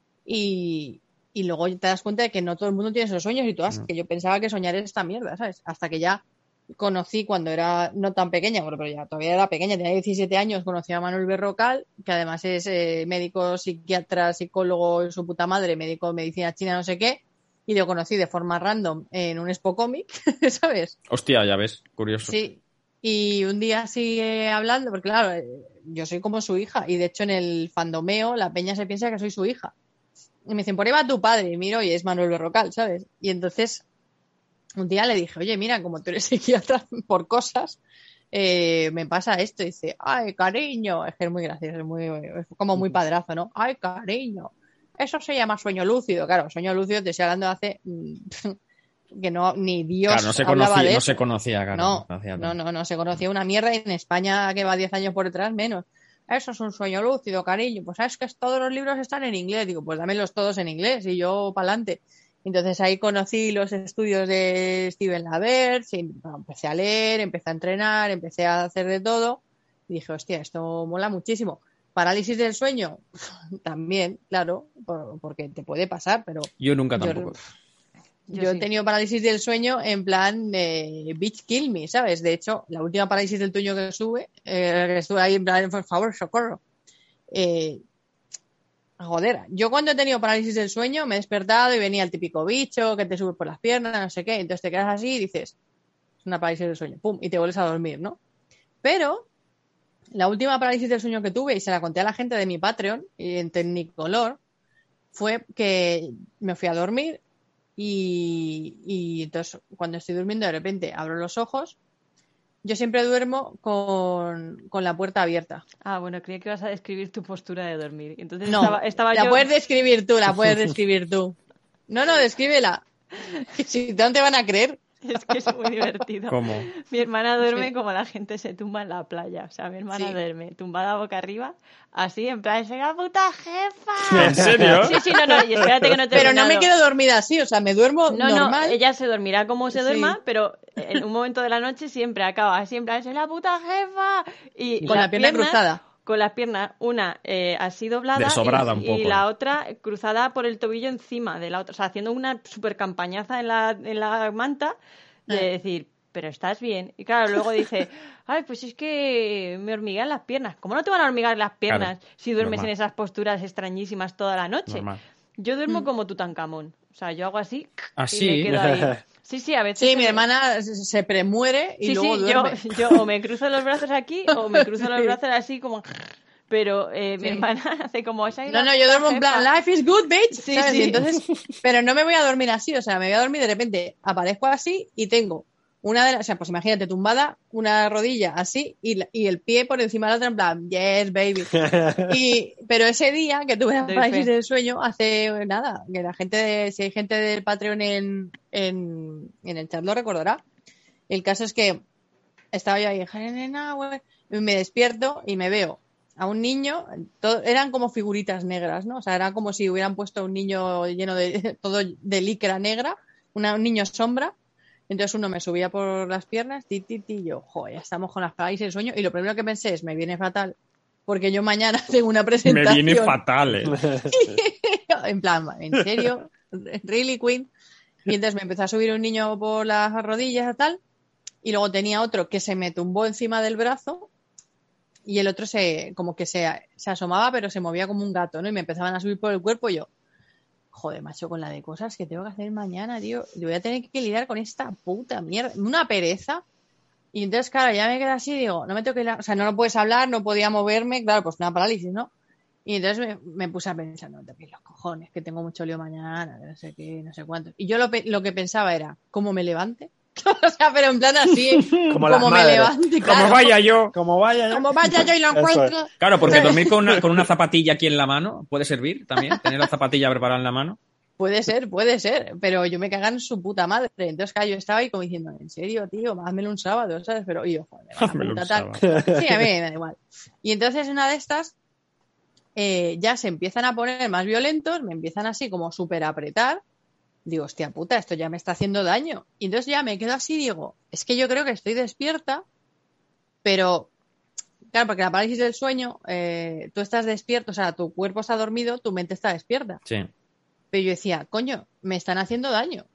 y, y luego te das cuenta de que no todo el mundo tiene esos sueños y tú, "Ah, No. que yo pensaba que soñar era esta mierda, ¿sabes? Hasta que ya conocí cuando era no tan pequeña, bueno, pero ya todavía era pequeña, tenía diecisiete años, conocí a Manuel Berrocal, que además es eh, médico, psiquiatra, psicólogo en su puta madre, médico de medicina china, no sé qué, y lo conocí de forma random en un Expo Comic, ¿sabes? Hostia, ya ves, curioso. Sí, y un día sigue hablando, porque claro, eh, yo soy como su hija, y de hecho en el fandomeo la peña se piensa que soy su hija. Y me dicen, por ahí va tu padre, y miro, y es Manuel Berrocal, ¿sabes? Y entonces un día le dije, oye, mira, como tú eres psiquiatra por cosas, eh, me pasa esto. Y dice, ay, cariño, es que es muy gracioso, es, muy, es como muy padrazo, ¿no? Ay, cariño, eso se llama sueño lúcido. Claro, sueño lúcido te estoy hablando de hace... que no, ni Dios claro, no se hablaba conocía, de no eso. se conocía, claro, no, no, hacía no, no, no se conocía una mierda y en España, que va diez años por detrás, menos. Eso es un sueño lúcido, cariño. Pues sabes que todos los libros están en inglés. Digo, pues dámelos todos en inglés y yo pa'lante. Entonces ahí conocí los estudios de Steven Lavert, y bueno, empecé a leer, empecé a entrenar, empecé a hacer de todo. Y dije, hostia, esto mola muchísimo. Parálisis del sueño, también, claro, por, porque te puede pasar, pero... Yo nunca tampoco. Yo, yo Yo he sí. tenido parálisis del sueño en plan de bitch kill me, ¿sabes? De hecho, la última parálisis del sueño que sube, eh, que estuve ahí en plan, por favor, socorro. Eh, joder, yo cuando he tenido parálisis del sueño me he despertado y venía el típico bicho que te sube por las piernas, no sé qué, entonces te quedas así y dices, es una parálisis del sueño, pum, y te vuelves a dormir, ¿no? Pero la última parálisis del sueño que tuve, y se la conté a la gente de mi Patreon, y en Technicolor, fue que me fui a dormir y, y entonces cuando estoy durmiendo de repente abro los ojos. Yo siempre duermo con, con la puerta abierta. Ah, bueno, creía que ibas a describir tu postura de dormir. Entonces No, estaba, estaba la yo... puedes describir tú, la puedes describir tú. No, no, descríbela. Si no te van a creer. Es que es muy divertido. ¿Cómo? Mi hermana duerme Sí. como la gente se tumba en la playa. O sea, mi hermana Sí. duerme tumbada boca arriba, así, en plan, ¡soy la puta jefa! ¿En serio? Sí, sí, no, no, y espérate que no he Pero no me terminado. quedo dormida así, o sea, me duermo No, normal. no, ella se dormirá como se Sí. duerma, pero en un momento de la noche siempre acaba así, en plan, ¡soy la puta jefa! Y Con las la pierna piernas- cruzada. Con las piernas, una eh, así doblada Desobrada y, un poco. y la otra cruzada por el tobillo encima de la otra. O sea, haciendo una super campañaza en la, en la manta de Ah. decir, pero estás bien. Y claro, luego dice, ay, pues es que me hormiguean las piernas. ¿Cómo no te van a hormigar las piernas Claro, si duermes normal. en esas posturas extrañísimas toda la noche? Normal. Yo duermo Mm. como Tutankamón. O sea, yo hago así ¿Ah, y sí? me quedo ahí. Sí, sí, a veces... Sí, se mi me- hermana se- se premuere y Sí, luego sí, duerme. yo, yo o me cruzo los brazos aquí o me cruzo los Sí. brazos así como... Pero eh, mi Sí. hermana hace como... "Soy No, la no, yo puta duermo en plan, jefa". life is good, bitch. Sí, ¿sabes? sí. Y entonces, pero no me voy a dormir así, o sea, me voy a dormir de repente, aparezco así y tengo una de las, o sea, pues imagínate, tumbada, una rodilla así y, la- y el pie por encima de la otra en plan, yes, baby. Y, pero ese día que tuve la Doy parálisis fe. del sueño, hace nada, que la gente, de, si hay gente del Patreon en, en, en el chat lo recordará. El caso es que estaba yo ahí, y me despierto y me veo a un niño, todo, eran como figuritas negras, ¿no? O sea, era como si hubieran puesto a un niño lleno de, todo de licra negra, una, un niño sombra. Entonces uno me subía por las piernas, ti, ti, ti, y yo, joder, ya estamos con las parálisis del sueño. Y lo primero que pensé es, me viene fatal, porque yo mañana tengo una Me presentación. viene fatal, eh. En plan, ¿en serio? ¿Really, Queen? Y entonces me empezó a subir un niño por las rodillas y tal, y luego tenía otro que se me tumbó encima del brazo, y el otro se como que se, se asomaba, pero se movía como un gato, ¿no? Y me empezaban a subir por el cuerpo y yo, joder, macho, con la de cosas que tengo que hacer mañana, tío, yo voy a tener que lidiar con esta puta mierda, una pereza. Y entonces, claro, ya me quedé así y digo, no me tengo que ir, a- o sea, no lo puedes hablar, no podía moverme, claro, pues una parálisis, ¿no? Y entonces me, me puse a pensar, no, te los cojones, que tengo mucho lío mañana, que no sé qué, no sé cuánto. Y yo lo, pe- lo que pensaba era, ¿cómo me levante? O sea, pero en plan así, Como las como me madres. levante, Como claro. vaya yo. Como vaya, ¿no? Como vaya yo y lo Eso es. encuentro. Claro, porque dormir con una, con una zapatilla aquí en la mano puede servir también. Tener la zapatilla preparada en la mano. Puede ser, puede ser, pero yo me cagaba en su puta madre. Entonces, claro, yo estaba ahí como diciendo, ¿en serio, tío? Házmelo un sábado, ¿sabes? Pero y yo, joder, me va la Házmelo un puta tal. Sí, a mí me da igual. Y entonces una de estas eh, ya se empiezan a poner más violentos, me empiezan así como súper a apretar. Digo, hostia puta, esto ya me está haciendo daño. Y entonces ya me quedo así y digo, es que yo creo que estoy despierta, pero claro, porque la parálisis del sueño, eh, tú estás despierto, o sea, tu cuerpo está dormido, tu mente está despierta. Sí. Pero yo decía, coño, me están haciendo daño.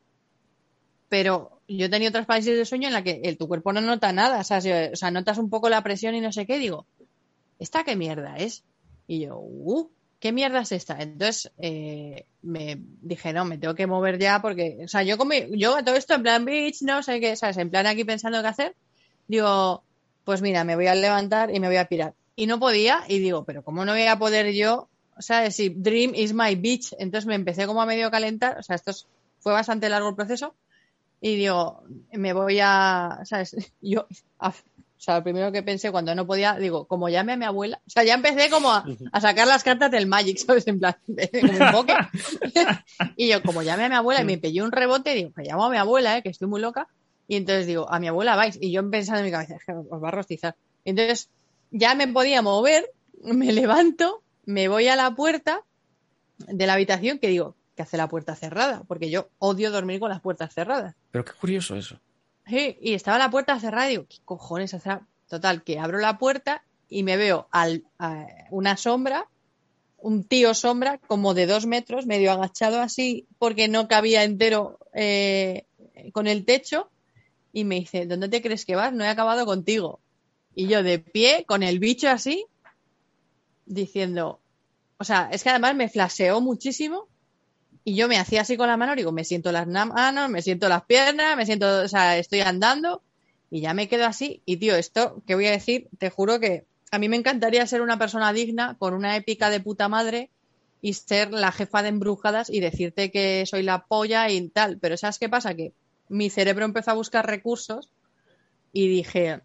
Pero yo he tenido otras parálisis del sueño en la que el, tu cuerpo no nota nada. O sea, si- o sea, notas un poco la presión y no sé qué. Digo, ¿esta qué mierda es? Y yo, uh, ¿qué mierda es esta? Entonces eh, me dije, no, me tengo que mover ya porque, o sea, yo como, yo a todo esto en plan, bitch, no sé qué, ¿sabes? En plan aquí pensando qué hacer. Digo, pues mira, me voy a levantar y me voy a pirar. Y no podía y digo, pero ¿cómo no voy a poder yo? O sea, si dream is my bitch. Entonces me empecé como a medio calentar. O sea, esto es- fue bastante largo el proceso. Y digo, me voy a, ¿sabes? Yo, a- O sea, lo primero que pensé cuando no podía, digo, como llame a mi abuela. O sea, ya empecé como a, a sacar las cartas del Magic, ¿sabes? En plan, como un poke. Y yo, como llame a mi abuela, y me pillé un rebote, digo, que llamo a mi abuela, ¿eh? Que estoy muy loca. Y entonces digo, a mi abuela vais. Y yo pensando en mi cabeza, es que os va a rostizar. Entonces, ya me podía mover, me levanto, me voy a la puerta de la habitación, que digo, ¿qué hace la puerta cerrada? Porque yo odio dormir con las puertas cerradas. Pero qué curioso eso. Sí, y estaba la puerta cerrada y digo, ¿qué cojones hace? Total, que abro la puerta y me veo al, a una sombra, un tío sombra, como de dos metros, medio agachado así, porque no cabía entero eh, con el techo, y me dice, ¿dónde te crees que vas? No he acabado contigo. Y yo de pie, con el bicho así, diciendo, o sea, es que además me flasheó muchísimo. Y yo me hacía así con la mano, digo, me siento las manos, me siento las piernas, me siento, o sea, estoy andando y ya me quedo así. Y tío, esto que voy a decir, te juro que a mí me encantaría ser una persona digna, con una épica de puta madre y ser la jefa de embrujadas y decirte que soy la polla y tal. Pero ¿sabes qué pasa? Que mi cerebro empezó a buscar recursos y dije,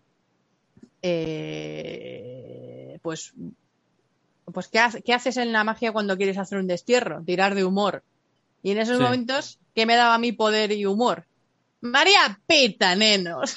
eh, pues, pues ¿qué, ha- qué haces en la magia cuando quieres hacer un destierro? Tirar de humor. Y en esos Sí. momentos, ¿qué me daba mi poder y humor? María Pita, nenos.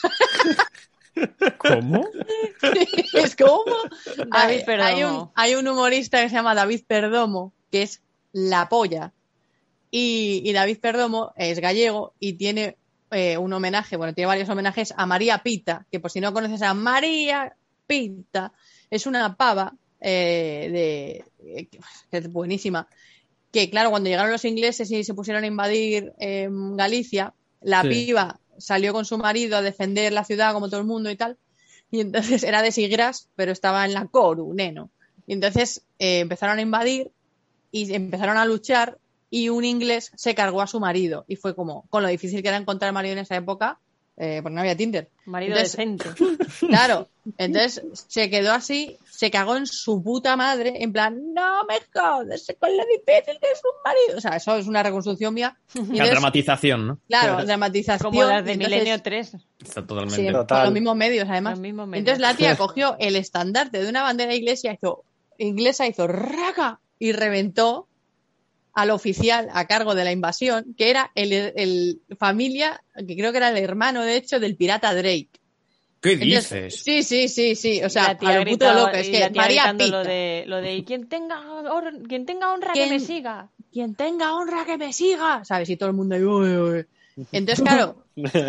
¿Cómo? Es como... David hay, Perdomo. hay un, hay un humorista que se llama David Perdomo, que es la polla. Y, y David Perdomo es gallego y tiene eh, un homenaje, bueno, tiene varios homenajes a María Pita, que por si no conoces a María Pita, es una pava eh, de, eh, que es buenísima. Que claro, cuando llegaron los ingleses y se pusieron a invadir eh, Galicia, la Sí. piba salió con su marido a defender la ciudad como todo el mundo y tal, y entonces era de Sigras, pero estaba en la Coru, neno. Y entonces eh, empezaron a invadir y empezaron a luchar y un inglés se cargó a su marido y fue como, con lo difícil que era encontrar marido en esa época, eh, porque no había Tinder. Marido Entonces, decente. Claro, entonces se quedó así, se cagó en su puta madre, en plan, no me jodes con lo difícil que es un marido. O sea, eso es una reconstrucción mía. Y La entonces, dramatización, ¿no? claro, dramatización. Como las y de entonces- Milenio tres. Está Sí, totalmente. con Total. los mismos medios, además. Los mismos medios. Entonces la tía cogió el estandarte de una bandera iglesia, hizo, inglesa, hizo raca y reventó al oficial a cargo de la invasión, que era el, el familia, que creo que era el hermano, de hecho, del pirata Drake. ¿Qué Entonces, dices? sí, sí, sí, sí. O sea, la tía a lo puto gritaba- loco. Es y que la tía María gritando Pita. lo de, lo de "Y quien tenga, hor- quien tenga honra ¿Quién- que me siga". Quien tenga honra que me siga, ¿sabes? Y todo el mundo ahí, "Uy, uy". Entonces, claro,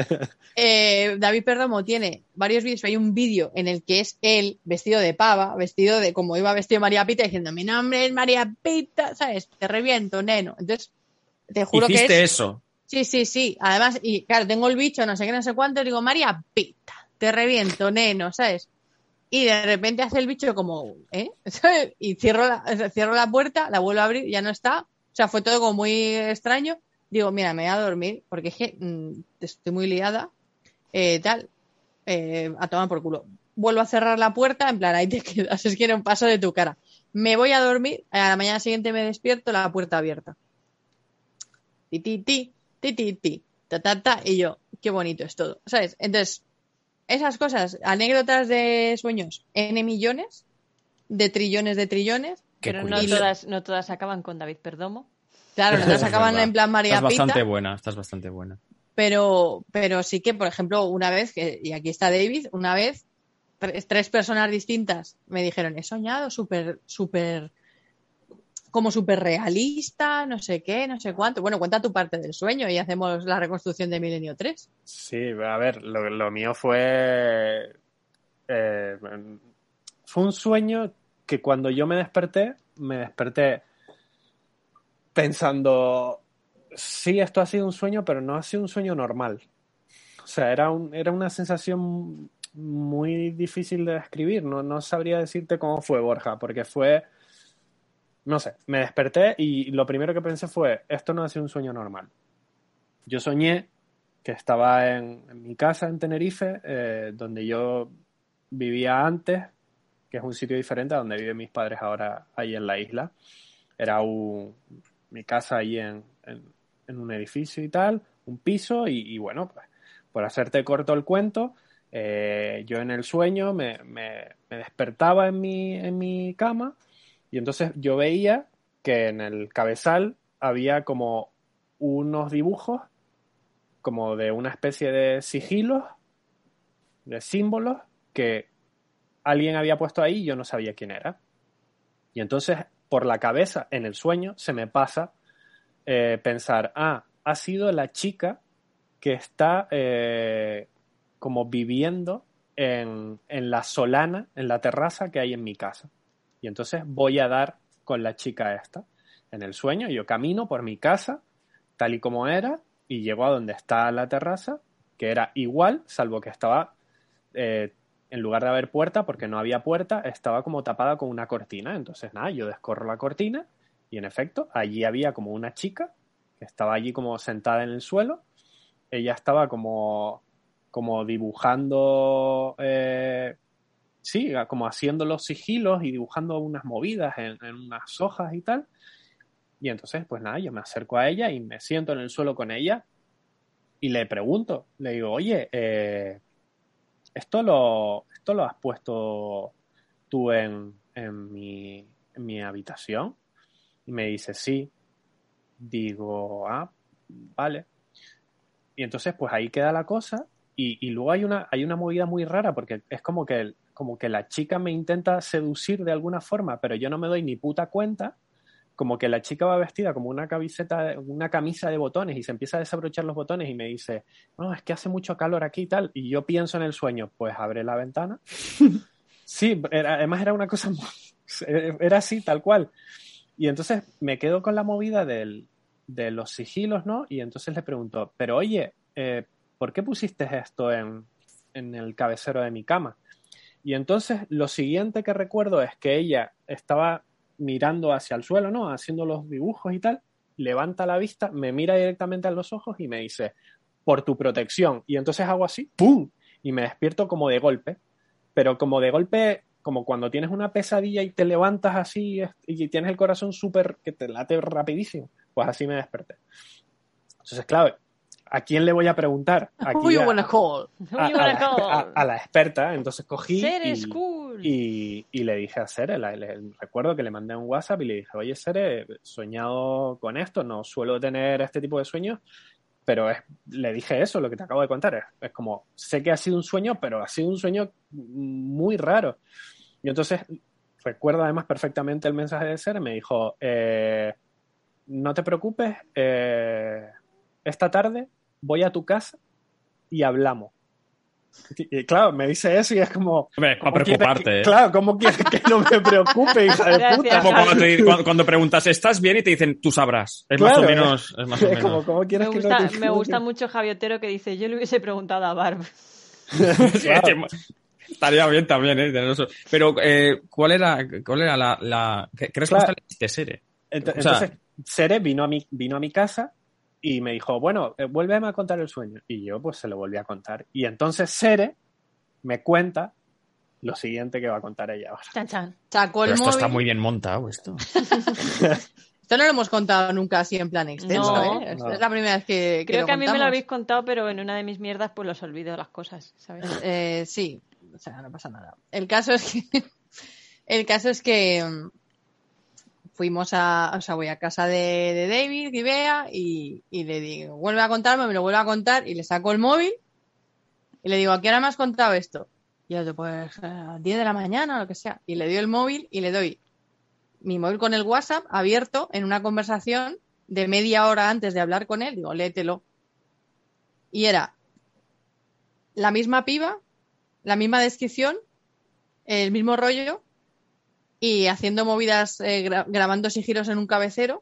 eh, David Perdomo tiene varios vídeos. Hay un vídeo en el que es él vestido de pava, vestido de como iba vestido María Pita, diciendo, mi nombre es María Pita, ¿sabes? Te reviento, neno. Entonces, te juro que Hiciste es... eso. Sí, sí, sí. Además, y claro, tengo el bicho, no sé qué, no sé cuánto, y digo, María Pita, te reviento, neno, ¿sabes? Y de repente hace el bicho como, ¿eh? ¿Sabes? Y cierro la, o sea, cierro la puerta, la vuelvo a abrir, ya no está. O sea, fue todo como muy extraño. Digo, mira, me voy a dormir porque es que mm, estoy muy liada. Eh, tal, eh, a tomar por culo. Vuelvo a cerrar la puerta, en plan, ahí te quedas, es que era un paso de tu cara. Me voy a dormir, a la mañana siguiente me despierto, la puerta abierta. Ti, ti, ti, ti, ti, ti, ta, ta, ta, y yo, qué bonito es todo, ¿sabes? Entonces, esas cosas, anécdotas de sueños, N millones, de trillones de trillones. Qué Pero no curioso. todas, no todas acaban con David Perdomo. Claro, no te Es acaban verdad. en plan María Estás bastante Pita, buena, estás bastante buena. pero, pero sí que, por ejemplo, una vez, que, y aquí está David, una vez, tres, tres personas distintas me dijeron, he soñado súper, súper, como súper realista, no sé qué, no sé cuánto. Bueno, cuenta tu parte del sueño y hacemos la reconstrucción de Milenio tres. Sí, a ver, lo, lo mío fue. eh, fue un sueño que cuando yo me desperté, me desperté pensando. Sí, esto ha sido un sueño, pero no ha sido un sueño normal. O sea, era, un, era una sensación muy difícil de describir. No, no sabría decirte cómo fue, Borja, porque fue. No sé, me desperté y lo primero que pensé fue: esto no ha sido un sueño normal. Yo soñé que estaba en, en mi casa en Tenerife, eh, donde yo vivía antes, que es un sitio diferente a donde viven mis padres ahora, ahí en la isla. Era un, mi casa ahí en, en, en un edificio y tal, un piso, y, y bueno, pues por hacerte corto el cuento, Eh, yo en el sueño me, me, me despertaba en mi, en mi cama y entonces yo veía que en el cabezal había como unos dibujos como de una especie de sigilos, de símbolos que alguien había puesto ahí y yo no sabía quién era. Y entonces por la cabeza en el sueño se me pasa eh, pensar, ah, ha sido la chica que está eh, como viviendo en, en la solana, en la terraza que hay en mi casa. Y entonces voy a dar con la chica esta. En el sueño yo camino por mi casa, tal y como era, y llego a donde está la terraza, que era igual, salvo que estaba, eh, en lugar de haber puerta, porque no había puerta, estaba como tapada con una cortina. Entonces, nada, yo descorro la cortina y, en efecto, allí había como una chica que estaba allí como sentada en el suelo. Ella estaba como, como dibujando, eh, sí, como haciendo los sigilos y dibujando unas movidas en, en unas hojas y tal. Y entonces, pues nada, yo me acerco a ella y me siento en el suelo con ella y le pregunto, le digo, oye, eh, ¿esto lo, esto lo has puesto tú en, en, mi, en mi habitación? Y me dice, sí. Digo, ah, vale. Y entonces, pues ahí queda la cosa y, y luego hay una, hay una movida muy rara porque es como que, como que la chica me intenta seducir de alguna forma, pero yo no me doy ni puta cuenta. Como que la chica va vestida como una camiseta, una camisa de botones y se empieza a desabrochar los botones y me dice, no, es que hace mucho calor aquí y tal. Y yo pienso en el sueño, pues abre la ventana. Sí, era, además era una cosa, era así, tal cual. Y entonces me quedo con la movida del, de los sigilos, ¿no? Y entonces le pregunto, pero oye, eh, ¿por qué pusiste esto en, en el cabecero de mi cama? Y entonces lo siguiente que recuerdo es que ella estaba mirando hacia el suelo, ¿no? Haciendo los dibujos y tal, levanta la vista, me mira directamente a los ojos y me dice, por tu protección. Y entonces hago así, ¡pum! Y me despierto como de golpe, pero como de golpe, como cuando tienes una pesadilla y te levantas así y tienes el corazón súper, que te late rapidísimo, pues así me desperté. Entonces, claro, ¿a quién le voy a preguntar? Aquí Who you a, wanna call? a, a, la, a, a la experta. Entonces cogí Sere y, es cool. y, y le dije a Sere, la, le, recuerdo que le mandé un WhatsApp y le dije, oye Sere, he soñado con esto, no suelo tener este tipo de sueños, pero es, le dije eso, lo que te acabo de contar, es, es como, sé que ha sido un sueño, pero ha sido un sueño muy raro. Y entonces recuerdo además perfectamente el mensaje de Sere, me dijo, eh, no te preocupes, eh, esta tarde voy a tu casa y hablamos. Y, y claro, me dice eso y es como... Hombre, para preocuparte, que, ¿eh? Claro, ¿cómo quieres que no me preocupe, hija de puta? Como cuando, te, cuando, cuando preguntas, ¿estás bien? Y te dicen, tú sabrás. Es claro, más o menos... Es más o menos. Como, ¿cómo quieres me que gusta, no te... me gusta mucho Javi Otero que dice, yo le hubiese preguntado a Barb. Claro. Estaría bien también, ¿eh? Tener eso. Pero, eh, ¿cuál era, cuál era la... la... ¿Qué respuesta le diste, Sere? Entonces, o sea, Sere vino a mi, vino a mi casa y me dijo, bueno, eh, vuélveme a contar el sueño. Y yo pues se lo volví a contar. Y entonces Sere me cuenta lo siguiente que va a contar ella ahora. Chan, chan. Sacó el pero esto móvil. está muy bien montado, esto. Esto no lo hemos contado nunca así en plan extenso, No, ¿eh? no. Es la primera vez que, que Creo lo que a mí me lo contamos. habéis contado, pero en una de mis mierdas pues los olvido las cosas, ¿sabes? Eh, sí, o sea, no pasa nada. El caso es que el caso es que um, fuimos a, o sea, voy a casa de, de David y Bea y, y le digo, vuelve a contarme, me lo vuelve a contar y le saco el móvil y le digo, ¿a qué hora me has contado esto? Y yo, pues a diez de la mañana o lo que sea. Y le doy el móvil y le doy mi móvil con el WhatsApp abierto en una conversación de media hora antes de hablar con él. Digo, léetelo. Y era la misma piba, la misma descripción, el mismo rollo y haciendo movidas, eh, gra- grabando sigilos en un cabecero.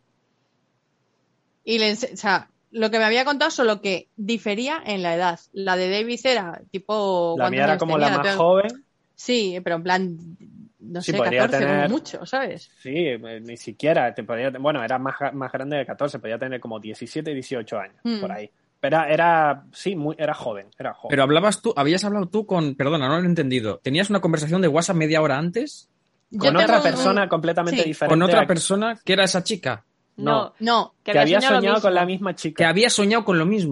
Y le ense- o sea, lo que me había contado solo que difería en la edad. La de Davis era tipo... La ¿cuántos mía era años como tenía? la más Pero- joven. Sí, pero en plan, no Sí, sé, podría catorce tener- como mucho, ¿sabes? Sí, eh, ni siquiera. Te podía, bueno, era más, más grande de catorce, podía tener como diecisiete y dieciocho años, Mm. por ahí. Pero era, era sí, muy, era joven, era joven. Pero hablabas tú, habías hablado tú con... Perdona, no lo he entendido. ¿Tenías una conversación de WhatsApp media hora antes Yo con otra tengo un- persona completamente sí. diferente. con otra a- persona que era esa chica? No. No, que había soñado, lo mismo. con la misma Que chica. había soñado con lo mismo.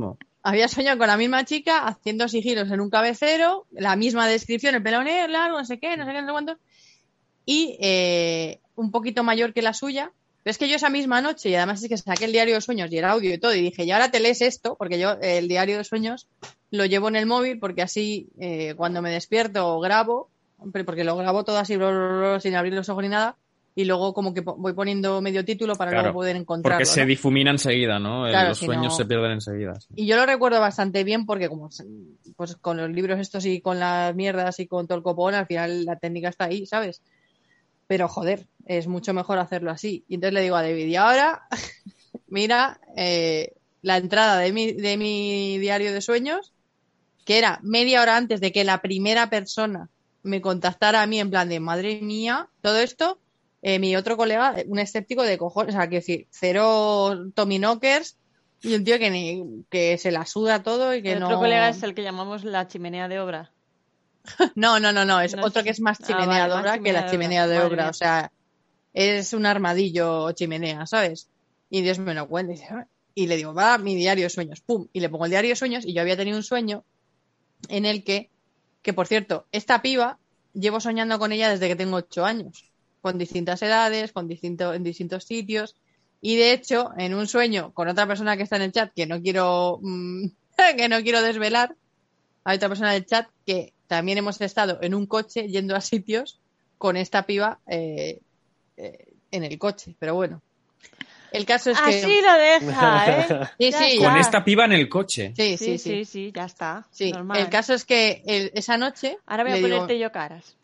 había soñado con la misma chica haciendo sigilos en un cabecero, la misma descripción, el pelo negro, largo, no sé qué, no sé qué, no sé cuánto, y eh, un poquito mayor que la suya. Pero es que yo esa misma noche, y además es que saqué el diario de sueños y el audio y todo, y dije, y ahora te lees esto, porque yo eh, el diario de sueños lo llevo en el móvil, porque así eh, cuando me despierto grabo, porque lo grabo todo así, bla, bla, bla, sin abrir los ojos ni nada, y luego como que voy poniendo medio título para Claro, luego poder encontrarlo. porque se ¿no? difumina enseguida, ¿no? Claro, Los si sueños no- se pierden enseguida. Sí. Y yo lo recuerdo bastante bien porque como pues con los libros estos y con las mierdas y con todo el copón, al final la técnica está ahí, ¿sabes? Pero joder, es mucho mejor hacerlo así. Y entonces le digo a David, y ahora, mira, eh, la entrada de mi, de mi diario de sueños, que era media hora antes de que la primera persona me contactara a mí en plan de, madre mía, todo esto, eh, mi otro colega, un escéptico de cojones, o sea, que decir, cero Tommy Knockers, y un tío que, ni, que se la suda todo y que El no... otro colega es el que llamamos la chimenea de obra. No, no, no, no, es No otro es- que es más Ah, chimenea vale, de más obra que chimenea la de chimenea obra. de Madre obra, mía. o sea, es un armadillo chimenea, ¿sabes? Y Dios me lo cuenta y, dice, "Ah". Y le digo, va, mi diario de sueños, pum, y le pongo el diario de sueños y yo había tenido un sueño en el que, que por cierto, esta piba llevo soñando con ella desde que tengo ocho años, con distintas edades, con distinto, en distintos sitios, y de hecho, en un sueño con otra persona que está en el chat, que no quiero, mm, que no quiero desvelar, hay otra persona del chat que también hemos estado en un coche yendo a sitios con esta piba eh, eh, en el coche, pero bueno. El caso es que... Así lo deja, ¿eh? Sí, Ya sí, está. Con esta piba en el coche. Sí, Sí, sí, sí. sí, sí, ya está. Sí, Normal. el caso es que el- esa noche... Ahora voy a le digo, ponerte yo caras.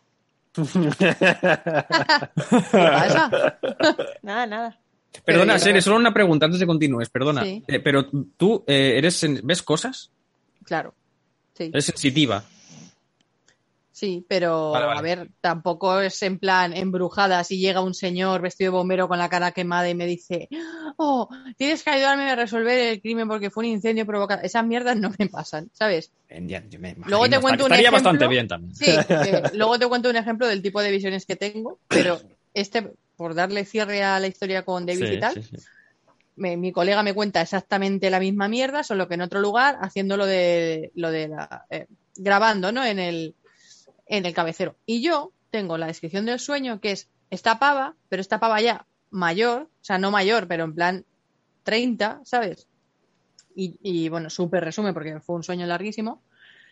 ¿qué pasa? Nada, nada. Perdona, Pero- Sere, solo una pregunta antes de continúes, perdona. Sí. Eh, pero tú eh, eres sen- ves cosas, Claro, sí, eres sensitiva. sí, pero Vale, vale. a ver, tampoco es en plan embrujada si llega un señor vestido de bombero con la cara quemada y me dice, oh, tienes que ayudarme a resolver el crimen porque fue un incendio provocado. Esas mierdas no me pasan, ¿sabes? Eh, ya, yo me imagino, Luego te está- cuento un estaría ejemplo. bastante bien también. Sí, eh, luego te cuento un ejemplo del tipo de visiones que tengo, pero este, por darle cierre a la historia con David Sí, y tal, sí, sí. me- mi colega me cuenta exactamente la misma mierda, solo que en otro lugar, haciendo lo de, lo de la, eh, grabando, ¿no? En el, en el cabecero. Y yo tengo la descripción del sueño, que es esta pava, pero esta pava ya mayor, o sea, no mayor, pero en plan treinta, ¿sabes? Y, y bueno, súper resumen, porque fue un sueño larguísimo.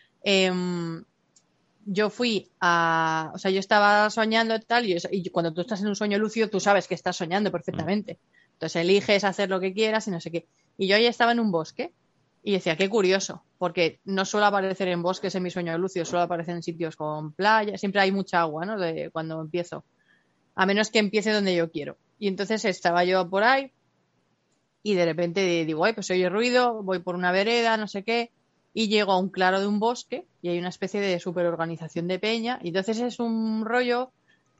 Em, yo fui a, o sea, yo estaba soñando y tal, y, y cuando tú estás en un sueño lúcido, tú sabes que estás soñando perfectamente. Entonces eliges hacer lo que quieras y no sé qué. Y yo ahí estaba en un bosque y decía, qué curioso, porque no suelo aparecer en bosques en mi sueño lúcido, suelo aparecer en sitios con playa, siempre hay mucha agua, ¿no? De cuando empiezo, a menos que empiece donde yo quiero. Y entonces estaba yo por ahí y de repente digo, ay, pues oye ruido, voy por una vereda, no sé qué, y llego a un claro de un bosque y hay una especie de superorganización de peña, y entonces es un rollo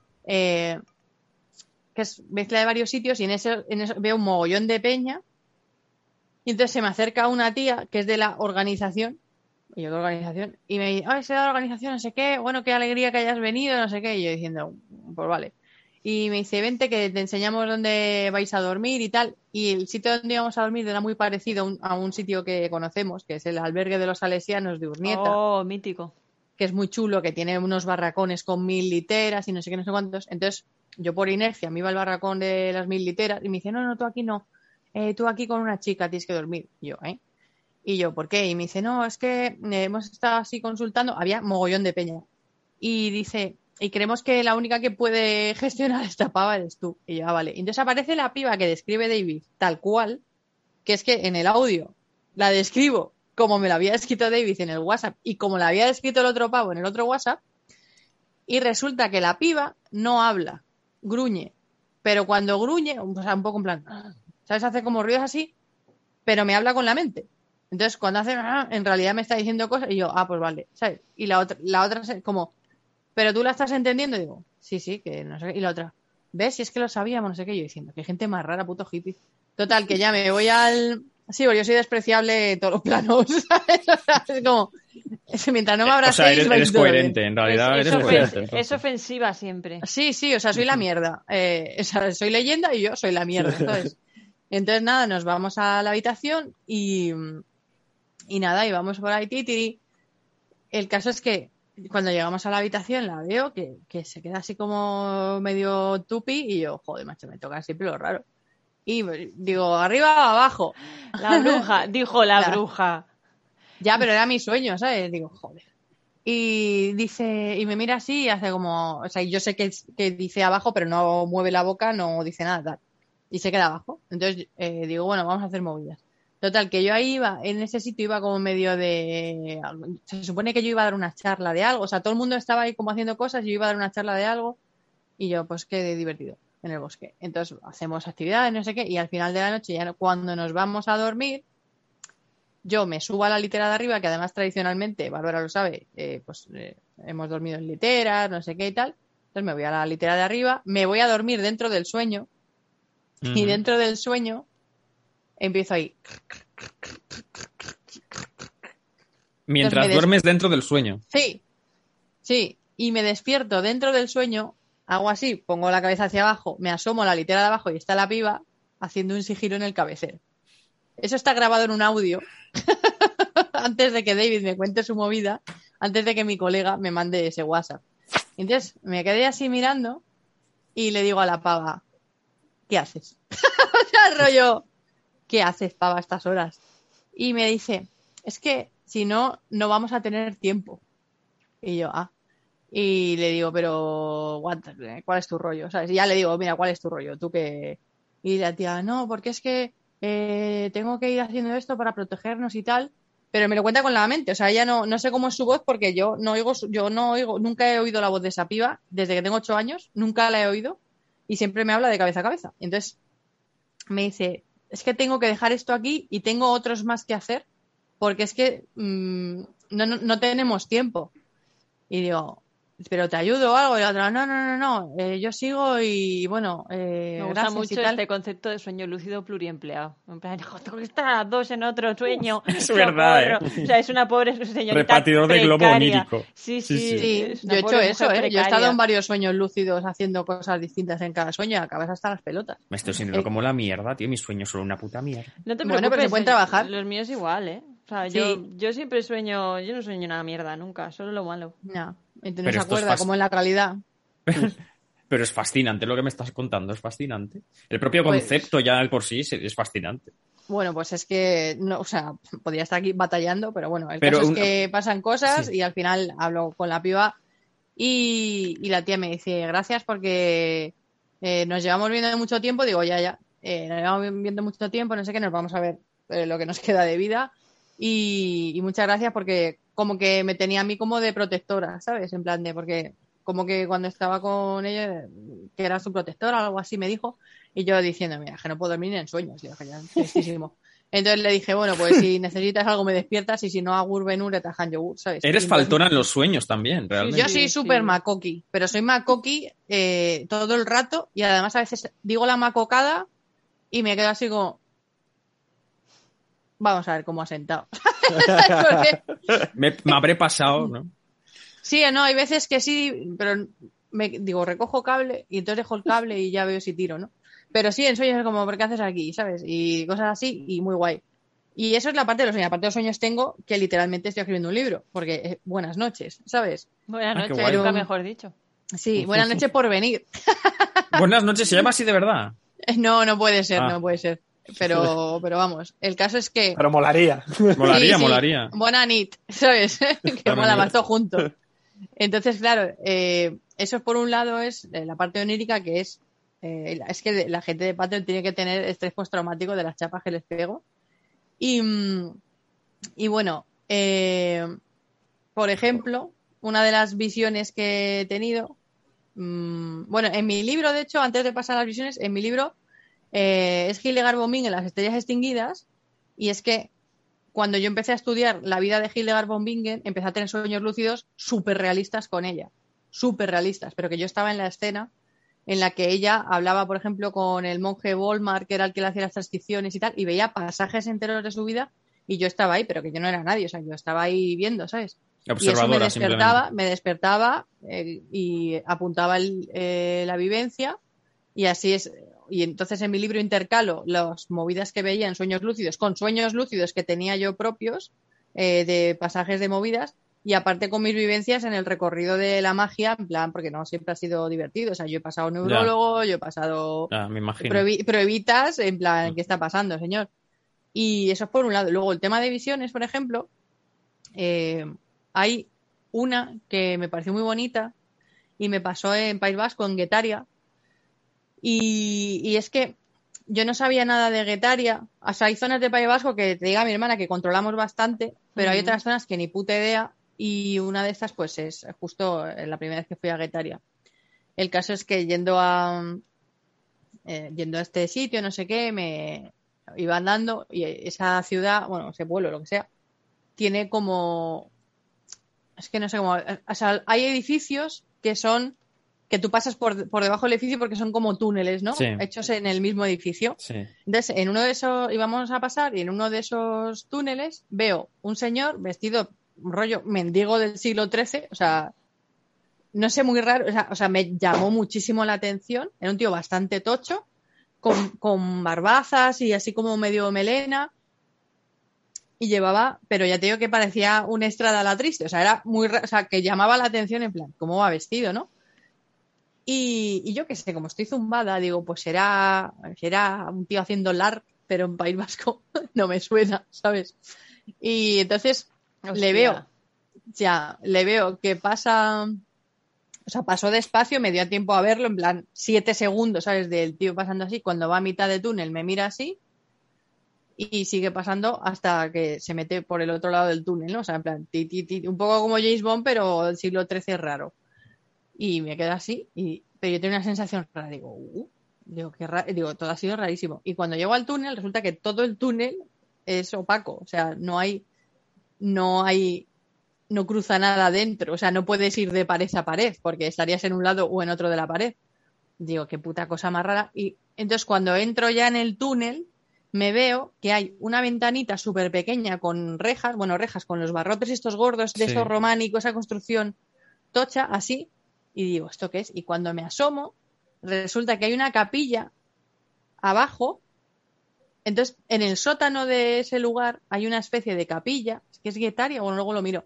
eh, que es mezcla de varios sitios, y en ese, en eso veo un mogollón de peña, y entonces se me acerca una tía que es de la organización, y yo de organización, y me dice, ay, soy de la organización, no sé qué, bueno, qué alegría que hayas venido, no sé qué, y yo diciendo, pues vale. Y me dice, vente que te enseñamos dónde vais a dormir y tal. Y el sitio donde íbamos a dormir era muy parecido a un, a un sitio que conocemos, que es el albergue de los salesianos de Urnieta, Oh, mítico. que es muy chulo, que tiene unos barracones con mil literas y no sé qué, no sé cuántos. Entonces, yo por inercia me iba al barracón de las mil literas y me dice, no, no, tú aquí no, eh, tú aquí con una chica tienes que dormir. Y yo, ¿eh? Y yo, ¿por qué? Y me dice, no, es que eh, hemos estado así consultando, había mogollón de peña. Y dice, y creemos que la única que puede gestionar esta pava eres tú. Y yo, ah, vale. Y entonces aparece la piba que describe David tal cual, que es que en el audio la describo como me la había escrito David en el WhatsApp y como la había escrito el otro pavo en el otro WhatsApp, y resulta que la piba no habla, gruñe, pero cuando gruñe, o sea, un poco en plan, ¿sabes? Hace como ruidos así, pero me habla con la mente. Entonces, cuando hace, en realidad me está diciendo cosas y yo, ah, pues vale, ¿sabes? Y la otra, la otra es como, ¿pero tú la estás entendiendo? Y digo, sí, sí, que no sé qué. Y la otra, ¿ves? Si es que lo sabíamos, no sé qué. Yo diciendo, qué gente más rara, puto hippie. Total, que ya me voy al... Sí, porque yo soy despreciable en todos los planos, ¿sabes? O sea, es como, mientras no me abracéis, O sea, eres, vais eres todo bien. coherente, en realidad Es, es eres ofen- coherente. entonces. es ofensiva siempre. Sí, sí, o sea, soy la mierda. Eh, o sea, soy leyenda y yo soy la mierda, ¿sabes? Entonces, nada, nos vamos a la habitación y, Y nada, íbamos por ahí, titiri. El caso es que cuando llegamos a la habitación la veo que, que se queda así como medio tupi y yo, joder, macho, me toca siempre lo raro. Y digo, arriba o abajo. La bruja, dijo la Ya. bruja. Ya, pero era mi sueño, ¿sabes? Digo, joder. Y dice, y me mira así y hace como, o sea, yo sé que, que dice abajo, pero no mueve la boca, no dice nada, tal. Y se queda abajo. Entonces eh, digo, bueno, vamos a hacer movidas. Total, que yo ahí iba, en ese sitio iba como medio de... Se supone que yo iba a dar una charla de algo, o sea, todo el mundo estaba ahí como haciendo cosas y yo iba a dar una charla de algo y yo, pues qué divertido, en el bosque. Entonces hacemos actividades, no sé qué, y al final de la noche, ya cuando nos vamos a dormir, yo me subo a la litera de arriba, que además tradicionalmente, Bárbara lo sabe, eh, pues eh, hemos dormido en literas, no sé qué y tal. Entonces me voy a la litera de arriba, me voy a dormir dentro del sueño Ujú. y dentro del sueño empiezo ahí. Mientras me des- duermes dentro del sueño. Sí, sí, y me despierto dentro del sueño, hago así, pongo la cabeza hacia abajo, me asomo a la litera de abajo y está la piba haciendo un sigilo en el cabecero. Eso está grabado en un audio antes de que David me cuente su movida, antes de que mi colega me mande ese WhatsApp. Entonces me quedé así mirando y le digo a la pava, ¿qué haces? O sea, rollo, ¿qué haces, pava, a estas horas? Y me dice, es que si no, no vamos a tener tiempo. Y yo, ah. Y le digo, pero, what, ¿cuál es tu rollo? ¿Sabes? Y ya le digo, mira, ¿cuál es tu rollo? Tú que... Y la tía, no, porque es que eh, tengo que ir haciendo esto para protegernos y tal. Pero me lo cuenta con la mente. O sea, ella no, no sé cómo es su voz porque yo no oigo, su- yo no oigo, nunca he oído la voz de esa piba desde que tengo ocho años. Nunca la he oído. Y siempre me habla de cabeza a cabeza. Y entonces me dice, es que tengo que dejar esto aquí y tengo otros más que hacer porque es que mmm, no, no, no tenemos tiempo. Y digo, pero te ayudo o algo. Y la otra, no, no, no, no, eh, yo sigo y bueno, eh, Me gusta gracias mucho y tal. este concepto de sueño lúcido pluriempleado. En plan, "Jo, tengo que estar a las dos en otro sueño. Es verdad, socorro". O sea, es una pobre señorita Repartidor de globo precaria. onírico. Sí, Sí, sí. sí. Sí, es yo una he hecho pobre eso, mujer ¿eh? Yo he estado precaria. en varios sueños lúcidos haciendo cosas distintas en cada sueño y acabas hasta las pelotas. Me estoy sintiendo Eh, como la mierda, tío. Mis sueños son una puta mierda. No te Bueno, pero preocupes, se pueden eh, trabajar. Los míos igual, ¿eh? O sea, Sí. yo, yo siempre sueño, yo no sueño nada mierda nunca, solo lo malo. No, y no Pero se esto es acuerda fas- como en la realidad. Pero es fascinante lo que me estás contando, es fascinante. El propio Pues- concepto ya por sí es, es fascinante. Bueno, pues es que, no, o sea, podría estar aquí batallando, pero bueno, el Pero caso una- es que pasan cosas Sí. y al final hablo con la piba y, y la tía me dice, gracias porque eh, nos llevamos viendo mucho tiempo. Digo, ya, ya, eh, nos llevamos viendo mucho tiempo, no sé qué, nos vamos a ver eh, lo que nos queda de vida y, y muchas gracias porque como que me tenía a mí como de protectora, ¿sabes? En plan de, porque como que cuando estaba con ella, que era su protectora o algo así, me dijo. Y yo diciendo, mira, que no puedo dormir ni en sueños. Digo, que ya, tristísimo. Entonces le dije, bueno, pues si necesitas algo me despiertas y si no, agur benur etajan yogur, ¿sabes? Eres Y entonces- faltona en los sueños también, realmente. Yo soy Sí, súper sí. macoqui, pero soy macoqui eh, todo el rato y además a veces digo la macocada y me quedo así como... Vamos a ver cómo ha sentado. Porque- Me, me habré pasado, ¿no? Sí, no, hay veces que sí, pero me digo, recojo cable y entonces dejo el cable y ya veo si tiro, ¿no? Pero sí, en sueños es como, ¿por qué haces aquí? ¿Sabes? Y cosas así, y muy guay. Y eso es la parte de los sueños. Aparte de los sueños tengo que literalmente estoy escribiendo un libro, porque eh, buenas noches, ¿sabes? Buenas Ah, qué noches, guay. nunca mejor dicho. Sí, buenas noches por venir. Buenas noches, se llama así de verdad. No, no puede ser, Ah. no puede ser. Pero, pero vamos, el caso es que... Pero molaría. Molaría, Sí, sí. molaría. Buena nit, ¿sabes? que Buena mola nit. más todo junto. Entonces, claro, eh, eso por un lado es eh, la parte onírica, que es eh, es que la gente de Patreon tiene que tener estrés postraumático de las chapas que les pego. Y, mm, y bueno, eh, por ejemplo, una de las visiones que he tenido, mmm, bueno, en mi libro, de hecho, antes de pasar a las visiones, en mi libro eh, es Hildegard von Bingen, Las estrellas extinguidas, y es que cuando yo empecé a estudiar la vida de Hildegard von Bingen, empecé a tener sueños lúcidos súper realistas con ella, súper realistas, pero que yo estaba en la escena en la que ella hablaba, por ejemplo, con el monje Volmar, que era el que le hacía las transcripciones y tal, y veía pasajes enteros de su vida, y yo estaba ahí, pero que yo no era nadie, o sea, yo estaba ahí viendo, ¿sabes? Y eso me Observadora, despertaba, simplemente. me despertaba eh, y apuntaba el, eh, la vivencia, y así es. Y entonces en mi libro intercalo las movidas que veía en sueños lúcidos con sueños lúcidos que tenía yo propios, eh, de pasajes de movidas. Y aparte con mis vivencias en el recorrido de la magia, en plan, porque no siempre ha sido divertido. O sea, yo he pasado neurólogo, ya. yo he pasado ya, me imagino. Pruebi- pruebitas, en plan, ¿qué está pasando, señor? Y eso es por un lado. Luego, el tema de visiones, por ejemplo, eh, hay una que me pareció muy bonita y me pasó en País Vasco, en Guetaria. Y, y es que yo no sabía nada de Guetaria. O sea, hay zonas de País Vasco que te diga mi hermana que controlamos bastante, pero uh-huh. hay otras zonas que ni puta idea. Y una de estas, pues, es justo la primera vez que fui a Guetaria. El caso es que yendo a eh, yendo a este sitio, no sé qué, me iba andando y esa ciudad, bueno, ese pueblo, lo que sea, tiene como... Es que no sé cómo... O sea, hay edificios que son... que tú pasas por, por debajo del edificio porque son como túneles, ¿no? Sí. Hechos en el mismo edificio. Sí. Entonces, en uno de esos... íbamos a pasar y en uno de esos túneles veo un señor vestido... un rollo mendigo del siglo trece, o sea, no sé, muy raro, o sea, o sea, me llamó muchísimo la atención, era un tío bastante tocho, con, con barbazas y así como medio melena, y llevaba, pero ya te digo que parecía un Estrada la triste, o sea, era muy, o sea, que llamaba la atención en plan, cómo va vestido, ¿no? Y, y yo qué sé, como estoy zumbada, digo, pues será, será un tío haciendo lark, pero en País Vasco no me suena, ¿sabes? Y entonces... Hostia. Le veo, ya, le veo que pasa, o sea, pasó despacio, me dio tiempo a verlo, en plan, siete segundos, ¿sabes? Del tío pasando así, cuando va a mitad de túnel me mira así y sigue pasando hasta que se mete por el otro lado del túnel, ¿no? O sea, en plan, ti, ti, ti, un poco como James Bond, pero del siglo trece raro. Y me quedo así, y, pero yo tengo una sensación rara, digo, uh, digo, qué raro, digo, todo ha sido rarísimo. Y cuando llego al túnel, resulta que todo el túnel es opaco, o sea, no hay... no hay, no cruza nada dentro, o sea, no puedes ir de pared a pared, porque estarías en un lado o en otro de la pared. Digo, qué puta cosa más rara. Y entonces cuando entro ya en el túnel, me veo que hay una ventanita súper pequeña con rejas, bueno, rejas con los barrotes estos gordos de sí. estos románicos, esa construcción tocha, así, y digo, ¿esto qué es? Y cuando me asomo, resulta que hay una capilla abajo. Entonces, en el sótano de ese lugar hay una especie de capilla, que es Guetaria, bueno, luego lo miro,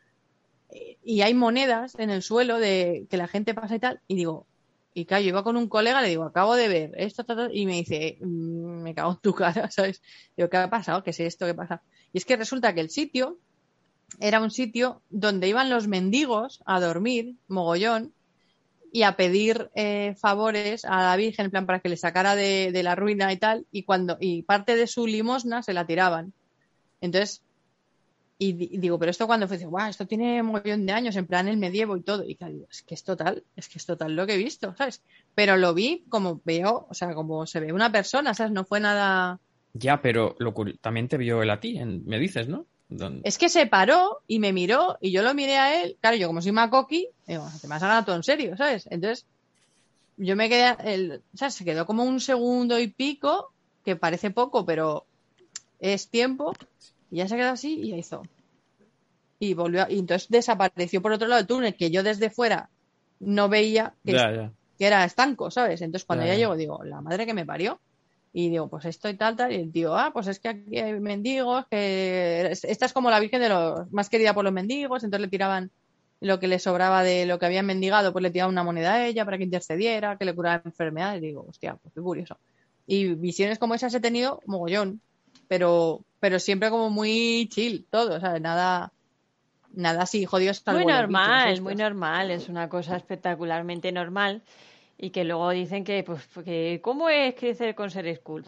y hay monedas en el suelo de que la gente pasa y tal, y digo, y claro, yo iba con un colega, le digo, acabo de ver esto, tal, y me dice, mmm, me cago en tu cara, ¿sabes? Digo, ¿qué ha pasado? ¿Qué es esto? ¿Qué pasa? Y es que resulta que el sitio era un sitio donde iban los mendigos a dormir, mogollón, y a pedir eh, favores a la Virgen, en plan, para que le sacara de, de la ruina y tal, y cuando y parte de su limosna se la tiraban. Entonces, y, y digo, pero esto cuando fue, guau, esto tiene un montón de años, en plan el medievo y todo, y claro, digo, es que es total, es que es total lo que he visto, ¿sabes? Pero lo vi como veo, o sea, como se ve una persona, ¿sabes? No fue nada... Ya, pero lo curi- también te vio él a ti, en, me dices, ¿no? ¿Dónde? Es que se paró y me miró y yo lo miré a él. Claro, yo como soy macoqui, digo, te me has ganado todo en serio, ¿sabes? Entonces, yo me quedé, el, o sea, se quedó como un segundo y pico, que parece poco, pero es tiempo, y ya se quedó así y ya hizo. Y volvió, y entonces desapareció por otro lado del túnel, que yo desde fuera no veía que, ya, ya. que era estanco, ¿sabes? Entonces cuando ya, ya ya llego, digo, la madre que me parió. Y digo, pues esto y tal, tal. Y el tío, ah, pues es que aquí hay mendigos, que esta es como la Virgen de los más querida por los mendigos. Entonces le tiraban lo que le sobraba de lo que habían mendigado, pues le tiraban una moneda a ella para que intercediera, que le curara enfermedades. Y digo, hostia, pues qué curioso. Y visiones como esas he tenido mogollón, pero, pero siempre como muy chill todo, o sea, nada, nada así, jodidos. Muy normal, muy normal, es una cosa espectacularmente normal. Y que luego dicen que, pues, que ¿cómo es crecer con seres cool?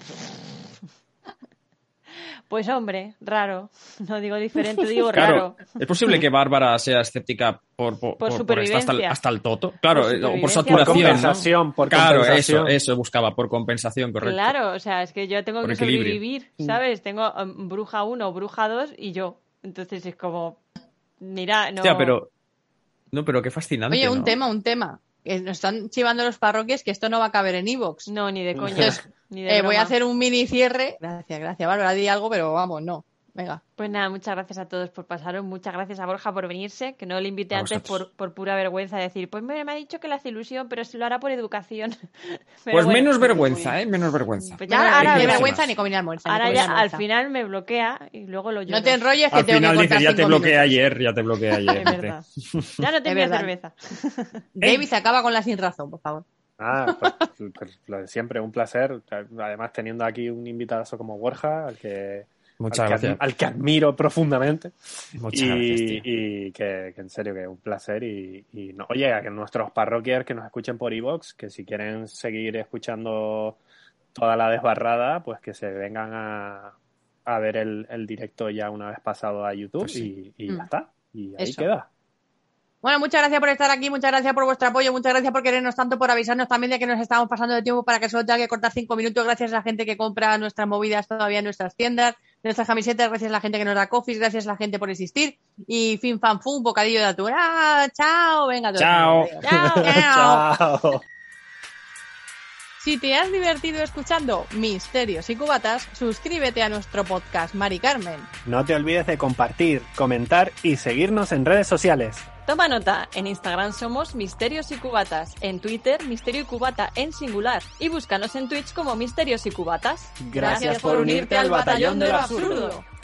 Pues hombre, raro. No digo diferente, digo claro, raro. ¿Es posible que Bárbara sea escéptica por, por, por, por, supervivencia. por hasta, el, hasta el toto? Claro, por, o por saturación. Por compensación, ¿no? por claro, compensación. eso, eso buscaba, por compensación, correcto. Claro, o sea, es que yo tengo por que equilibrio. sobrevivir, ¿sabes? Tengo um, bruja uno, bruja dos y yo. Entonces es como, mira, no... Hostia, pero... No, pero qué fascinante, Oye, un ¿no? tema, un tema. Que nos están chivando los parroquias que esto no va a caber en iVoox. No, ni de coña. Entonces, ni de eh, voy broma. a hacer un mini cierre. Gracias, gracias, Bárbara, di algo, pero vamos, no. Venga. Pues nada, muchas gracias a todos por pasaros, muchas gracias a Borja por venirse, que no le invité A antes vosotros. por, por pura vergüenza de decir, pues me, me ha dicho que le hace ilusión, pero se lo hará por educación. Pero Pues bueno, menos vergüenza, ¿eh? Menos vergüenza. Pues Ya, ya, ahora ahora, ni verás. vergüenza ni comida almuerza. ahora ni ya comida al almuerza. final me bloquea y luego lo lloro. No te enrolles que Al tengo final que dices, cortar ya te cinco bloqueé minutos. ayer, ya te bloqueé ayer. Es verdad. Ya no te Es envío verdad. cerveza. David se acaba con la sin razón, por favor. Ah, pues, pues, lo de siempre, un placer. Además, teniendo aquí un invitadazo como Borja, al que, Muchas al que, gracias. al que admiro profundamente. Muchas y gracias, tío. y que, que en serio, que un placer. Y, y no, oye, a que nuestros parroquiers que nos escuchen por iVoox, que si quieren seguir escuchando toda la desbarrada, pues que se vengan a, a ver el, el directo ya una vez pasado a YouTube. Pues sí. y, y Mm. ya está. Y ahí Eso. queda. Bueno, muchas gracias por estar aquí, muchas gracias por vuestro apoyo, muchas gracias por querernos tanto, por avisarnos también de que nos estamos pasando de tiempo para que solo tenga que cortar cinco minutos. Gracias a la gente que compra nuestras movidas todavía en nuestras tiendas, nuestras camisetas, gracias a la gente que nos da coffees, gracias a la gente por existir. Y fin, fan, fun, bocadillo de atún. ¡Ah, chao! Venga, todos. Chao. Chao. Chao. Chao. Si te has divertido escuchando Misterios y Cubatas, suscríbete a nuestro podcast, Mari Carmen. No te olvides de compartir, comentar y seguirnos en redes sociales. Toma nota, en Instagram somos Misterios y Cubatas, en Twitter Misterio y Cubata en singular y búscanos en Twitch como Misterios y Cubatas. Gracias por unirte al batallón de lo absurdo.